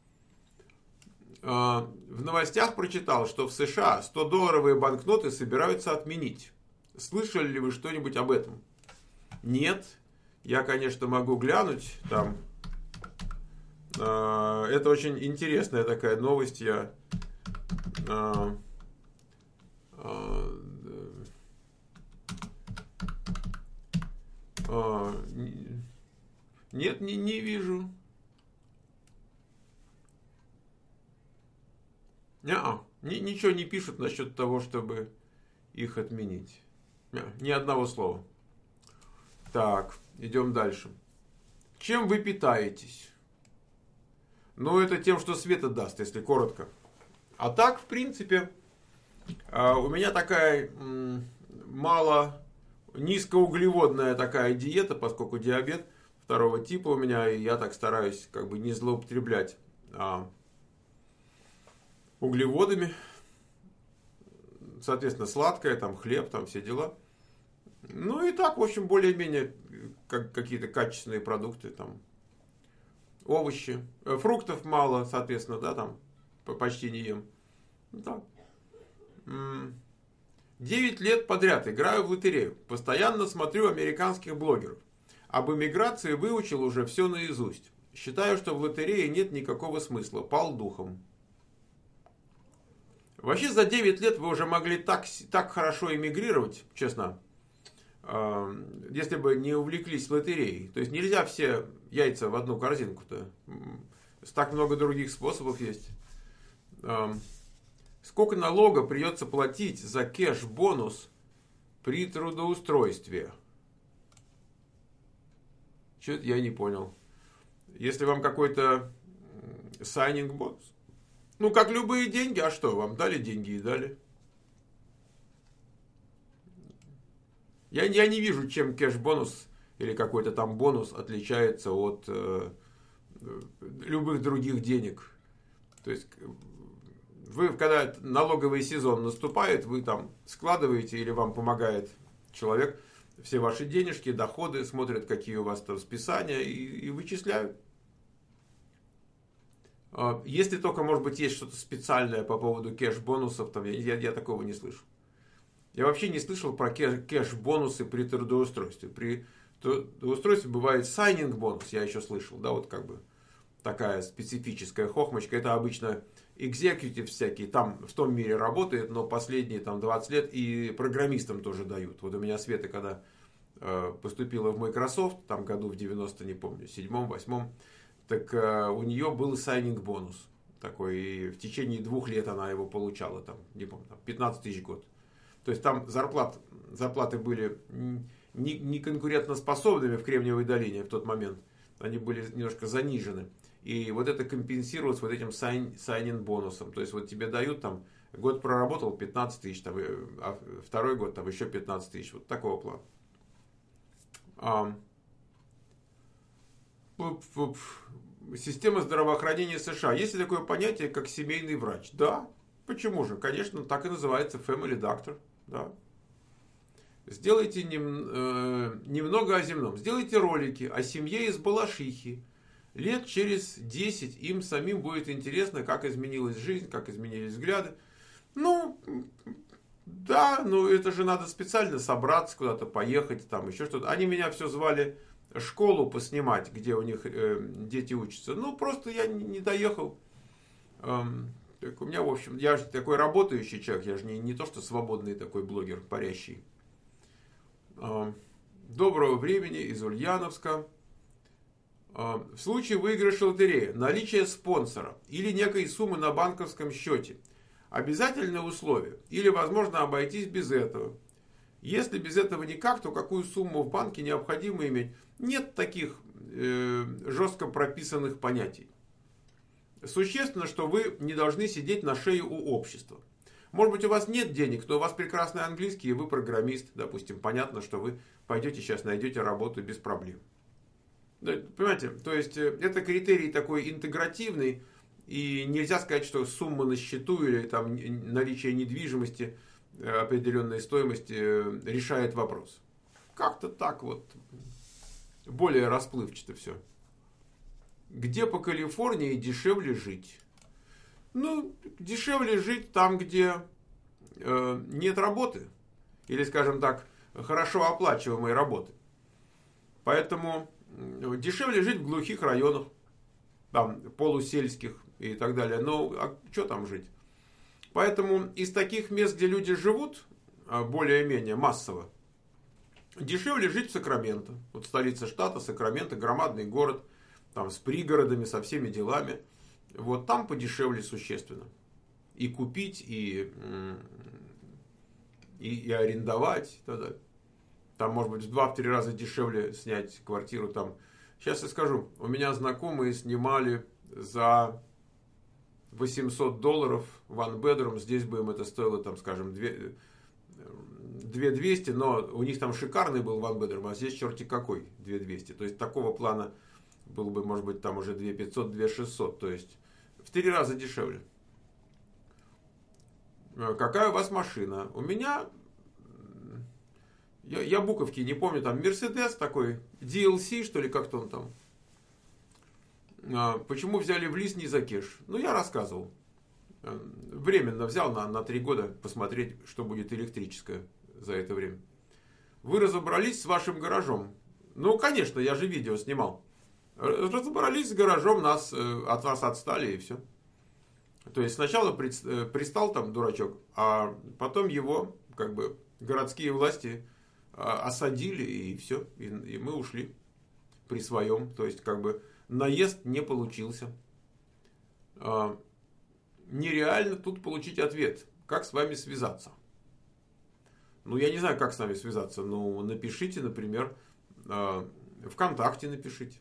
Speaker 1: В новостях прочитал, что в США 100-долларовые банкноты собираются отменить. Слышали ли вы что-нибудь об этом? Нет. Я, конечно, могу глянуть там. Это очень интересная такая новость. Я а, а, нет, не вижу. Ничего не пишут насчет того, чтобы их отменить. Ни одного слова. Так, идем дальше. Чем вы питаетесь? Ну, это тем, что света даст, если коротко. А так, в принципе, у меня такая мало низкоуглеводная такая диета, поскольку диабет второго типа у меня, и я так стараюсь как бы не злоупотреблять углеводами. Соответственно, сладкое, там хлеб, там все дела. Ну и так, в общем, более-менее какие-то качественные продукты, там овощи, фруктов мало, соответственно, да, там почти не ем. Да. 9 лет подряд играю в лотерею. Постоянно смотрю американских блогеров. Об эмиграции выучил уже все наизусть. Считаю, что в лотерее нет никакого смысла. Пал духом. Вообще за 9 лет вы уже могли так хорошо эмигрировать, честно, если бы не увлеклись лотереей. То есть нельзя все яйца в одну корзинку-то. Так много других способов есть. Сколько налога придется платить за кэш-бонус при трудоустройстве? Что-то я не понял. Если вам какой-то сайнинг бонус. Ну, как любые деньги, а что? Вам дали деньги и дали. Я не вижу, чем кэш-бонус или какой-то там бонус отличается от любых других денег. То есть, вы, когда налоговый сезон наступает, вы там складываете или вам помогает человек все ваши денежки, доходы, смотрят, какие у вас там списания и вычисляют. Если только, может быть, есть что-то специальное по поводу кэш-бонусов, там, я такого не слышу. Я вообще не слышал про кэш-бонусы при трудоустройстве. При трудоустройстве бывает сайнинг-бонус, я еще слышал, да, вот как бы такая специфическая хохмочка. Это обычно экзекьютив всякие, там в том мире работает, но последние там 20 лет и программистам тоже дают. Вот у меня Света, когда поступила в Microsoft, там году в 90, не помню, 7-м, 8-м, так у нее был сайнинг-бонус такой, и в течение 2 лет она его получала, там, не помню, там, 15 тысяч в год. То есть там зарплаты были не конкурентоспособными в Кремниевой долине в тот момент, они были немножко занижены. И вот это компенсируется вот этим сайнинг-бонусом. То есть вот тебе дают там, год проработал 15 тысяч, там, а второй год там еще 15 тысяч, вот такого плана. Система здравоохранения США. Есть ли такое понятие, как семейный врач? Да. Почему же? Конечно, так и называется family doctor. Да. Сделайте немного о земном. Сделайте ролики о семье из Балашихи. Лет через 10 им самим будет интересно, как изменилась жизнь, как изменились взгляды. Ну, да, ну это же надо специально собраться, куда-то поехать, там еще что-то. Они меня все звали школу поснимать, где у них дети учатся. Ну, просто я не доехал. Так у меня, в общем, я же такой работающий человек, я же не то, что свободный такой блогер, парящий. Доброго времени из Ульяновска. В случае выигрыша лотереи, наличие спонсора или некой суммы на банковском счете обязательное условие или возможно обойтись без этого. Если без этого никак, то какую сумму в банке необходимо иметь? Нет таких жестко прописанных понятий. Существенно, что вы не должны сидеть на шее у общества. Может быть, у вас нет денег, но у вас прекрасный английский, и вы программист, допустим. Понятно, что вы пойдете сейчас, найдете работу без проблем. Понимаете, то есть это критерий такой интегративный, и нельзя сказать, что сумма на счету или там наличие недвижимости определенной стоимости решает вопрос. Как-то так вот, более расплывчато все. Где по Калифорнии дешевле жить? Ну, дешевле жить там, где нет работы. Или, скажем так, хорошо оплачиваемой работы. Поэтому дешевле жить в глухих районах, там, полусельских и так далее. Но а что там жить? Поэтому из таких мест, где люди живут, более-менее массово, дешевле жить в Сакраменто. Вот столица штата, Сакраменто, громадный город, там с пригородами, со всеми делами. Вот там подешевле существенно. И купить, и арендовать. И так далее. Там, может быть, в 2-3 раза дешевле снять квартиру. Там. Сейчас я скажу, у меня знакомые снимали за $800 one bedroom. Здесь бы им это стоило, там, скажем, 2200, но у них там шикарный был one bedroom, а здесь черти какой 2200. То есть такого плана было бы, может быть, там уже 2500, 2600. То есть в 3 раза дешевле. Какая у вас машина? У меня, я буковки не помню, там Mercedes такой, DLC, что ли, как-то он там. Почему взяли в лиз, не за кеш? Ну, я рассказывал. Временно взял на 3 года посмотреть, что будет электрическое за это время. Вы разобрались с вашим гаражом? Ну, конечно, я же видео снимал. Разобрались с гаражом, от вас отстали и все. То есть сначала пристал там дурачок, а потом его как бы городские власти осадили и все. И мы ушли при своем. То есть как бы наезд не получился. Нереально тут получить ответ. Как с вами связаться? Ну, я не знаю, как с нами связаться. Ну, напишите, например, ВКонтакте напишите.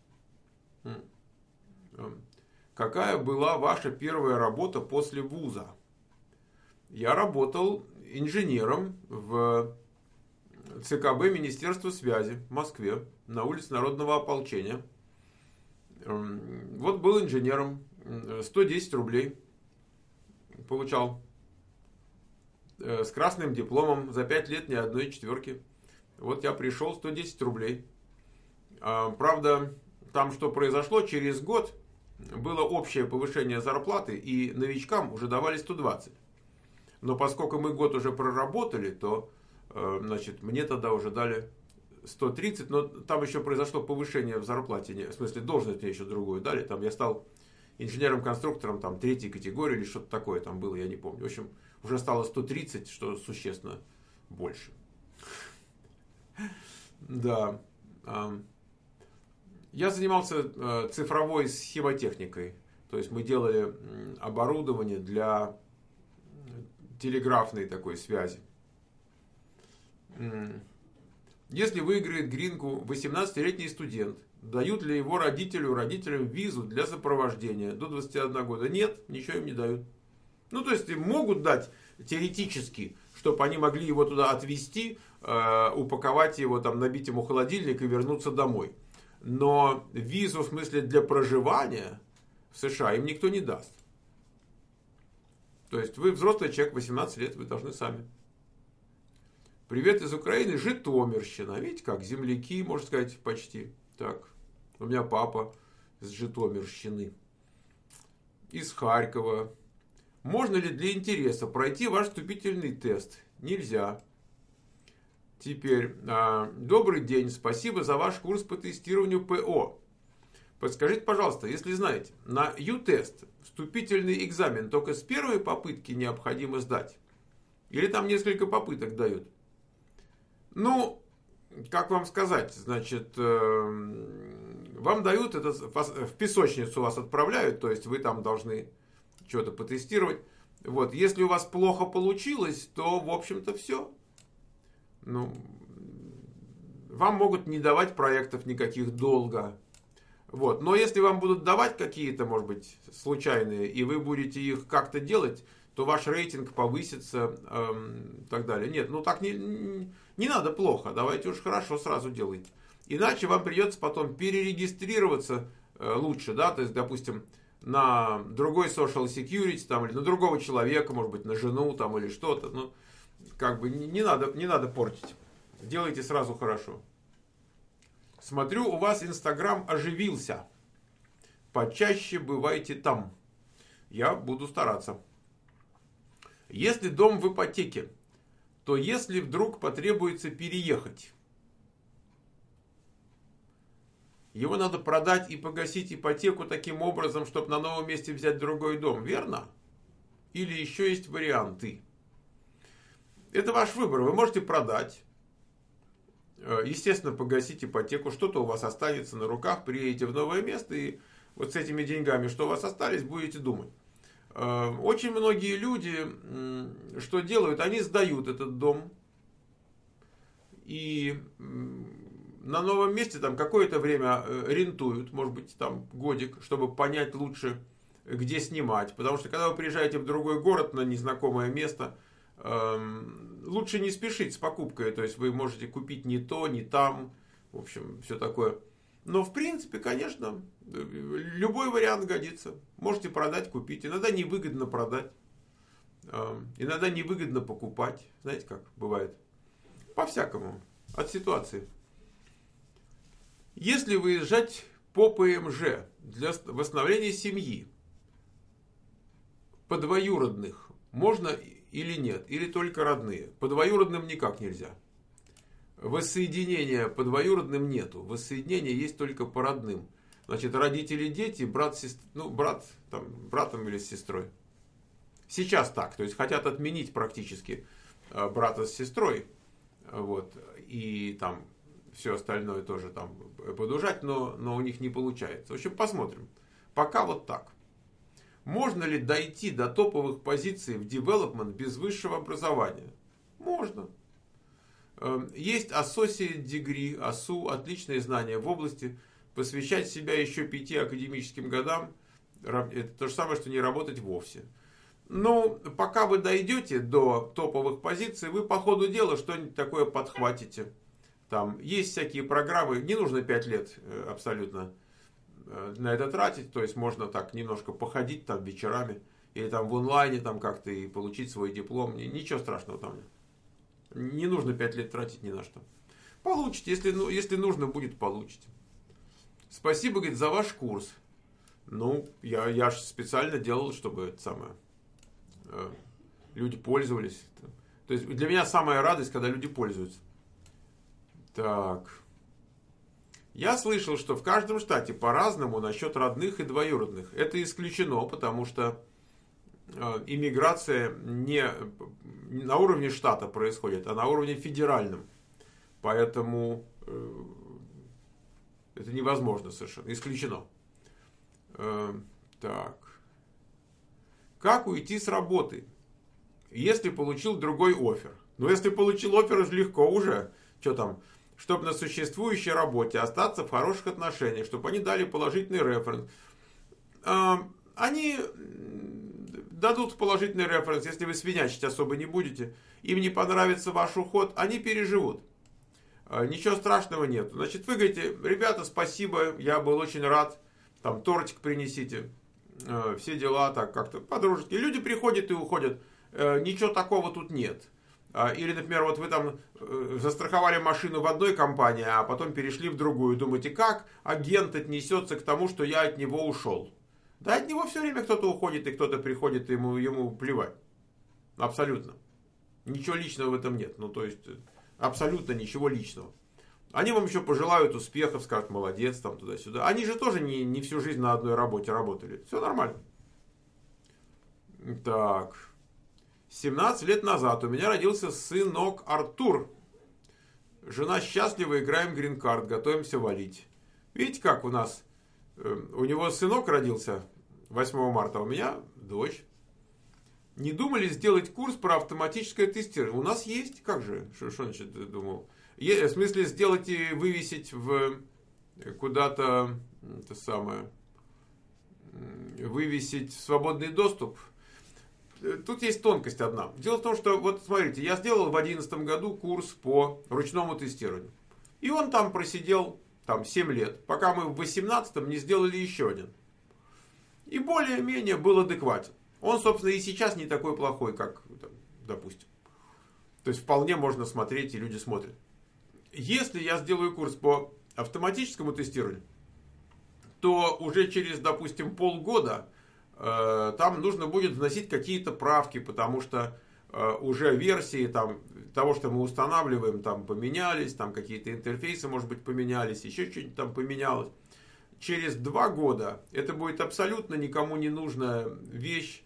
Speaker 1: Какая была ваша первая работа после вуза? Я работал инженером в ЦКБ Министерства связи в Москве на улице Народного ополчения. Вот был инженером, 110 рублей получал. С красным дипломом, за 5 лет ни одной четверки. Вот я пришел, 110 рублей. Правда, там что произошло, через год было общее повышение зарплаты, и новичкам уже давали 120. Но поскольку мы год уже проработали, то значит, мне тогда уже дали 130, но там еще произошло повышение в зарплате, в смысле должность мне еще другую дали. Там я стал инженером-конструктором там, 3-й категории или что-то такое там было, я не помню. В общем, уже стало 130, что существенно больше. Да. Я занимался цифровой схемотехникой. То есть мы делали оборудование для телеграфной такой связи. Если выиграет Гринку 18-летний студент, дают ли его родителям визу для сопровождения до 21 года? Нет, ничего им не дают. Ну, то есть им могут дать теоретически, чтобы они могли его туда отвезти, упаковать его, там, набить ему холодильник и вернуться домой. Но визу, в смысле, для проживания в США им никто не даст. То есть вы взрослый человек, 18 лет, вы должны сами. Привет из Украины, Житомирщина. Видите как, земляки, можно сказать, почти. Так, у меня папа с Житомирщины. Из Харькова. Можно ли для интереса пройти ваш вступительный тест? Нельзя. Теперь, добрый день, спасибо за ваш курс по тестированию ПО. Подскажите, пожалуйста, если знаете, на ю-тест вступительный экзамен только с первой попытки необходимо сдать? Или там несколько попыток дают? Ну, как вам сказать, значит, вам дают это, в песочницу вас отправляют, то есть вы там должны что-то потестировать. Вот, если у вас плохо получилось, то, в общем-то, все. Ну, вам могут не давать проектов никаких долго. Вот. Но если вам будут давать какие-то, может быть, случайные, и вы будете их как-то делать, то ваш рейтинг повысится и так далее. Нет, ну так не надо плохо, давайте уж хорошо сразу делайте. Иначе вам придется потом перерегистрироваться лучше, да, то есть, допустим, на другой social security, там, или на другого человека, может быть, на жену там, или что-то. Ну, как бы не надо портить. Делайте сразу хорошо. Смотрю, у вас Инстаграм оживился. Почаще бывайте там. Я буду стараться. Если дом в ипотеке, то если вдруг потребуется переехать, Его надо продать и погасить ипотеку таким образом, чтобы на новом месте взять другой дом, верно? Или еще есть варианты? Это ваш выбор. Вы можете продать, естественно, погасить ипотеку, что-то у вас останется на руках, приедете в новое место и вот с этими деньгами, что у вас остались, будете думать. Очень многие люди, что делают, они сдают этот дом и на новом месте там какое-то время рентуют, может быть, там годик, чтобы понять лучше, где снимать. Потому что когда вы приезжаете в другой город на незнакомое место, лучше не спешить с покупкой. То есть вы можете купить не то, не там, в общем, все такое. Но в принципе, конечно, любой вариант годится. Можете продать, купить. Иногда невыгодно продать, иногда невыгодно покупать. Знаете, как бывает? По-всякому, от ситуации. Если выезжать по ПМЖ для восстановления семьи, по двоюродных можно или нет, или только родные? По двоюродным никак нельзя. Воссоединения по двоюродным нету. Воссоединение есть только по родным. Значит, родители, дети, брат, сестра, брат, там, братом или с сестрой. Сейчас так. То есть хотят отменить практически брата с сестрой. Вот, и там все остальное тоже там подужать, но у них не получается. В общем, посмотрим. Пока вот так. Можно ли дойти до топовых позиций в development без высшего образования? Можно. Есть associate degree, АСУ, отличные знания в области. Посвящать себя еще 5 академическим годам, это то же самое, что не работать вовсе. Но пока вы дойдете до топовых позиций, вы по ходу дела что-нибудь такое подхватите. Там есть всякие программы, не нужно 5 лет абсолютно на это тратить, то есть можно так немножко походить там вечерами, или там в онлайне там как-то и получить свой диплом, ничего страшного там нет. Не нужно 5 лет тратить ни на что. Получите, если нужно будет, получите. Спасибо, говорит, за ваш курс. Ну, я же специально делал, чтобы это самое, люди пользовались. То есть для меня самая радость, когда люди пользуются. Так. Я слышал, что в каждом штате по-разному насчет родных и двоюродных. Это исключено, потому что иммиграция не на уровне штата происходит, а на уровне федеральном. Поэтому это невозможно совершенно. Исключено. Так. Как уйти с работы, если получил другой оффер? Ну, если получил оффер, легко уже. Что там? Чтобы на существующей работе остаться в хороших отношениях, чтобы они дали положительный референс. Они дадут положительный референс, если вы свинячить особо не будете. Им не понравится ваш уход, они переживут. Ничего страшного нет. Значит, вы говорите, ребята, спасибо, я был очень рад. Там тортик принесите. Все дела так как-то по-дружески. Люди приходят и уходят. Ничего такого тут нет. Или, например, вот вы там застраховали машину в одной компании, а потом перешли в другую. Думаете, как агент отнесется к тому, что я от него ушел? Да от него все время кто-то уходит и кто-то приходит, и ему плевать. Абсолютно. Ничего личного в этом нет. Ну, то есть, абсолютно ничего личного. Они вам еще пожелают успехов, скажут, молодец, там туда-сюда. Они же тоже не всю жизнь на одной работе работали. Все нормально. Так. 17 лет назад у меня родился сынок Артур. Жена счастлива, играем грин-карт, готовимся валить. Видите, как у нас? У него сынок родился 8 марта, а у меня дочь. Не думали сделать курс про автоматическое тестирование? У нас есть. Как же? Что значит думал? В смысле сделать и вывесить куда-то это самое, вывесить в свободный доступ? Тут есть тонкость одна. Дело в том, что, вот смотрите, я сделал в 2011 году курс по ручному тестированию. И он там просидел 7 лет, пока мы в 2018 не сделали еще один. И более-менее был адекватен. Он, собственно, и сейчас не такой плохой, как, допустим. То есть вполне можно смотреть, и люди смотрят. Если я сделаю курс по автоматическому тестированию, то уже через, допустим, полгода там нужно будет вносить какие-то правки, потому что уже версии там, того, что мы устанавливаем, там поменялись, там какие-то интерфейсы, может быть, поменялись, еще что-нибудь там поменялось. Через 2 года это будет абсолютно никому не нужная вещь.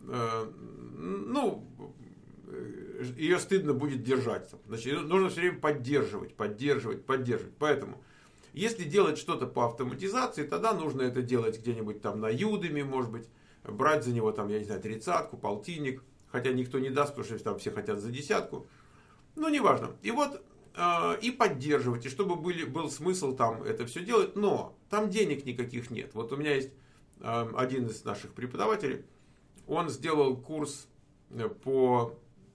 Speaker 1: Ну, ее стыдно будет держать. Значит, нужно все время поддерживать. Поэтому, если делать что-то по автоматизации, тогда нужно это делать где-нибудь там на Udemy, может быть, брать за него там, я не знаю, 30-ку, полтинник. Хотя никто не даст, потому что там все хотят за 10-ку. Ну, неважно. И вот, и поддерживать, и чтобы был смысл там это все делать. Но там денег никаких нет. Вот у меня есть один из наших преподавателей. Он сделал курс по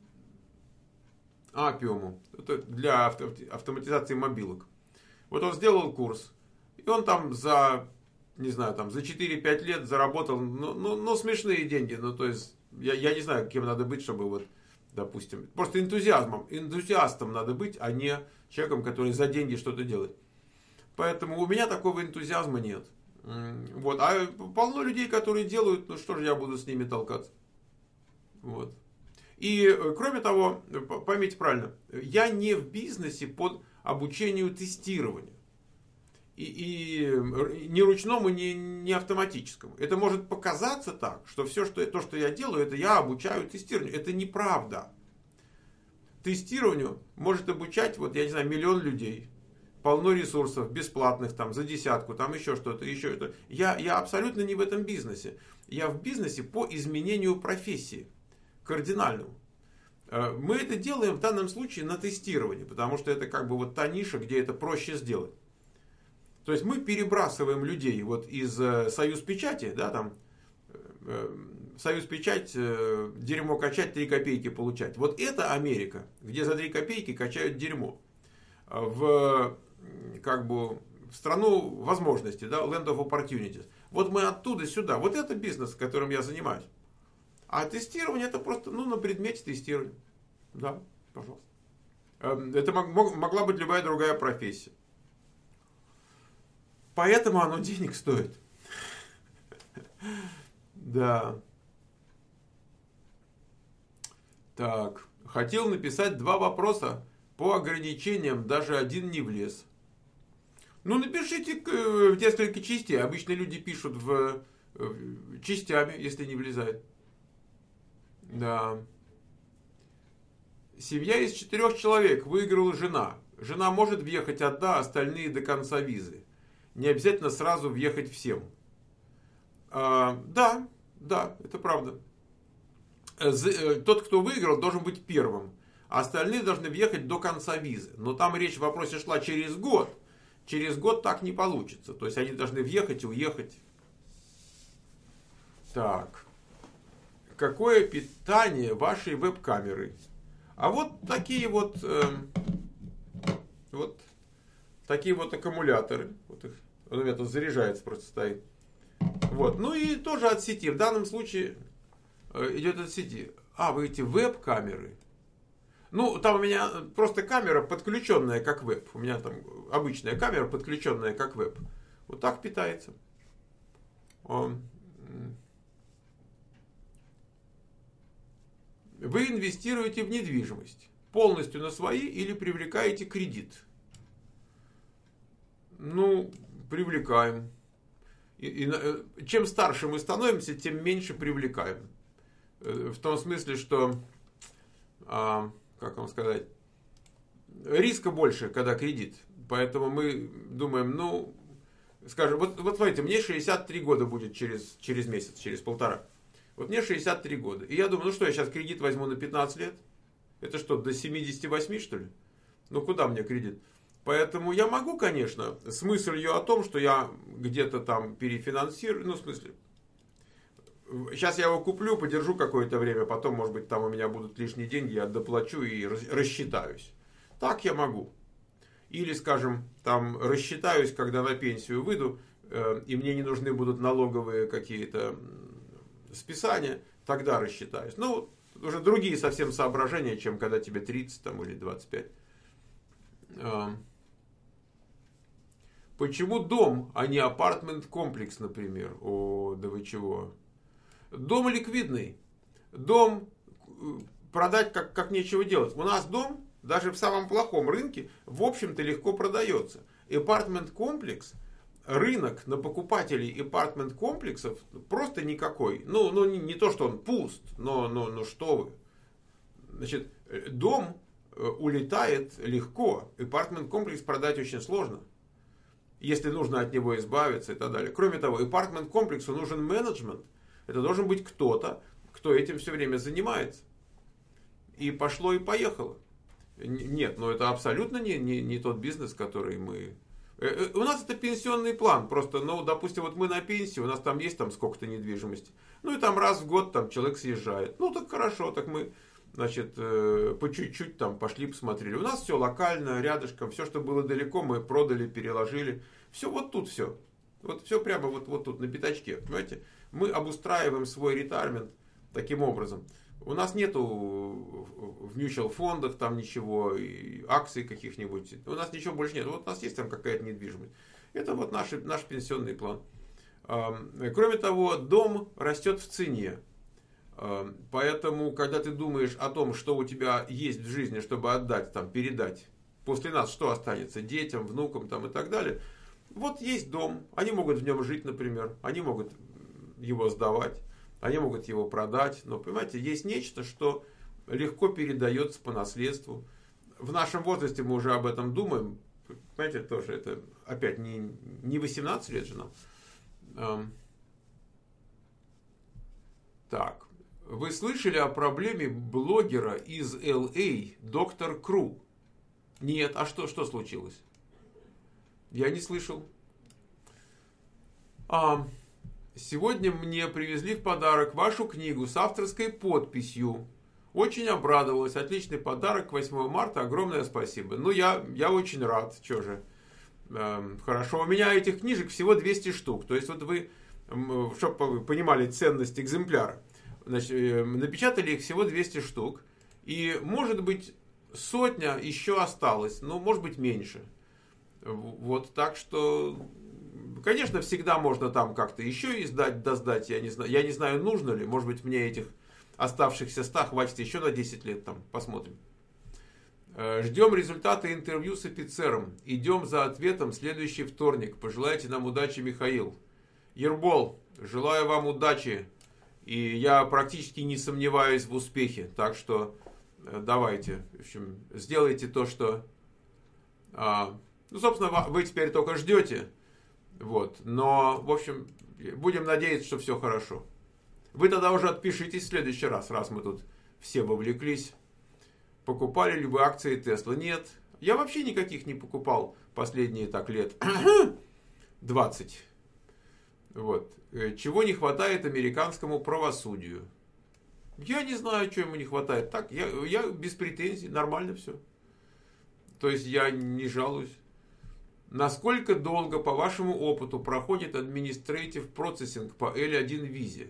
Speaker 1: Апиуму для автоматизации мобилок. Вот он сделал курс, и он там за, не знаю, там за 4-5 лет заработал, ну, смешные деньги. Ну, то есть, я не знаю, кем надо быть, чтобы вот, допустим, просто энтузиастом надо быть, а не человеком, который за деньги что-то делает. Поэтому у меня такого энтузиазма нет. Вот. А полно людей, которые делают, ну что же я буду с ними толкаться. Вот. И кроме того, поймите правильно, я не в бизнесе под обучению тестированию. И не ручному, не автоматическому. Это может показаться так, что все, что я делаю, это я обучаю тестированию. Это неправда. Тестированию может обучать, вот я не знаю, 1 000 000 людей. Полно ресурсов, бесплатных, там, за 10-ку, там еще что-то, еще это. Я абсолютно не в этом бизнесе. Я в бизнесе по изменению профессии. Кардинальному. Мы это делаем в данном случае на тестировании, потому что это как бы вот та ниша, где это проще сделать. То есть мы перебрасываем людей вот из Союзпечати, да, там, Союзпечать, дерьмо качать, 3 копейки получать. Вот это Америка, где за 3 копейки качают дерьмо. Как бы, в страну возможностей, да, Land of Opportunities. Вот мы оттуда сюда. Вот это бизнес, которым я занимаюсь. А тестирование это просто, ну, на предмете тестирования. Да, пожалуйста. Это могла быть любая другая профессия. Поэтому оно денег стоит. Да. Так. Хотел написать 2 вопроса по ограничениям, даже один не влез. Ну, напишите в несколько частей. Обычно люди пишут частями, если не влезает. Да. Семья из 4 человек. Выиграла жена. Жена может въехать одна, остальные до конца визы. Не обязательно сразу въехать всем. Да, это правда. Тот, кто выиграл, должен быть первым. А остальные должны въехать до конца визы. Но там речь в вопросе шла через год. Через год так не получится. То есть они должны въехать и уехать. Так. Какое питание вашей веб-камеры? А вот такие вот такие вот аккумуляторы. Вот их, он у меня тут заряжается, просто стоит. Вот. Ну и тоже от сети. В данном случае идет от сети. Вы эти веб-камеры. Ну, там у меня просто камера, подключенная как веб. У меня там обычная камера, подключенная как веб. Вот так питается. Вы инвестируете в недвижимость. Полностью на свои или привлекаете кредит? Ну, привлекаем. Чем старше мы становимся, тем меньше привлекаем. В том смысле, что, как вам сказать, риска больше, когда кредит. Поэтому мы думаем, ну, скажем, вот смотрите, мне 63 года будет через месяц, через 1,5. Вот мне 63 года. И я думаю, ну что, я сейчас кредит возьму на 15 лет? Это что, до 78, что ли? Ну, куда мне кредит? Поэтому я могу, конечно, с мыслью о том, что я где-то там перефинансирую, ну, в смысле, сейчас я его куплю, подержу какое-то время, потом, может быть, там у меня будут лишние деньги, я доплачу и рассчитаюсь. Так я могу. Или, скажем, там рассчитаюсь, когда на пенсию выйду, и мне не нужны будут налоговые какие-то списания, тогда рассчитаюсь. Ну, уже другие совсем соображения, чем когда тебе 30 там, или 25. Почему дом, а не апартмент-комплекс, например? Да вы чего? Дом ликвидный. Дом продать как нечего делать. У нас дом, даже в самом плохом рынке, в общем-то легко продается. Апартмент-комплекс, рынок на покупателей апартмент-комплексов просто никакой. Ну, не то, что он пуст, но что вы. Значит, дом улетает легко, апартмент-комплекс продать очень сложно, если нужно от него избавиться и так далее. Кроме того, апартмент-комплексу нужен менеджмент. Это должен быть кто-то, кто этим все время занимается. И пошло и поехало. Нет, но это абсолютно не тот бизнес, который мы... У нас это пенсионный план. Просто, допустим, вот мы на пенсии, у нас там есть там сколько-то недвижимости. Ну и там раз в год там человек съезжает. Ну так хорошо, так мы, значит, по чуть-чуть там пошли, посмотрели. У нас все локально, рядышком, все, что было далеко, мы продали, переложили. Все вот тут все. Вот все прямо вот тут, на пятачке. Понимаете? Мы обустраиваем свой ретайрмент таким образом. У нас нету в mutual фондах там ничего, и акций каких-нибудь. У нас ничего больше нет. Вот у нас есть там какая-то недвижимость. Это вот наш пенсионный план. Кроме того, дом растет в цене. Поэтому, когда ты думаешь о том, что у тебя есть в жизни, чтобы отдать, там, передать, после нас что останется? Детям, внукам там, и так далее. Вот есть дом. Они могут в нем жить, например. Они могут его сдавать. Они могут его продать. Но, понимаете, есть нечто, что легко передается по наследству. В нашем возрасте мы уже об этом думаем. Понимаете, тоже это опять не 18 лет же нам. Так. Вы слышали о проблеме блогера из Л.А. доктор Кру? Нет. А что случилось? Я не слышал. Сегодня мне привезли в подарок вашу книгу с авторской подписью. Очень обрадовалась. Отличный подарок. 8 марта. Огромное спасибо. Ну, я очень рад. Что же. Хорошо. У меня этих книжек всего 200 штук. То есть, вот вы, чтобы вы понимали ценность экземпляра, значит, напечатали их всего 200 штук. И, может быть, сотня еще осталось. Ну, может быть, меньше. Вот, так что... Конечно, всегда можно там как-то еще издать, досдать. Я не знаю, нужно ли. Может быть, мне этих оставшихся 100 хватит еще на 10 лет. Там, посмотрим. Ждем результаты интервью с офицером. Идем за ответом в следующий вторник. Пожелайте нам удачи, Михаил. Ербол, желаю вам удачи. И я практически не сомневаюсь в успехе. Так что давайте. В общем, сделайте то, что... Ну, собственно, вы теперь только ждете. Вот. Но, в общем, будем надеяться, что все хорошо. Вы тогда уже отпишитесь в следующий раз мы тут все вовлеклись. Покупали ли вы акции Tesla? Нет. Я вообще никаких не покупал последние так лет 20. Вот. Чего не хватает американскому правосудию? Я не знаю, чего ему не хватает. Так, я без претензий, нормально все. То есть я не жалуюсь. Насколько долго, по вашему опыту, проходит Administrative Processing по L1 визе?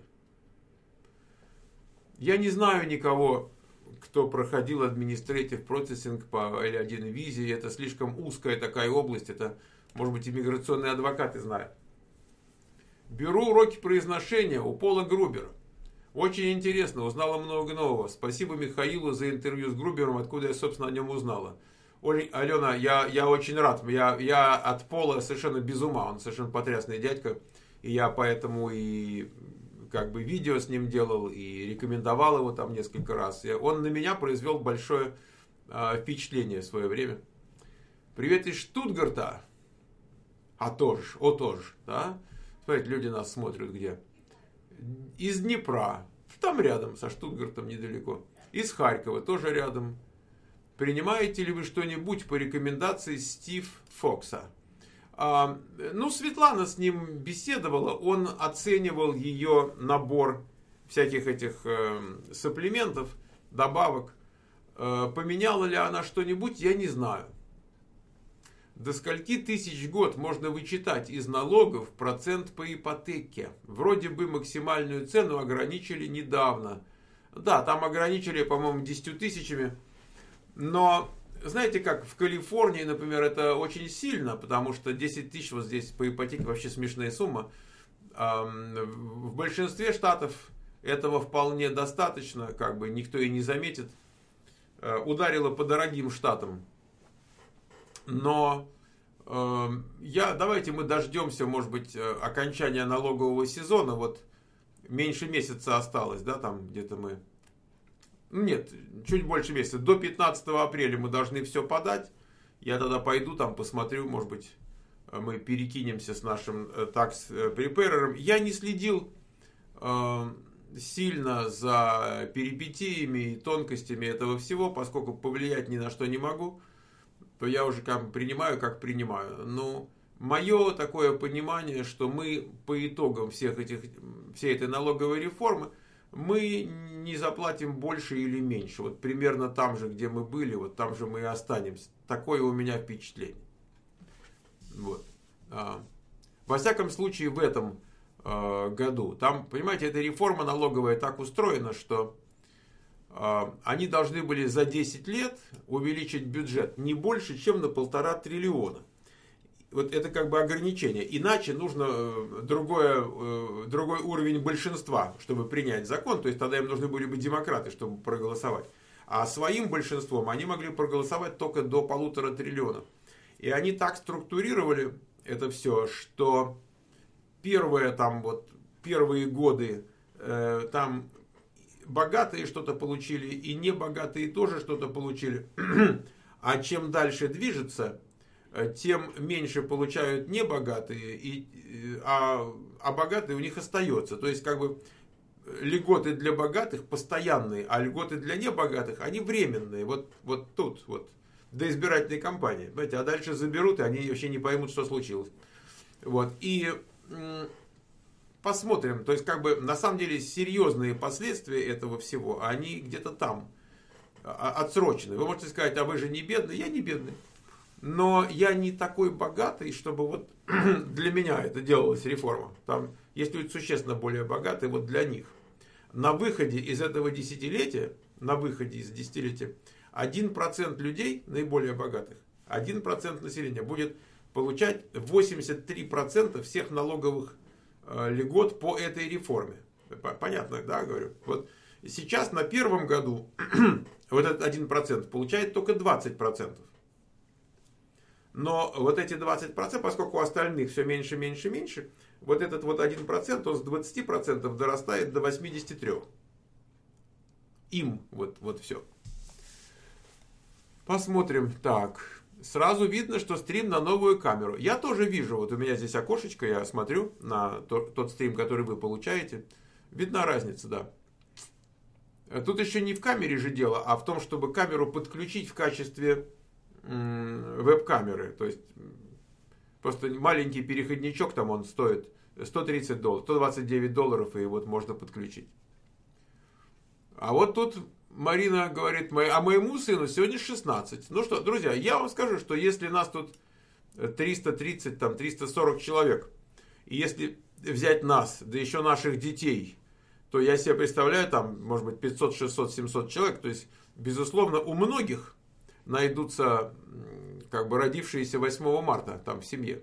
Speaker 1: Я не знаю никого, кто проходил Administrative Processing по L1 визе. Это слишком узкая такая область. Это, может быть, иммиграционные адвокаты знают. Беру уроки произношения у Пола Грубера. Очень интересно, узнала много нового. Спасибо Михаилу за интервью с Грубером, откуда я, собственно, о нем узнала. Алена, я очень рад. Я от Пола совершенно без ума. Он совершенно потрясный дядька. И я поэтому и как бы видео с ним делал, и рекомендовал его там несколько раз. Он на меня произвел большое впечатление в свое время. Привет из Штутгарта. тоже, да? Смотрите, люди нас смотрят где. Из Днепра. Там рядом, со Штутгартом недалеко. Из Харькова, тоже рядом. Принимаете ли вы что-нибудь по рекомендации Стив Фокса? Светлана с ним беседовала. Он оценивал ее набор всяких этих сапплиментов, добавок. Поменяла ли она что-нибудь, я не знаю. До скольки тысяч в год можно вычитать из налогов процент по ипотеке? Вроде бы максимальную цену ограничили недавно. Да, там ограничили, по-моему, 10 тысячами. Но, знаете как, в Калифорнии, например, это очень сильно, потому что 10 тысяч вот здесь по ипотеке вообще смешная сумма. В большинстве штатов этого вполне достаточно, как бы никто и не заметит. Ударило по дорогим штатам. Но давайте мы дождемся, может быть, окончания налогового сезона. Вот меньше месяца осталось, да, там где-то мы... Нет, чуть больше месяца. До 15 апреля мы должны все подать. Я тогда пойду там посмотрю, может быть, мы перекинемся с нашим такс-препарером. Я не следил сильно за перипетиями и тонкостями этого всего, поскольку повлиять ни на что не могу, то я уже как принимаю. Но мое такое понимание, что мы по итогам всей этой налоговой реформы, мы не заплатим больше или меньше. Вот примерно там же, где мы были, вот там же мы и останемся. Такое у меня впечатление. Вот. Во всяком случае, в этом году. Там, понимаете, эта реформа налоговая так устроена, что они должны были за 10 лет увеличить бюджет не больше, чем на 1,5 триллиона. Вот это как бы ограничение. Иначе нужно другой уровень большинства, чтобы принять закон. То есть тогда им нужны были бы демократы, чтобы проголосовать. А своим большинством они могли проголосовать только до 1,5 триллиона. И они так структурировали это все, что первые годы там богатые что-то получили, и небогатые тоже что-то получили. А чем дальше движется, тем меньше получают небогатые, а богатые у них остается. То есть, как бы, льготы для богатых постоянные, а льготы для небогатых, они временные. Вот тут, вот, до избирательной кампании. Понимаете, а дальше заберут, и они вообще не поймут, что случилось. Вот, и посмотрим. То есть, как бы, на самом деле, серьезные последствия этого всего, они где-то там, отсрочены. Вы можете сказать, а вы же не бедный. Я не бедный. Но я не такой богатый, чтобы вот для меня это делалась реформа. Там есть люди существенно более богатые, вот для них. На выходе из этого десятилетия, 1% людей, наиболее богатых, 1% населения будет получать 83% всех налоговых льгот по этой реформе. Понятно, да, говорю? Вот сейчас на первом году вот этот 1% получает только 20%. Но вот эти 20%, поскольку у остальных все меньше, меньше, меньше, вот этот вот 1%, он с 20% дорастает до 83%. Им вот все. Посмотрим. Так. Сразу видно, что стрим на новую камеру. Я тоже вижу. Вот у меня здесь окошечко, я смотрю на тот стрим, который вы получаете. Видна разница, да. Тут еще не в камере же дело, а в том, чтобы камеру подключить в качестве веб-камеры. То есть просто маленький переходничок, там он стоит $130, $129, и вот можно подключить. А вот тут Марина говорит, а моему сыну сегодня 16. Ну что, друзья, я вам скажу, что если нас тут 330, там 340 человек, и если взять нас, да еще наших детей, то я себе представляю, там, может быть, 500, 600, 700 человек. То есть, безусловно, у многих найдутся, как бы, родившиеся 8 марта там в семье.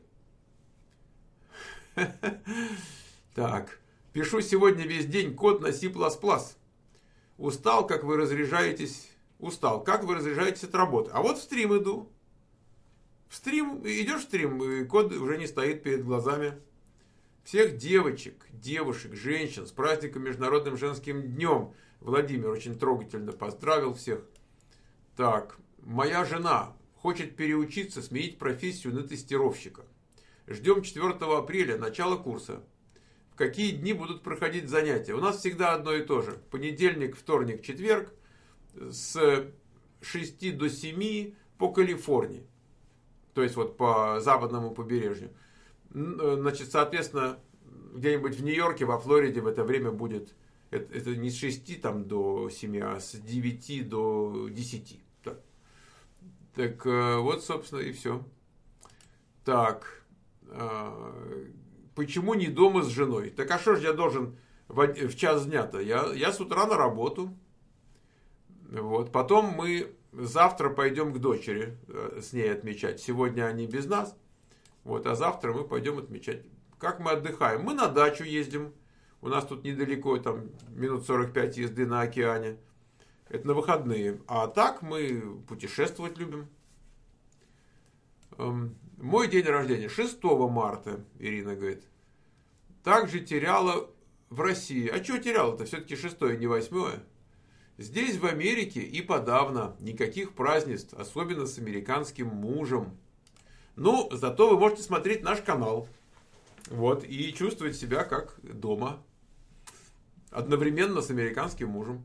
Speaker 1: Так, пишу сегодня весь день код на C++. Устал, как вы разряжаетесь от работы. А вот в стрим иду. Идешь в стрим, и код уже не стоит перед глазами. Всех девушек, женщин с праздником Международным женским днем. Владимир очень трогательно поздравил всех. Так, моя жена хочет переучиться, сменить профессию на тестировщика. Ждем 4 апреля, начало курса. В какие дни будут проходить занятия? У нас всегда одно и то же. Понедельник, вторник, четверг с 6 до 7 по Калифорнии. То есть вот по западному побережью. Значит, соответственно, где-нибудь в Нью-Йорке, во Флориде в это время будет, это не с 6 там, до 7, а с 9 до 10. Так вот, собственно, и все. Так, почему не дома с женой? Так а что же я должен в час дня-то? Я с утра на работу. Вот. Потом мы завтра пойдем к дочери с ней отмечать. Сегодня они без нас. Вот, а завтра мы пойдем отмечать. Как мы отдыхаем? Мы на дачу ездим. У нас тут недалеко, там минут 45 езды на океане. Это на выходные. А так мы путешествовать любим. Мой день рождения 6 марта, Ирина говорит. Также теряла в России. А что теряла-то? Все-таки 6, не 8. Здесь, в Америке, и подавно никаких празднеств, особенно с американским мужем. Ну, зато вы можете смотреть наш канал. Вот, и чувствовать себя как дома. Одновременно с американским мужем.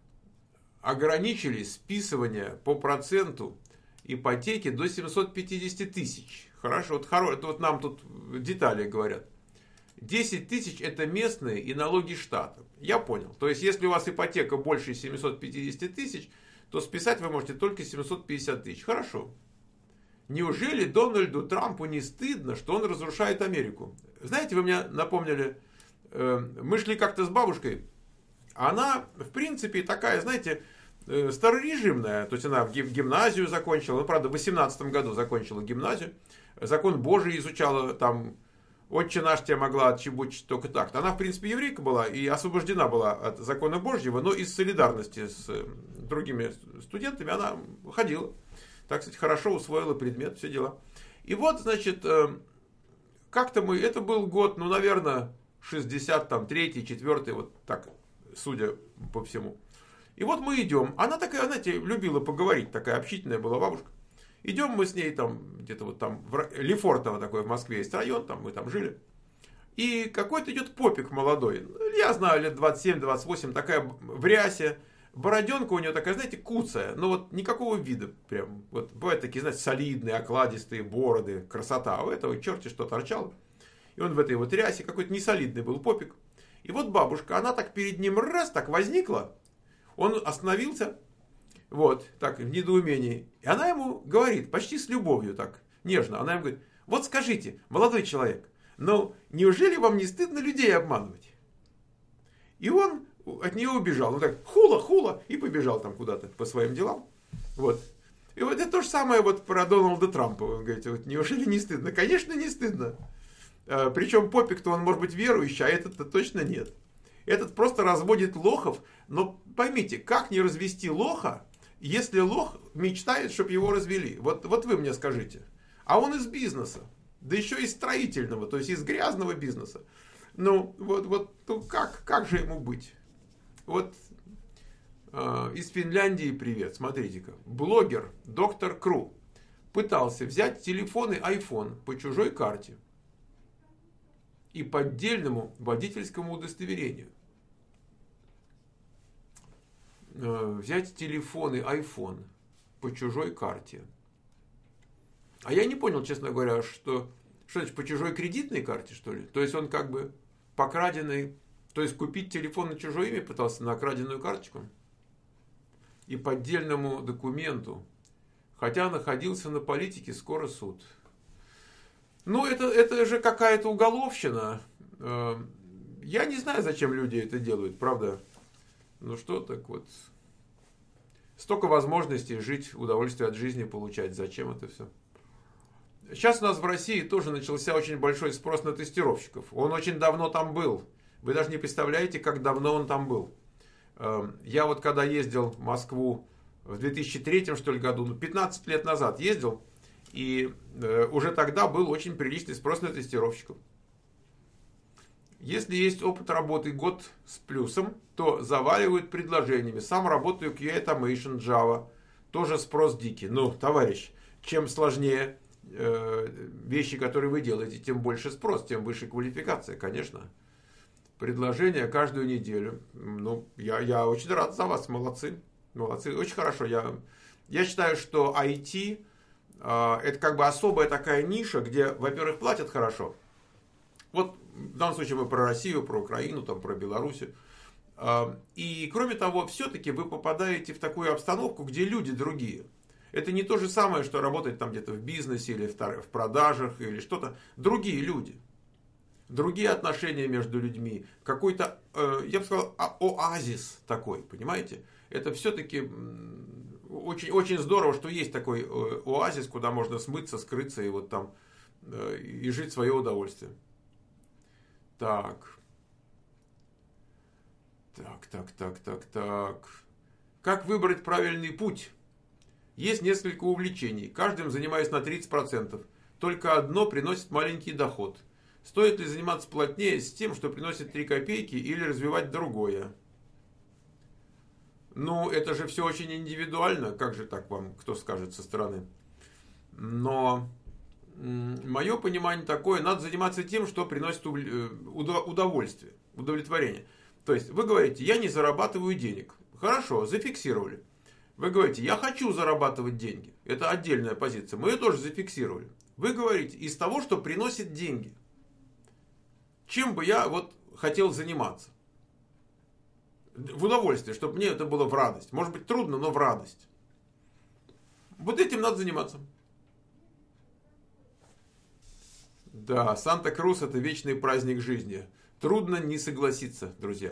Speaker 1: Ограничили списывание по проценту ипотеки до 750 тысяч. Хорошо, это вот нам тут детали говорят. 10 тысяч это местные и налоги штата. Я понял. То есть, если у вас ипотека больше 750 тысяч, то списать вы можете только 750 тысяч. Хорошо. Неужели Дональду Трампу не стыдно, что он разрушает Америку? Знаете, вы мне напомнили, мы шли как-то с бабушкой. Она, в принципе, такая, знаете, старорежимная. То есть, она в гимназию закончила. Ну, правда, в 18 году закончила гимназию. Закон Божий изучала там. Отче наш тебя могла отчебучить только так. Она, в принципе, еврейка была и освобождена была от закона Божьего, но из солидарности с другими студентами она ходила. Так сказать, хорошо усвоила предмет, все дела. И вот, значит, как-то мы, это был год, ну, наверное, 63-й, 4-й, вот так, судя по всему. И вот мы идем. Она такая, знаете, любила поговорить, такая общительная была бабушка. Идем мы с ней там, где-то вот там, Лефортово такой в Москве есть район, там мы там жили. И какой-то идет попик молодой. Я знаю, лет 27-28, такая в рясе. Бороденка у нее такая, знаете, куцая. Но вот никакого вида прям. Вот бывают такие, знаете, солидные, окладистые бороды, красота. А у этого черти что торчало. И он в этой вот рясе, какой-то несолидный был попик. И вот бабушка, она так перед ним раз так возникла. Он остановился. Вот, так, в недоумении. И она ему говорит, почти с любовью так, нежно. Она ему говорит, вот скажите, молодой человек, ну, неужели вам не стыдно людей обманывать? И он от нее убежал. Он так, хула, и побежал там куда-то по своим делам. Вот. И вот это то же самое вот про Дональда Трампа. Вы говорите, вот неужели не стыдно? Конечно, не стыдно. Причем попик-то он может быть верующий, а этот-то точно нет. Этот просто разводит лохов. Но поймите, как не развести лоха, если лох мечтает, чтобы его развели? Вот вы мне скажите. А он из бизнеса. Да еще из строительного, то есть из грязного бизнеса. Ну, ну как же ему быть? Вот из Финляндии привет, смотрите-ка. Блогер доктор Кру пытался взять телефон и iPhone по чужой карте и поддельному водительскому удостоверению. Взять телефон и iPhone по чужой карте. А я не понял, честно говоря, что значит по чужой кредитной карте, что ли? То есть он как бы по краденой, то есть купить телефон на чужое имя пытался, на краденую карточку и поддельному документу. Хотя находился на политике, скоро суд. Ну, это же какая-то уголовщина. Я не знаю, зачем люди это делают, правда. Ну что так вот. Столько возможностей жить, удовольствие от жизни получать. Зачем это все? Сейчас у нас в России тоже начался очень большой спрос на тестировщиков. Он очень давно там был. Вы даже не представляете, как давно он там был. Я вот когда ездил в Москву в 2003 что ли году, 15 лет назад ездил, и уже тогда был очень приличный спрос на тестировщиков. Если есть опыт работы год с плюсом, то заваливают предложениями. Сам работаю QA Automation Java. Тоже спрос дикий. Ну, товарищ, чем сложнее вещи, которые вы делаете, тем больше спрос, тем выше квалификация, конечно. Предложения каждую неделю. Ну, я очень рад за вас. Молодцы. Молодцы. Очень хорошо. Я считаю, что IT это как бы особая такая ниша, где, во-первых, платят хорошо. Вот в данном случае мы про Россию, про Украину, там, про Беларусь. И кроме того, все-таки вы попадаете в такую обстановку, где люди другие. Это не то же самое, что работать там где-то в бизнесе или в продажах или что-то. Другие люди. Другие отношения между людьми. Какой-то, я бы сказал, оазис такой, понимаете? Это все-таки очень, очень здорово, что есть такой оазис, куда можно смыться, скрыться и вот там и жить в свое удовольствие. Так. Так. Как выбрать правильный путь? Есть несколько увлечений. Каждым занимаюсь на 30%. Только одно приносит маленький доход. Стоит ли заниматься плотнее с тем, что приносит 3 копейки, или развивать другое? Ну, это же все очень индивидуально. Как же так вам, кто скажет со стороны? Но мое понимание такое, надо заниматься тем, что приносит удовольствие, удовлетворение. То есть вы говорите, я не зарабатываю денег. Хорошо, зафиксировали. Вы говорите, я хочу зарабатывать деньги. Это отдельная позиция. Мы ее тоже зафиксировали. Вы говорите, из того, что приносит деньги. Чем бы я вот хотел заниматься? В удовольствие, чтобы мне это было в радость. Может быть трудно, но в радость. Вот этим надо заниматься. Да, Санта-Крус — это вечный праздник жизни. Трудно не согласиться, друзья.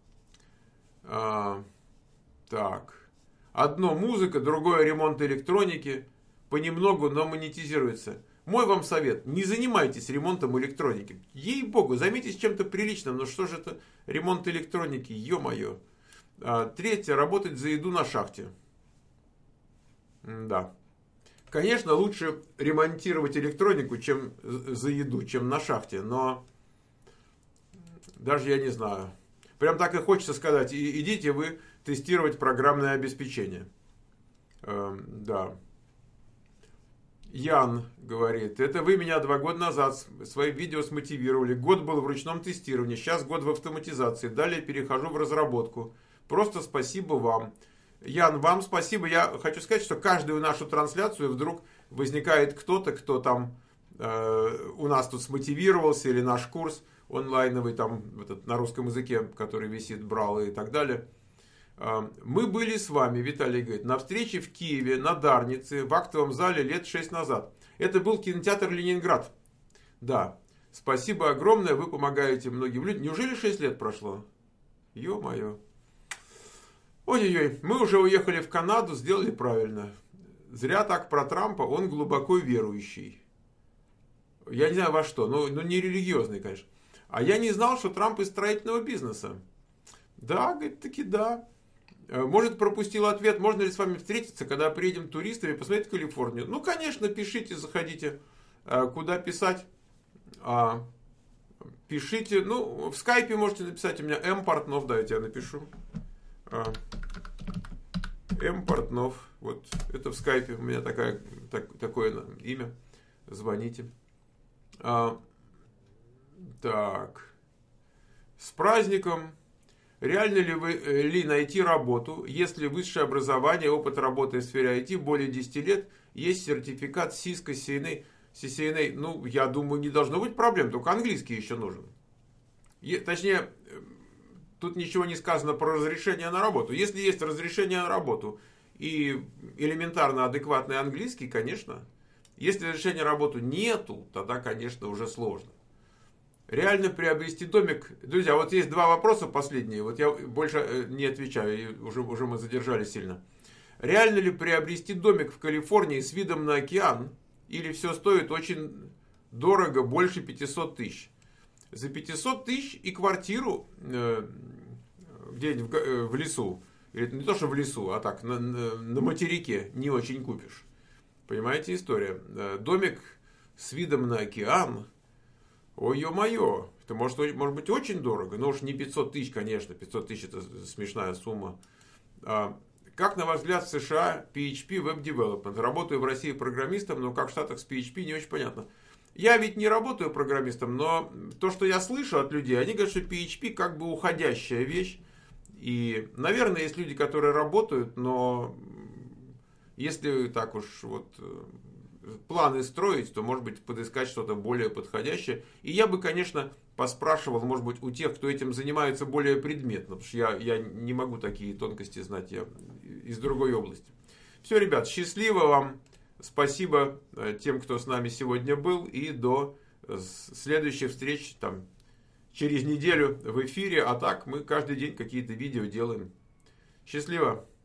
Speaker 1: Так. Одно музыка, другое ремонт электроники. Понемногу, но монетизируется. Мой вам совет. Не занимайтесь ремонтом электроники. Ей-богу, займитесь чем-то приличным. Но что же это ремонт электроники? Ё-моё. Третье. Работать за еду на шахте. Да. Конечно, лучше ремонтировать электронику, чем за еду, чем на шахте. Но даже я не знаю. Прям так и хочется сказать. Идите вы тестировать программное обеспечение. Да. Ян говорит, это вы меня 2 года назад своим видео смотивировали. Год был в ручном тестировании, сейчас год в автоматизации. Далее перехожу в разработку. Просто спасибо вам. Ян, вам спасибо. Я хочу сказать, что каждую нашу трансляцию вдруг возникает кто-то, кто там у нас тут смотивировался, или наш курс онлайновый там этот, на русском языке, который висит, брал и так далее. Мы были с вами, Виталий говорит, на встрече в Киеве, на Дарнице, в актовом зале лет 6 назад. Это был кинотеатр «Ленинград». Да, спасибо огромное, вы помогаете многим людям. Неужели 6 лет прошло? Ё-моё. Ой-ой-ой, мы уже уехали в Канаду, сделали правильно. Зря так про Трампа, он глубоко верующий. Я не знаю во что, но не религиозный, конечно. А я не знал, что Трамп из строительного бизнеса. Да, говорит, таки да. Может, пропустил ответ, можно ли с вами встретиться, когда приедем туристами, посмотреть Калифорнию? Ну, конечно, пишите, заходите. Куда писать? Пишите, ну, в скайпе можете написать, у меня М. Портнов, да, я тебе напишу. М. Портнов, вот, это в скайпе, у меня такое имя, звоните. Так, с праздником. Реально ли найти работу, если высшее образование, опыт работы в сфере IT более 10 лет, есть сертификат Cisco, CCNA? Ну, я думаю, не должно быть проблем, только английский еще нужен. Точнее, тут ничего не сказано про разрешение на работу. Если есть разрешение на работу и элементарно адекватный английский, конечно. Если разрешения на работу нету, тогда, конечно, уже сложно. Реально приобрести домик. Друзья, вот есть 2 вопроса последние. Вот я больше не отвечаю, уже мы задержались сильно. Реально ли приобрести домик в Калифорнии с видом на океан? Или все стоит очень дорого, больше 500 тысяч? За 500 тысяч и квартиру где-нибудь в лесу. Или не то, что в лесу, а так, на материке не очень купишь. Понимаете история? Домик с видом на океан. Ой, ё-моё, это может быть очень дорого, но уж не 500 тысяч, конечно, 500 тысяч это смешная сумма. Как, на ваш взгляд, в США PHP Web Development? Работаю в России программистом, но как в Штатах с PHP не очень понятно. Я ведь не работаю программистом, но то, что я слышу от людей, они говорят, что PHP как бы уходящая вещь. И, наверное, есть люди, которые работают, но если так уж вот планы строить, то, может быть, подыскать что-то более подходящее. И я бы, конечно, поспрашивал, может быть, у тех, кто этим занимается более предметно, потому что я не могу такие тонкости знать, я из другой области. Все, ребят, счастливо вам, спасибо тем, кто с нами сегодня был, и до следующих встреч там, через неделю в эфире, а так мы каждый день какие-то видео делаем. Счастливо!